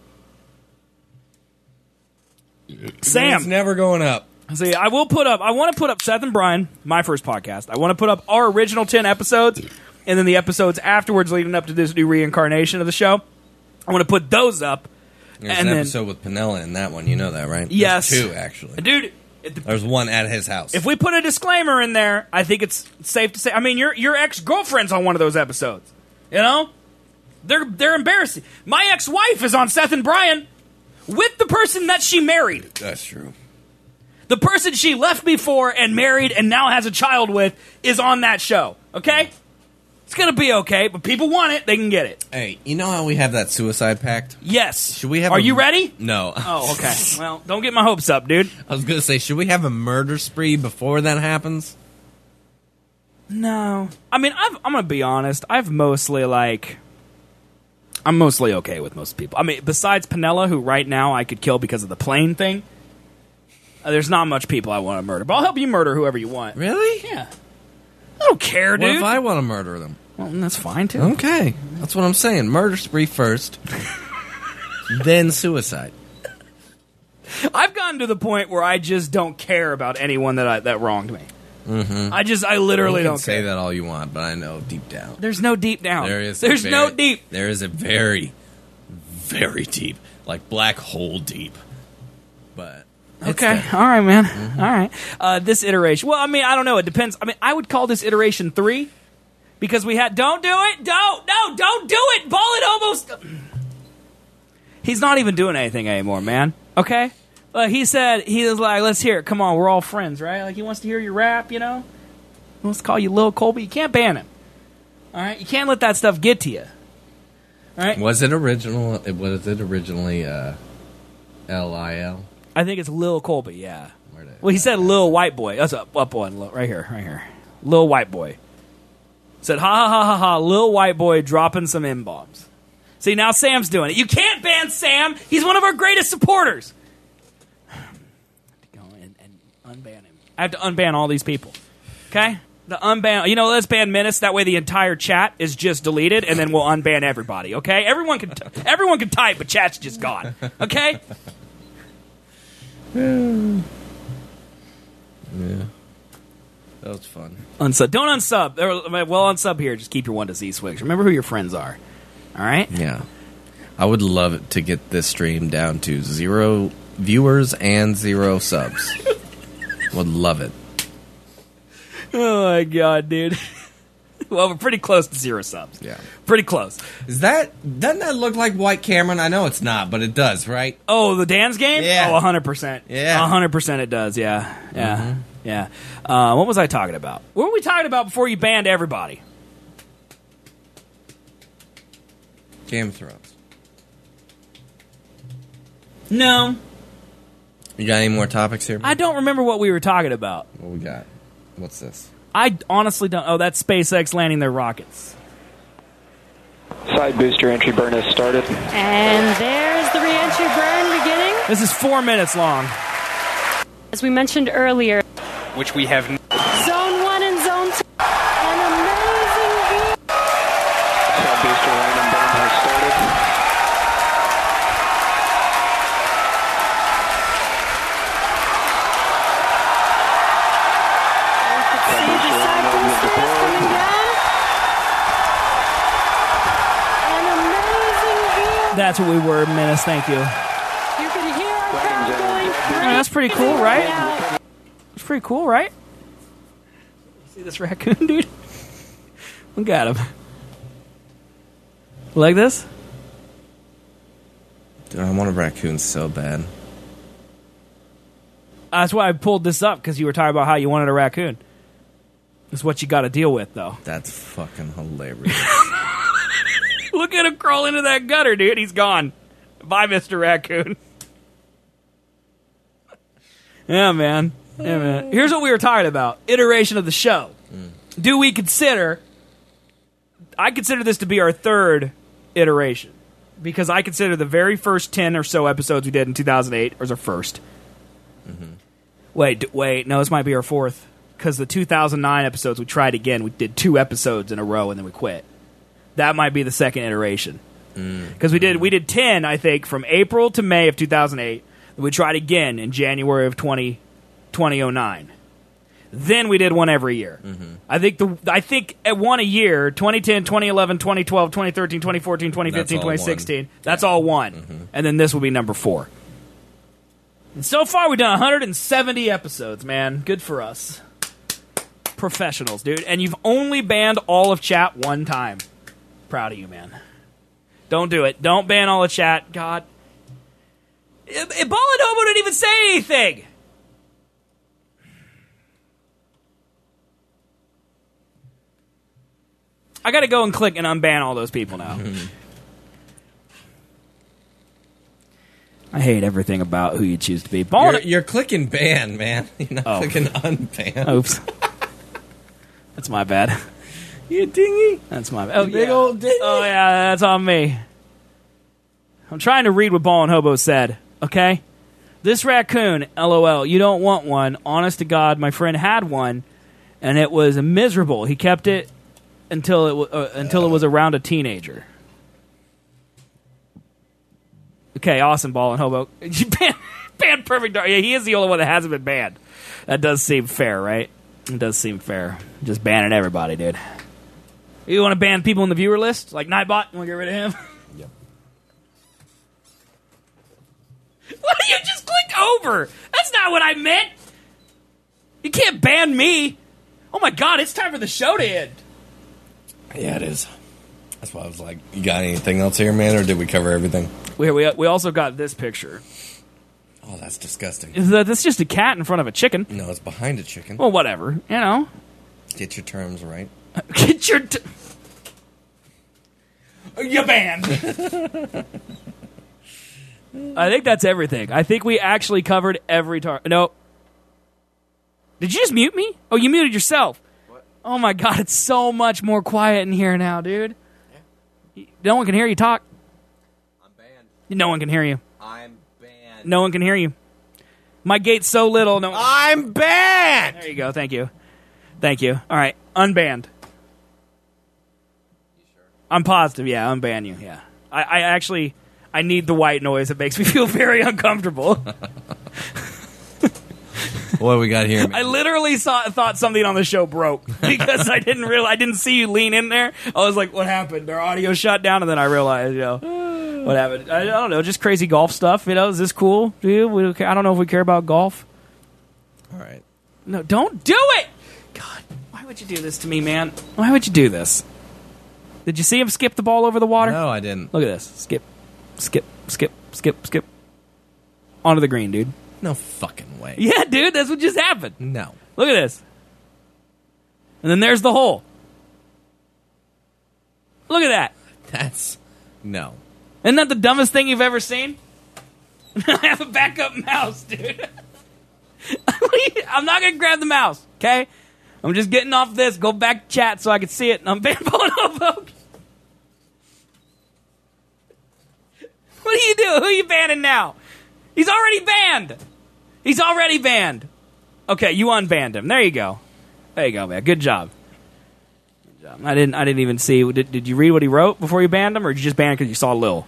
Sam. It's never going up. See, I will put up. I want to put up Seth and Brian, my first podcast. I want to put up our original ten episodes, and then the episodes afterwards, leading up to this new reincarnation of the show. I want to put those up. There's And an then- episode with Pinella in that one. You know that, right? Yes, There's two, actually. dude. If, the, There's one at his house. if we put a disclaimer in there, I think it's safe to say. I mean, your your ex girlfriend's on one of those episodes. You know, they're they're embarrassing. My ex wife is on Seth and Brian with the person that she married. That's true. The person she left me for and married and now has a child with is on that show. Okay? It's going to be okay, but people want it, they can get it. Hey, you know how we have that suicide pact? Yes. Should we have Are a- you ready? No. Oh, okay. Well, don't get my hopes up, dude. I was going to say, should we have a murder spree before that happens? No. I mean, I've, I'm going to be honest. I've mostly, like... I'm mostly okay with most people. I mean, besides Pinella, who right now I could kill because of the plane thing, uh, there's not much people I want to murder. But I'll help you murder whoever you want. Really? Yeah. I don't care, What dude. if I want to murder them? Well, that's fine, too. Okay. That's what I'm saying. Murder spree first, then suicide. I've gotten to the point where I just don't care about anyone that I, that wronged me. Mm-hmm. I just, I literally You can don't say care. that all you want, but I know deep down. There's no deep down. There is. a There's very- no deep. There is a very, very deep, like black hole deep. But it's Okay, there. all right, man. Mm-hmm. All right. Uh, this iteration. Well, I mean, I don't know. It depends. I mean, I would call this iteration three because we had. Don't do it. Don't. No. Don't do it. Ball it almost. He's not even doing anything anymore, man. Okay. Uh, he said he was like, "Let's hear it. Come on, we're all friends, right?" Like he wants to hear your rap, you know. He wants to call you Lil Colby. You can't ban him. All right. You can't let that stuff get to you. All right. Was it original? It was it originally uh, L I L? I think it's Lil Colby. Yeah. Where did- Well, he said Lil White Boy. That's up, up one, Lil- right here, right here. Lil White Boy. Said, ha ha ha ha ha, Lil White Boy dropping some M-bombs. See, now Sam's doing it. You can't ban Sam. He's one of our greatest supporters. Go and, and unban him. I have to unban all these people. Okay? The unban, you know, let's ban Menace. That way the entire chat is just deleted, and then we'll unban everybody, okay? Everyone can, t- everyone can type, but chat's just gone. Okay? Yeah. That was fun. Unsub. Don't unsub. Or, well, unsub here. Just keep your one to Z Swigs. Remember who your friends are. All right? Yeah. I would love it to get this stream down to zero viewers and zero subs. Would love it. Oh, my God, dude. Well, we're pretty close to zero subs. Yeah. Pretty close. Is that doesn't that look like White Cameron? I know it's not, but it does, right? Oh, the Dan's game? Yeah. Oh, one hundred percent. Yeah. one hundred percent it does, yeah. Yeah. Yeah. Uh, what was I talking about? What were we talking about before you banned everybody? Game of Thrones. No. You got any more topics here? I don't remember what we were talking about. What we got? What's this? I honestly don't. Oh, that's SpaceX landing their rockets. Side booster entry burn has started. And there's the re-entry burn beginning. This is four minutes long. As we mentioned earlier, Which we have. N- Zone one and Zone two. An amazing view. Side booster random burn has started. See the side boosters coming down. An amazing view. That's what we were, Menace. Thank you. You can hear our crowd going crazy. Oh, that's pretty cool, right? Yeah. It's pretty cool, right? See this raccoon, dude? Look at him. Like this? Dude, I want a raccoon so bad. That's why I pulled this up, because you were talking about how you wanted a raccoon. That's what you got to deal with, though. That's fucking hilarious. Look at him crawl into that gutter, dude. He's gone. Bye, Mister Raccoon. Yeah, man. Yeah, man. Here's what we were talking about. Iteration of the show. Do we consider... I consider this to be our third iteration. Because I consider the very first ten or so episodes we did in two thousand eight as our first. Wait, d- wait. No, this might be our fourth. Because the two thousand nine episodes, we tried again. We did two episodes in a row, and then we quit. That might be the second iteration. Because we did we did ten, I think, from April to May of two thousand eight. Then we tried again in January of twenty oh nine. Then we did one every year. I think the I think at one a year, twenty ten, twenty eleven, twenty twelve, twenty thirteen, twenty fourteen, twenty fifteen, That's all twenty sixteen. That's all one. And then this will be number four. And so far, we've done one hundred seventy episodes, man. Good for us. Professionals, dude. And you've only banned all of chat one time. Proud of you, man. Don't do it. Don't ban all of chat. God. Ebola Nobo didn't even say anything. I gotta go and click and unban all those people now. I hate everything about who you choose to be. Ball You're, you're clicking ban, man. You're not Oh. clicking unban. Oops. That's my bad. You dingy. That's my bad. Oh, Big yeah. old dingy. Oh, yeah, that's on me. I'm trying to read what Ball and Hobo said, okay? This raccoon, LOL, you don't want one. Honest to God, my friend had one, and it was miserable. He kept it until it w- uh, until it was around a teenager. Okay, awesome, Ball and Hobo. You banned, banned Perfect Dark. Yeah, he is the only one that hasn't been banned. That does seem fair, right? It does seem fair. Just banning everybody, dude. You want to ban people in the viewer list? Like Nightbot? You want to get rid of him? Yep. What? You just clicked over. That's not what I meant. You can't ban me. Oh my God, it's time for the show to end. Yeah, it is. That's why I was like, you got anything else here, man, or did we cover everything? We, we, we also got this picture. Oh, that's disgusting. That's just a cat in front of a chicken. No, it's behind a chicken. Well, whatever. You know. Get your terms right. Get your... T- you banned. I think that's everything. I think we actually covered every tar... No. Did you just mute me? Oh, you muted yourself. What? Oh my God, it's so much more quiet in here now, dude. Yeah. No one can hear you talk. I'm banned. No one can hear you. I'm banned. No one can hear you. My gate's so little. No. I'm banned! There you go. Thank you. Thank you. All right. Unbanned. You sure? I'm positive. Yeah, unban you. Yeah. I, I actually... I need the white noise. It makes me feel very uncomfortable. What do we got here, man? I literally saw, thought something on the show broke because I didn't realize I didn't see you lean in there. I was like, "What happened?" Their audio shut down, and then I realized, you know, what happened. I, I don't know, just crazy golf stuff. You know, is this cool? Do you? We, I don't know if we care about golf. All right. No, don't do it. God, why would you do this to me, man? Why would you do this? Did you see him skip the ball over the water? No, I didn't. Look at this. Skip, skip, skip, skip, skip. Onto the green, dude. No fucking way. Yeah, dude, that's what just happened. No. Look at this. And then there's the hole. Look at that. That's... No. Isn't that the dumbest thing you've ever seen? I have a backup mouse, dude. I'm not going to grab the mouse, okay? I'm just getting off this, go back to chat so I can see it, and I'm banned Hobo. What do you do? Who are you banning now? He's already banned. He's already banned. Okay, you unbanned him. There you go. There you go, man. Good job. Good job. I didn't. I didn't even see. Did, did you read what he wrote before you banned him, or did you just ban him because you saw Lil?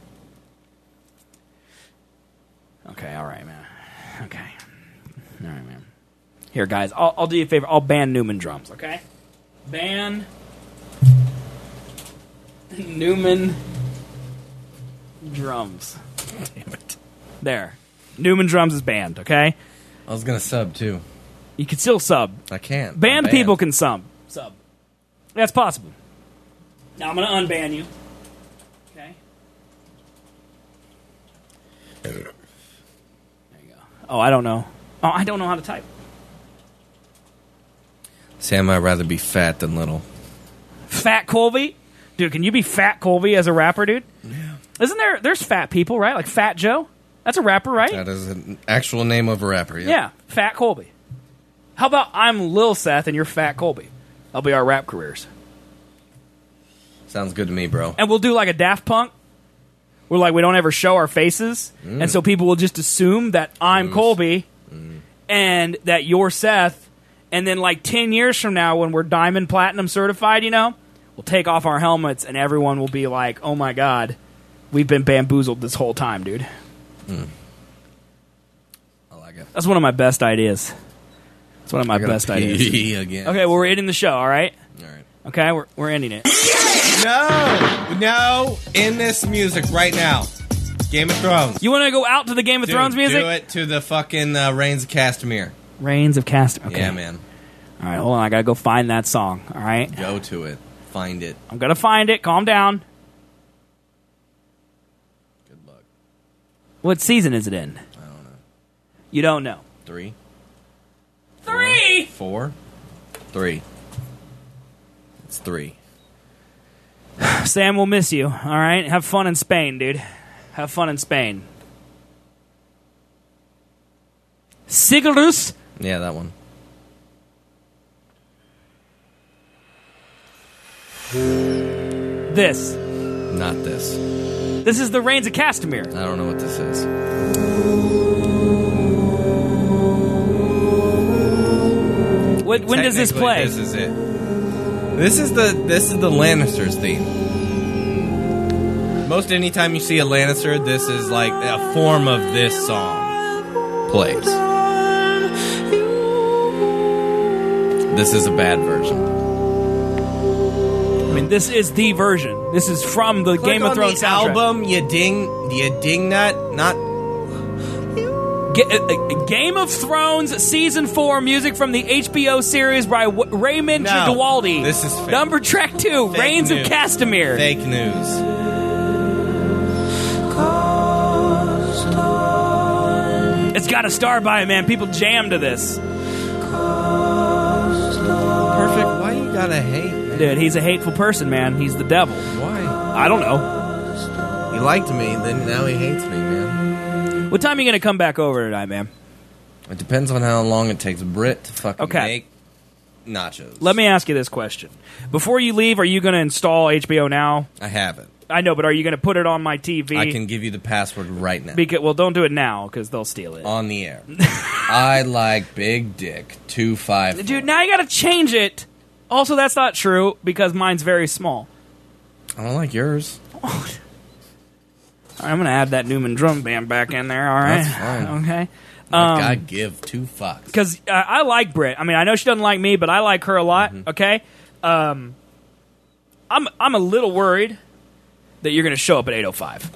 Okay. All right, man. Okay. All right, man. Here, guys. I'll, I'll do you a favor. I'll ban Newman drums. Okay. Ban Newman drums. Damn it. There. Newman drums is banned, okay? I was going to sub, too. You can still sub. I can't. Banned I'm people can sub. Sub. That's possible. Now I'm going to unban you. Okay? There you go. Oh, I don't know. Oh, I don't know how to type. Sam, I'd rather be fat than little. Fat Colby? Dude, can you be Fat Colby as a rapper, dude? Yeah. Isn't there... There's fat people, right? Like Fat Joe? That's a rapper, right? That is an actual name of a rapper, yeah. Yeah, Fat Colby. How about I'm Lil Seth and you're Fat Colby? That'll be our rap careers. Sounds good to me, bro. And we'll do like a Daft Punk. We're like, we don't ever show our faces. Mm. And so people will just assume that I'm mm. Colby mm. and that you're Seth. And then like ten years from now when we're Diamond Platinum certified, you know, we'll take off our helmets and everyone will be like, oh my God, we've been bamboozled this whole time, dude. Mm. I like it. That's one of my best ideas. That's one of my best ideas. Again. Okay, well, we're ending the show, all right? All right. Okay, we're, we're ending it. No! No! In this music right now. Game of Thrones. You want to go out to the Game of Dude, Thrones music? Do it to the fucking uh, Reigns of Castamere. Reigns of Castamere. Okay. Yeah, man. All right, hold on. I got to go find that song, all right? Go to it. Find it. I'm going to find it. Calm down. What season is it in? I don't know. You don't know. Three. Three? Four. Three. It's three. Sam will miss you, all right? Have fun in Spain, dude. Have fun in Spain. Sigurus? Yeah, that one. This. Not this. This is the Reigns of Castamere. I don't know what this is. When, when does this Technically, play? This is it. This is the this is the Lannisters theme. Most anytime you see a Lannister, this is like a form of this song plays. This is a bad version. I mean, this is the version. This is from the Click Game of on Thrones the soundtrack. album. You ding, you ding that. Not Ga- uh, uh, Game of Thrones Season four music from the H B O series by w- Raymond No, Jadwaldi. this is fake. Number track two, Fake Reigns news. of Castamere. fake news. It's got a star by it, man. People jam to this. Perfect. Why you gotta hate, man? Dude, he's a hateful person, man. He's the devil. Why? I don't know. He liked me, then now he hates me, man. What time are you going to come back over tonight, man? It depends on how long it takes Britt to fucking Okay. make nachos. Let me ask you this question. Before you leave, are you going to install H B O Now? I have it. I know, but are you going to put it on my T V? I can give you the password right now. Because, well, don't do it now, because they'll steal it. On the air. I like big dick. Two five. Dude, now you got to change it. Also, that's not true, because mine's very small. I don't like yours. I'm going to add that Newman drum band back in there, all right? That's fine. Okay. Like, Um, I give two fucks. Because uh, I like Britt. I mean, I know she doesn't like me, but I like her a lot, Mm-hmm. okay? Um, I'm, I'm a little worried that you're going to show up at eight oh five.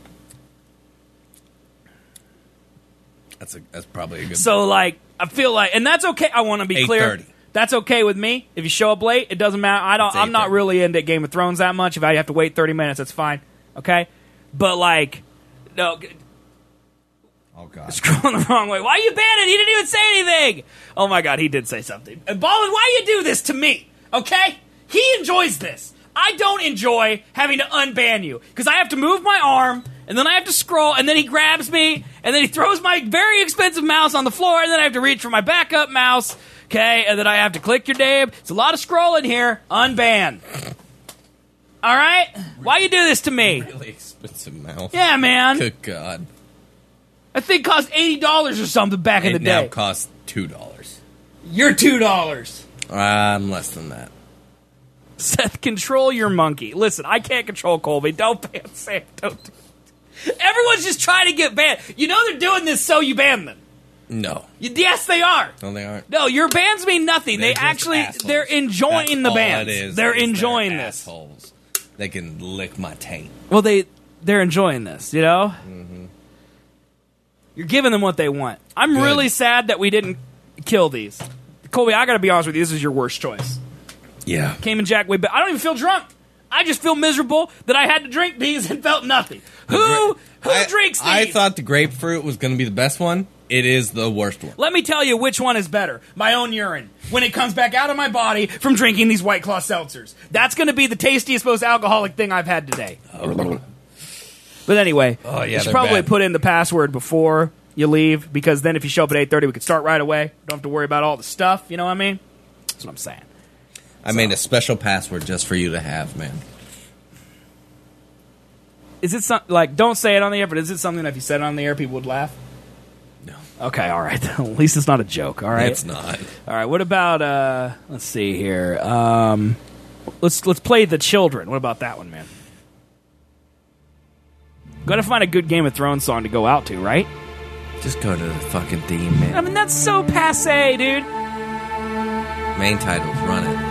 That's a, that's probably a good. So, like, I feel like, and that's okay. I want to be clear. eight thirty. That's okay with me. If you show up late, it doesn't matter. I don't. It's I'm not eight thirty. really into Game of Thrones that much. If I have to wait thirty minutes, that's fine. Okay, but like, no, Oh god. scrolling the wrong way. Why you banning? He didn't even say anything. Oh my god, he did say something. And Ballin, why you do this to me? Okay, he enjoys this. I don't enjoy having to unban you because I have to move my arm and then I have to scroll and then he grabs me and then he throws my very expensive mouse on the floor and then I have to reach for my backup mouse. Okay, and then I have to click your name. It's a lot of scrolling here. Unban. All right, why you do this to me? Really expensive mouse. Yeah, man. Good god. That thing cost eighty dollars or something back in the It now day. costs two dollars. You're two dollars. I'm less than that. Seth, control your monkey. Listen, I can't control Colby. Don't ban Sam. Don't do it. Everyone's just trying to get banned. You know they're doing this so you ban them. No. You, yes, they are. No, they aren't. No, your bans mean nothing. They're they just actually, assholes. they're enjoying That's the all bans. it is, they're is enjoying they're this. Assholes. They can lick my taint. Well, they they're enjoying this. You know. Mm-hmm. You're giving them what they want. I'm Good. really sad that we didn't kill these. Colby, I got to be honest with you. This is your worst choice. Yeah. Cayman Jack way back. I don't even feel drunk. I just feel miserable that I had to drink these and felt nothing. Who who I, drinks these? I thought the grapefruit was going to be the best one. It is the worst one. Let me tell you which one is better. My own urine. When it comes back out of my body from drinking these White Claw seltzers. That's going to be the tastiest, most alcoholic thing I've had today. But anyway, Oh, yeah, you should they're probably bad. put in the password before you leave, because then if you show up at eight thirty, we could start right away. Don't have to worry about all the stuff, you know what I mean? That's what I'm saying. I made a special password just for you to have, man. Is it some, like, don't say it on the air, but is it something that if you said it on the air, people would laugh? No. Okay, all right. At least it's not a joke, all right? It's not. All right, what about, uh, let's see here. Um, let's let's play The Children. What about that one, man? Got to find a good Game of Thrones song to go out to, right? Just go to the fucking theme, I man. mean, that's so passe, dude. Main titles, run it.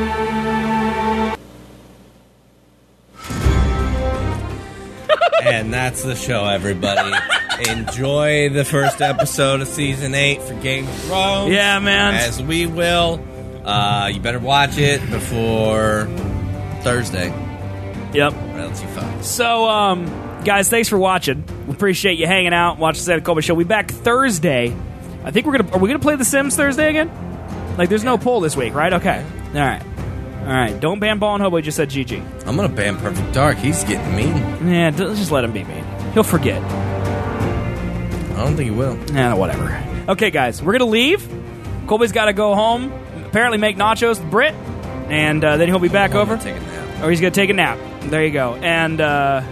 And that's the show, everybody. Enjoy the first episode of season eight for Game of Thrones. Yeah, man. As we will. Uh, you better watch it before Thursday, Yep. or else you fuck. So, um, guys, thanks for watching. We appreciate you hanging out, watching the Santa Colby Show. We'll be back Thursday. I think we're gonna. Are we gonna play The Sims Thursday again? Like, there's no poll this week, right? Okay. All right. All right. Don't ban Ball and Hobo. He just said G G. I'm gonna ban Perfect Dark. He's getting mean. Yeah, d- just let him be mean. He'll forget. I don't think he will. Nah, whatever. Okay, guys, we're gonna leave. Colby's got to go home. Apparently, make nachos with Britt. and uh, then he'll be back over. Take a nap. Or he's going to take a nap. There you go. And uh,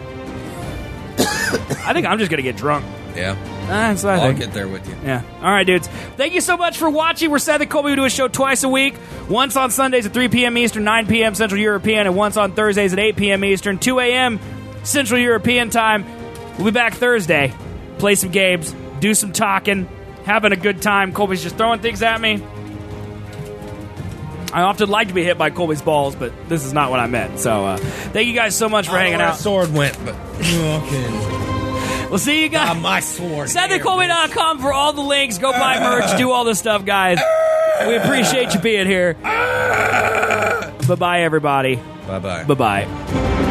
I think I'm just going to get drunk. Yeah. That's what I I'll think. get there with you. Yeah. All right, dudes. Thank you so much for watching. We're sad that Colby will do a show twice a week. Once on Sundays at three p.m. Eastern, nine p.m. Central European, and once on Thursdays at eight p.m. Eastern, two a.m. Central European time. We'll be back Thursday. Play some games, do some talking, having a good time. Colby's just throwing things at me. I often like to be hit by Colby's balls, but this is not what I meant. So uh, thank you guys so much for I don't hanging know where out. the sword went, but okay. We'll see you guys. Ah, my sword. Seth at Colby dot com for all the links. Go buy merch. Do all this stuff, guys. We appreciate you being here. Bye-bye, everybody. Bye-bye. Bye-bye.